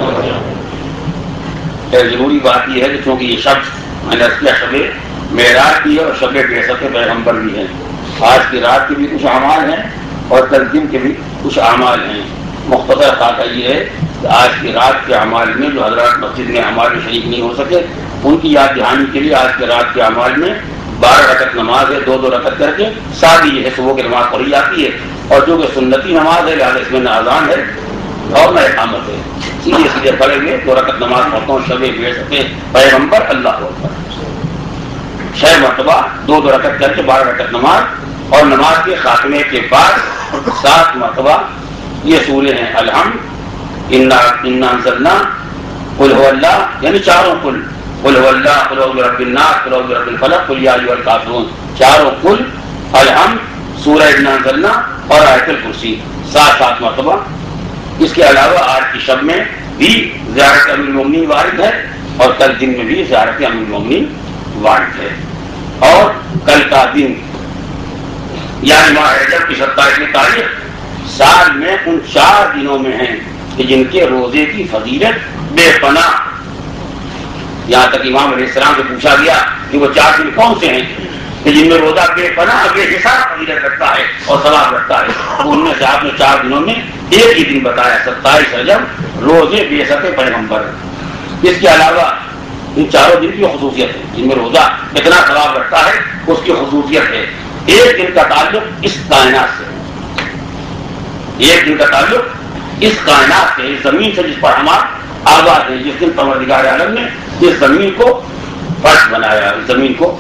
ضروری بات یہ ہے کہ چونکہ یہ شخص میں نے کیا شب معراج کی ہے اور شب بعثت پیغمبر بھی ہیں، آج کی رات کے بھی کچھ اعمال ہیں اور کل دن کے بھی کچھ اعمال ہیں۔ مختصر خاکہ یہ ہے کہ آج کی رات کے اعمال میں جو حضرات مسجد میں اعمال میں شریک نہیں ہو سکے ان کی یاد دہانی کے لیے آج کے رات کے اعمال میں بارہ رکعت نماز ہے، دو دو رکعت کر کے سادی یہ ہے صبح کی نماز پڑھی جاتی ہے، اور جو کہ سنتی نماز ہے لہٰذا اس میں نہ اذان ہے اور نہ اقامت ہے، سیدھے سیدھے پڑھیں گے دو رکعت نماز پڑھتا ہوں شب بعثت پیغمبر اللہ اکبر، چھ مرتبہ دو دو رکعت کر کے بارہ رکعت نماز، اور نماز کے خاتمے کے بعد سات مرتبہ یہ سورے ہیں الحمد، انا انا انزلنا، قل هو اللہ، یعنی چاروں قل، قل هو اللہ، قل اعوذ برب الناس، قل اعوذ برب الفلق، قل یا ایھا الکافرون، چاروں قل، الحمد، سورہ انا انزلنا اور آیت الکرسی سات سات مرتبہ۔ اس کے علاوہ آج کی شب میں بھی زیارت امیر المومنین وارد ہے اور کل دن میں بھی زیارت امیر المومنین وارد ہے، اور کل کا دن یعنی ماہ رجب کی ستائیسویں تاریخ سال میں ان چار دنوں میں ہیں کہ جن کے روزے کی فضیلت بے پناہ، یہاں تک امام علیہ السلام سے پوچھا گیا کہ وہ چار دن کون سے ہیں کہ جن میں روزہ بے پناہ بے حساب فضیلت رکھتا ہے اور ثواب رکھتا ہے، تو ان میں سے آپ نے چار دنوں میں ایک ہی دن بتایا ستائیس رجب روزے بعثت پیغمبر۔ اس کے علاوہ ان چاروں دن کی خصوصیت ہے جن میں روزہ اتنا ثواب رکھتا ہے، اس کی خصوصیت ہے ایک دن کا تعلق اس کائنات سے، ایک دن کا تعلق اس کائنات سے، اس زمین سے جس پر ہم آباد ہیں، جس دن پروردگار عالم نے اس زمین کو فرش بنایا، اس زمین کو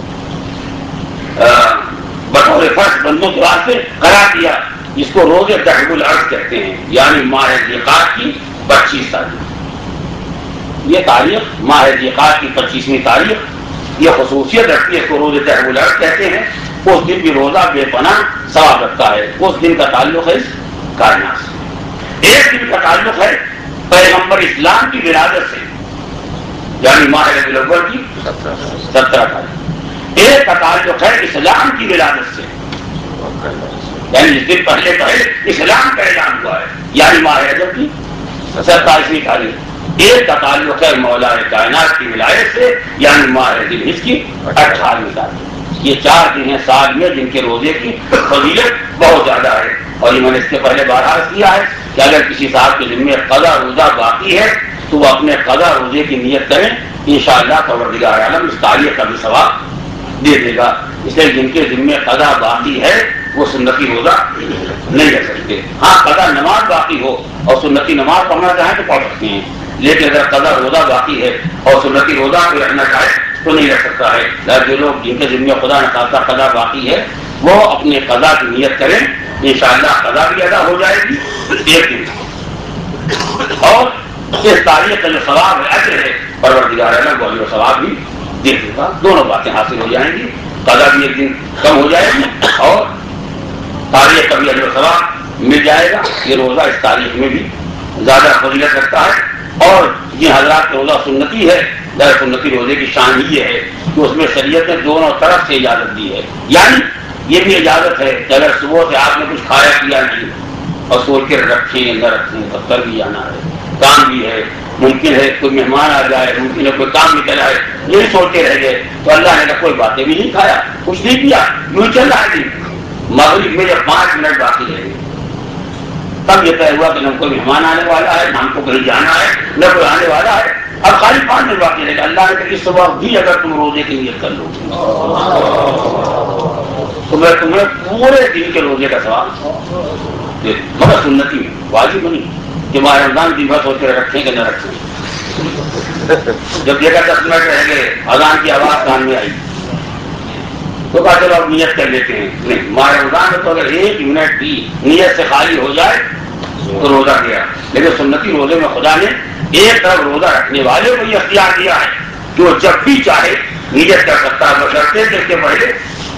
بطور فرش بندوں کے واسطے قرار دیا، جس کو روز دحب الارض کہتے ہیں، یعنی ماہ ذیقعد کی پچیس تاریخ۔ یہ تاریخ ماہ ذیقعد کی پچیسویں تاریخ یہ خصوصیت رکھتی ہے، اس کو روز دحب الارض کہتے ہیں۔ اس دن بھی روزہ بے پناہ ثواب رکھتا ہے، اس دن کا تعلق ہے اس کائنات سے۔ ایک دن کا تعلق ہے پیغمبر اسلام کی ولادت سے، یعنی ماہ ربیع الاول کی سترہ تاریخ۔ ایک کا تعلق ہے اسلام کی ولادت سے، یعنی اس دن پہلے پہلے اسلام کا اعلان ہوا ہے، یعنی ماہ رجب کی ستائیسویں تاریخ۔ ایک کا تعلق ہے مولا کائنات کی ولایت سے، یعنی ماہ ذی الحجہ کی اٹھارہویں تاریخ۔ یہ چار دن ہیں سال میں جن کے روزے کی فضیلت بہت زیادہ ہے، اور یہ میں نے اس کے پہلے بار عرض کیا ہے کہ اگر کسی صاحب کے ذمہ قضا روزہ باقی ہے تو وہ اپنے قضا روزے کی نیت کریں، انشاءاللہ پروردگار عالم اس تاریخ کا بھی ثواب دے دے گا۔ اس لیے جن کے ذمہ قضا باقی ہے وہ سنتی روزہ نہیں رکھ سکتے۔ ہاں قضا نماز باقی ہو اور سنتی نماز پڑھنا چاہیں تو پڑھ سکتے ہیں، لیکن اگر قضا روزہ باقی ہے اور سنتی روزہ کوئی رکھنا چاہے تو نہیں رکھ سکتا ہے۔ لیکن جو لوگ جن کے ذمہ خدا نہ خاصہ قضا باقی ہے وہ اپنے قضا کی نیت کریں، انشاءاللہ قضا بھی ادا ہو جائے گی ایک دن، اور اس تاریخ کا جو ثواب ہے اجر ہے پروردگار عالم کو اجر و ثواب بھی دے دے گا، دونوں باتیں حاصل ہو جائیں گی، قضا بھی ایک دن کم ہو جائے گی اور تاریخ کا بھی اجر و ثواب مل جائے گا۔ یہ روزہ اس تاریخ میں بھی زیادہ فضیلت رکھتا ہے، اور جن حضرات کا روزہ سنتی ہے، سنتی روزے کی شان یہ ہے کہ اس میں شریعت نے دونوں طرف سے اجازت دی ہے، یعنی یہ بھی اجازت ہے کہ اگر صبح سے آپ نے کچھ کھایا پیا نہیں اور سوچ کے رکھیں نہ رکھیں، دفتر بھی جانا ہے، کام بھی ہے، ممکن ہے کوئی مہمان آ جائے، ممکن ہے کوئی کام نکل آئے، یہی سوچتے رہ گئے تو اللہ نے کوئی باتیں بھی نہیں کھایا، کچھ نہیں کیا، یوں چل رہا ہے۔ مغرب میں جب پانچ منٹ باقی رہے تب یہ طے ہوا کہ نہ کوئی مہمان آنے والا ہے، نہ ہم کو کہیں جانا ہے، نہ کوئی آنے والا ہے، اب خالی پانچ منٹ باقی رہے گا۔ اللہ نے کہا اس صبح بھی اگر تم روزے کی نیت کر لو تو میں تمہیں پورے دن کے روزے کا ثواب دے دوں، مگر سنتی میں واجب نہیں کہ ماہ رمضان دن بھر سوچ کے رکھیں کہ نہ رکھیں۔ جب دیکھا دس منٹ رہ گئے، اذان کی آواز کان میں آئی تو کہا چلو اب نیت کر لیتے ہیں۔ نہیں، ماہ رمضان میں تو اگر ایک منٹ بھی نیت سے خالی ہو جائے تو روزہ گیا، لیکن سنتی روزے میں خدا نے ایک طرف روزہ رکھنے والے کو یہ اختیار دیا ہے کہ وہ جب بھی چاہے نیت کر سکتا ہے بشرطے کہ اس کے پہلے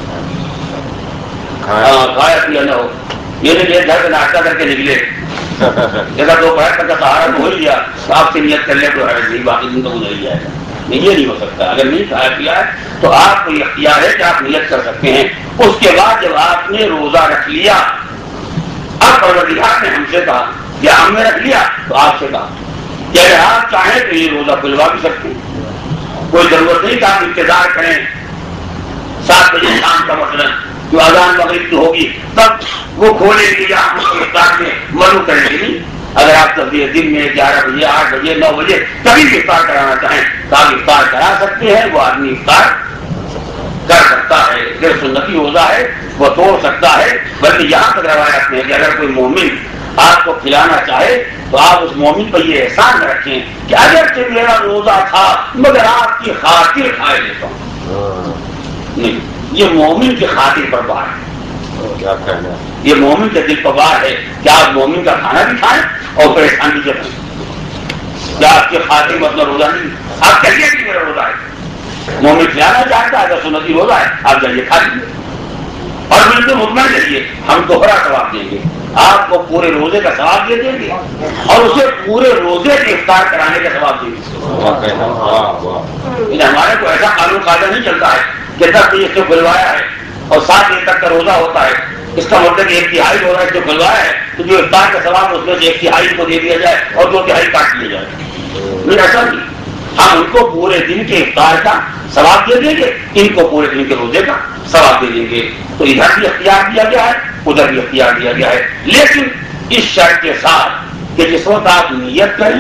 کھایا پیا نہ ہو. یہ نہیں گھر سے ناشتہ کر کے نکلے جیسا دوپہر تک کا سہارا تو ہو لیا تو آپ سے نیت کر لیں تو حرج نہیں, باقی دن تو گزر ہی جائے گا. نہیں, یہ نہیں ہو سکتا. اگر نہیں کھایا پیا ہے تو آپ کو یہ اختیار ہے کہ آپ نیت کر سکتے ہیں. اس کے بعد جب آپ نے روزہ رکھ لیا, اب پروردگار نے ہم سے کہا یا ہم نے رکھ لیا تو آپ سے کہا کہ اگر آپ چاہیں تو یہ روزہ کھلوا بھی سکتے ہیں. کوئی ضرورت نہیں کہ آپ انتظار کریں سات بجے شام کا مثلاً جو اذان مغرب کی ہوگی تب وہ کھولیں گے یا ہم افطار میں منو کریں گے. نہیں, اگر آپ تصویر دن میں گیارہ بجے آٹھ بجے نو بجے کبھی بھی افطار کرانا چاہیں تو آپ افطار کرا سکتے ہیں. وہ آدمی افطار کر سکتا ہے, جو سنتی روزہ ہے وہ توڑ سکتا ہے. بلکہ یہاں تک روایت میں کہ اگر کوئی مومن آپ کو کھلانا چاہے تو آپ اس مومن پر یہ احسان رکھیں کہ اگر میرا روزہ تھا مگر آپ کی خاطر کھائے لیتا ہوں. نہیں, یہ مومن کی خاطر پر بار ہے, یہ مومن کے دل پر بار ہے کہ آپ مومن کا کھانا بھی کھائیں اور پریشانی سے رہیں. کیا آپ کی خاطر مطلب روزہ نہیں, آپ کہیے کہ میرا روزہ ہے. مومن کھلانا چاہتا ہے اگر سنتی روزہ ہے آپ جائیے کھا لیجیے اور بالکل مطمئن رہیے ہم دوہرا ثواب دیں گے. آپ کو پورے روزے کا ثواب دے دیں گے اور اسے پورے روزے کے افطار کرانے کا ثواب دیں گے. ہمارے کو ایسا قانون قاعدہ نہیں چلتا ہے کہ دس بجے سے کھلوایا ہے اور سات بجے تک کا روزہ ہوتا ہے, اس کا مطلب ایک تہائی روزہ جو کھلوایا ہے تو جو افطار کا ثواب اس میں سے ایک تہائی کو دے دیا جائے اور دو تہائی کاٹ لیا جائے. نہیں, ایسا نہیں. ہم ان کو پورے دن کے افطار کا ثواب دے دیں گے, ان کو پورے دن کے روزے کا ثواب دے دیں گے. تو ادھر بھی اختیار دیا گیا ہے ادھر بھی اختیار دیا گیا ہے, لیکن اس شرط کے ساتھ کہ جس وقت آپ نیت کریں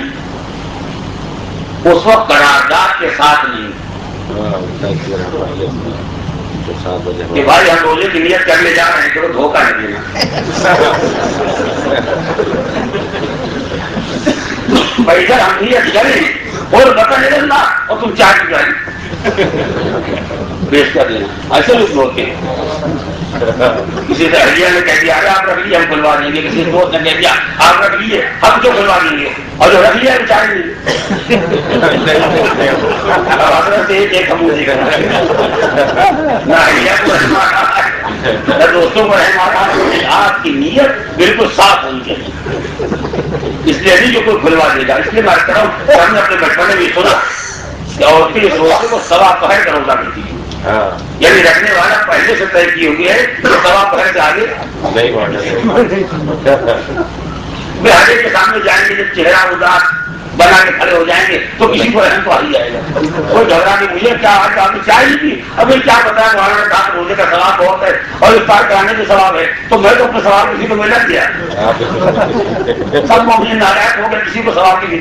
اس وقت قرارداد کے ساتھ نہیں کہ بھائی ہم روزے کی نیت کرنے جا رہے ہیں کہ وہ دھوکہ نہیں دینا. بھائی ادھر ہم نیت کریں اور بتا نہیں دینا اور تم چاہ چکا پیش کر دینا. ایسے لوگ ہوتے ہیں. کسی سے ہریا نے کہہ دیا ارے آپ رکھ لیے ہم کھلوا دیں گے, کسی دوست نے کہہ دیا آپ رکھ لیے ہم کیوں کھلوا دیں گے, اور جو رکھ لیا بیچارے ایک ہم مجھے کرنا نہ ہریا کو نہ دوستوں کو رہنا. آپ کی نیت بالکل صاف ہونی چاہیے. اس لیے نہیں جو کوئی کھلوا دے گا. اس لیے میں کہہ رہا ہوں ہم نے اپنے بچپن میں بھی سنا کہ عورتیں اس روزے کو سوا پہر کا روزہ دیتی ہے, یعنی رکھنے والا پہلے سے طے کی ہوئی ہے تو سوا پہر سے آگے نہیں بڑھنا. ہر ایک کے سامنے جائیں گے جب چہرہ اداس بنا کے کھڑے ہو جائیں گے تو کسی کو رحم تو آ ہی جائے گا. کوئی جھگڑا نہیں مجھے کیا آپ نے چاہیے تھی ابھی کیا بتایا مولانا نے کہا روزے کا ثواب بہت ہے اور افطار کرانے کا ثواب ہے تو میں تو اپنے ثواب کسی کو میں لگ گیا. سب مومن ناراض ہو گئے کسی کو ثواب نہیں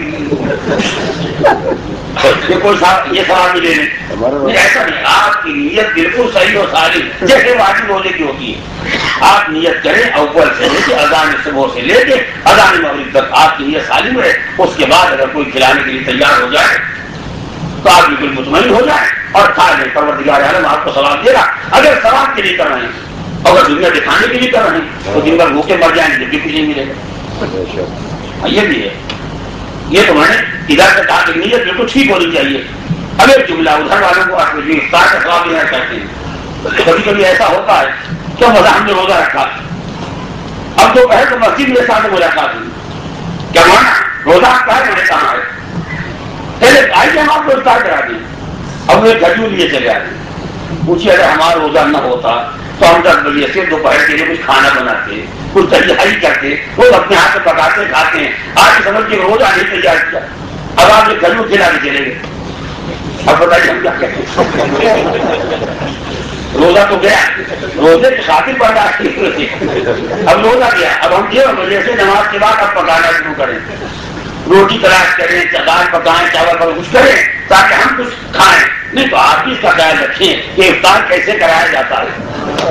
ملی. یہ کوئی یہ ثواب نہیں لینے ایسا نہیں. آپ کی نیت بالکل صحیح اور صالح جیسے واجب روزے کی ہوتی ہے. آپ نیت کریں اول سے لے کے اذان صبح سے لے کے اذان مغرب تک آپ کی نیت سالم ہے. اس کے بعد اگر کوئی کھلانے کے لیے تیار ہو جائے تو آپ بالکل مطمئن ہو جائیں اور کھا لیں. پروردگار عالم آپ کو ثواب دے گا. اگر ثواب کے لیے کر رہے ہیں اگر دنیا دکھانے کے لیے کر رہے ہیں تو دن بھر بھوکے مر جائیں گے جب بھی کچھ نہیں ملے گا. یہ بھی ہے. یہ تو میں نے ادھر سے کہا کہ نیت بالکل ٹھیک ہونی چاہیے. اب ایک جملہ ادھر والوں کو افطار کا ثواب دینا چاہتے ہیں. کبھی کبھی ایسا ہوتا ہے کہ مزہ ہم نے روزہ رکھا اب تو پہلے تو مسجد میرے ساتھ ملاقات ہوئی کیا مانا روزہ آپ ہے میں نے کہا ہے پہلے آئیے ہم آپ کو افطار کرا دیں. اب وہ کھجور لیے چلے آتے پوچھیے اگر ہمارا روزہ نہ ہوتا تو ہم دس بجے سے دوپہر کے لیے کچھ کھانا بناتے کچھ تیاری کرتے وہ اپنے ہاتھ سے پکاتے کھاتے ہیں. آج سمجھ کے روزہ نہیں تیار کیا اب آپ نے کھجور کھلا کے چلے گئے. اب بتائیے ہم کیا کہتے روزہ تو گیا روزے کی خاطر برداشت کی اب روزہ گیا. اب ہم یہ بجے سے نماز کے بعد اب پکانا شروع کریں روٹی تلاش کریں دال پکائیں چاول پر کچھ کریں تاکہ ہم کچھ کھائیں. نہیں تو آپ بھی اس کا خیال رکھیں کہ افطار کیسے کرایا جاتا ہے.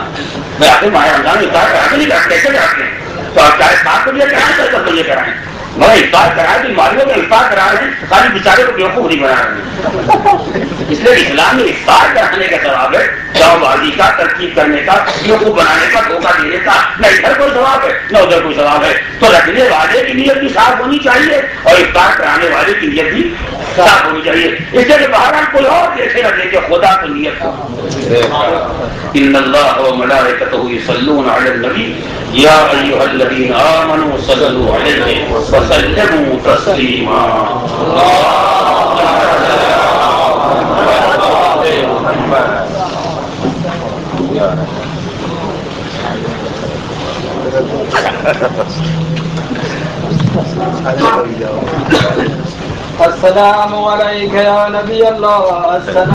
میں آتے ماہ رمضان افطار کراتے نہیں کرتے کیسے کراتے ہیں تو آپ چاہے سات بجے کرائیں چاہے دس بجے کرائیں مگر افطار کرائے تو مالیوں میں افطار کرا رہے ہیں، خالی بیچارے کو بیوقوف نہیں بنا رہے ہیں۔ اس لیے اسلام میں افطار کرانے کا ثواب ہے، چاو بازی کا، ترکیب کرنے کا، بیوقوف بنانے کا، دھوکہ دینے کا نہ ادھر کوئی ثواب ہے نہ ادھر کوئی ثواب ہے۔ تو رکھنے والے کی نیت بھی صاف ہونی چاہیے اور افطار کرانے والے کی نیت بھی صاف ہونی چاہیے، اس لیے کہ بہرحال کوئی اور دیکھے نہ دیکھے، خدا تو نیت ہو۔ ان اللہ وملائکتہ یصلون علی النبی یا ایھا الذین آمنوا صلوا علیہ وسلموا تسلیما۔ السلام علیکم یا نبی اللہ۔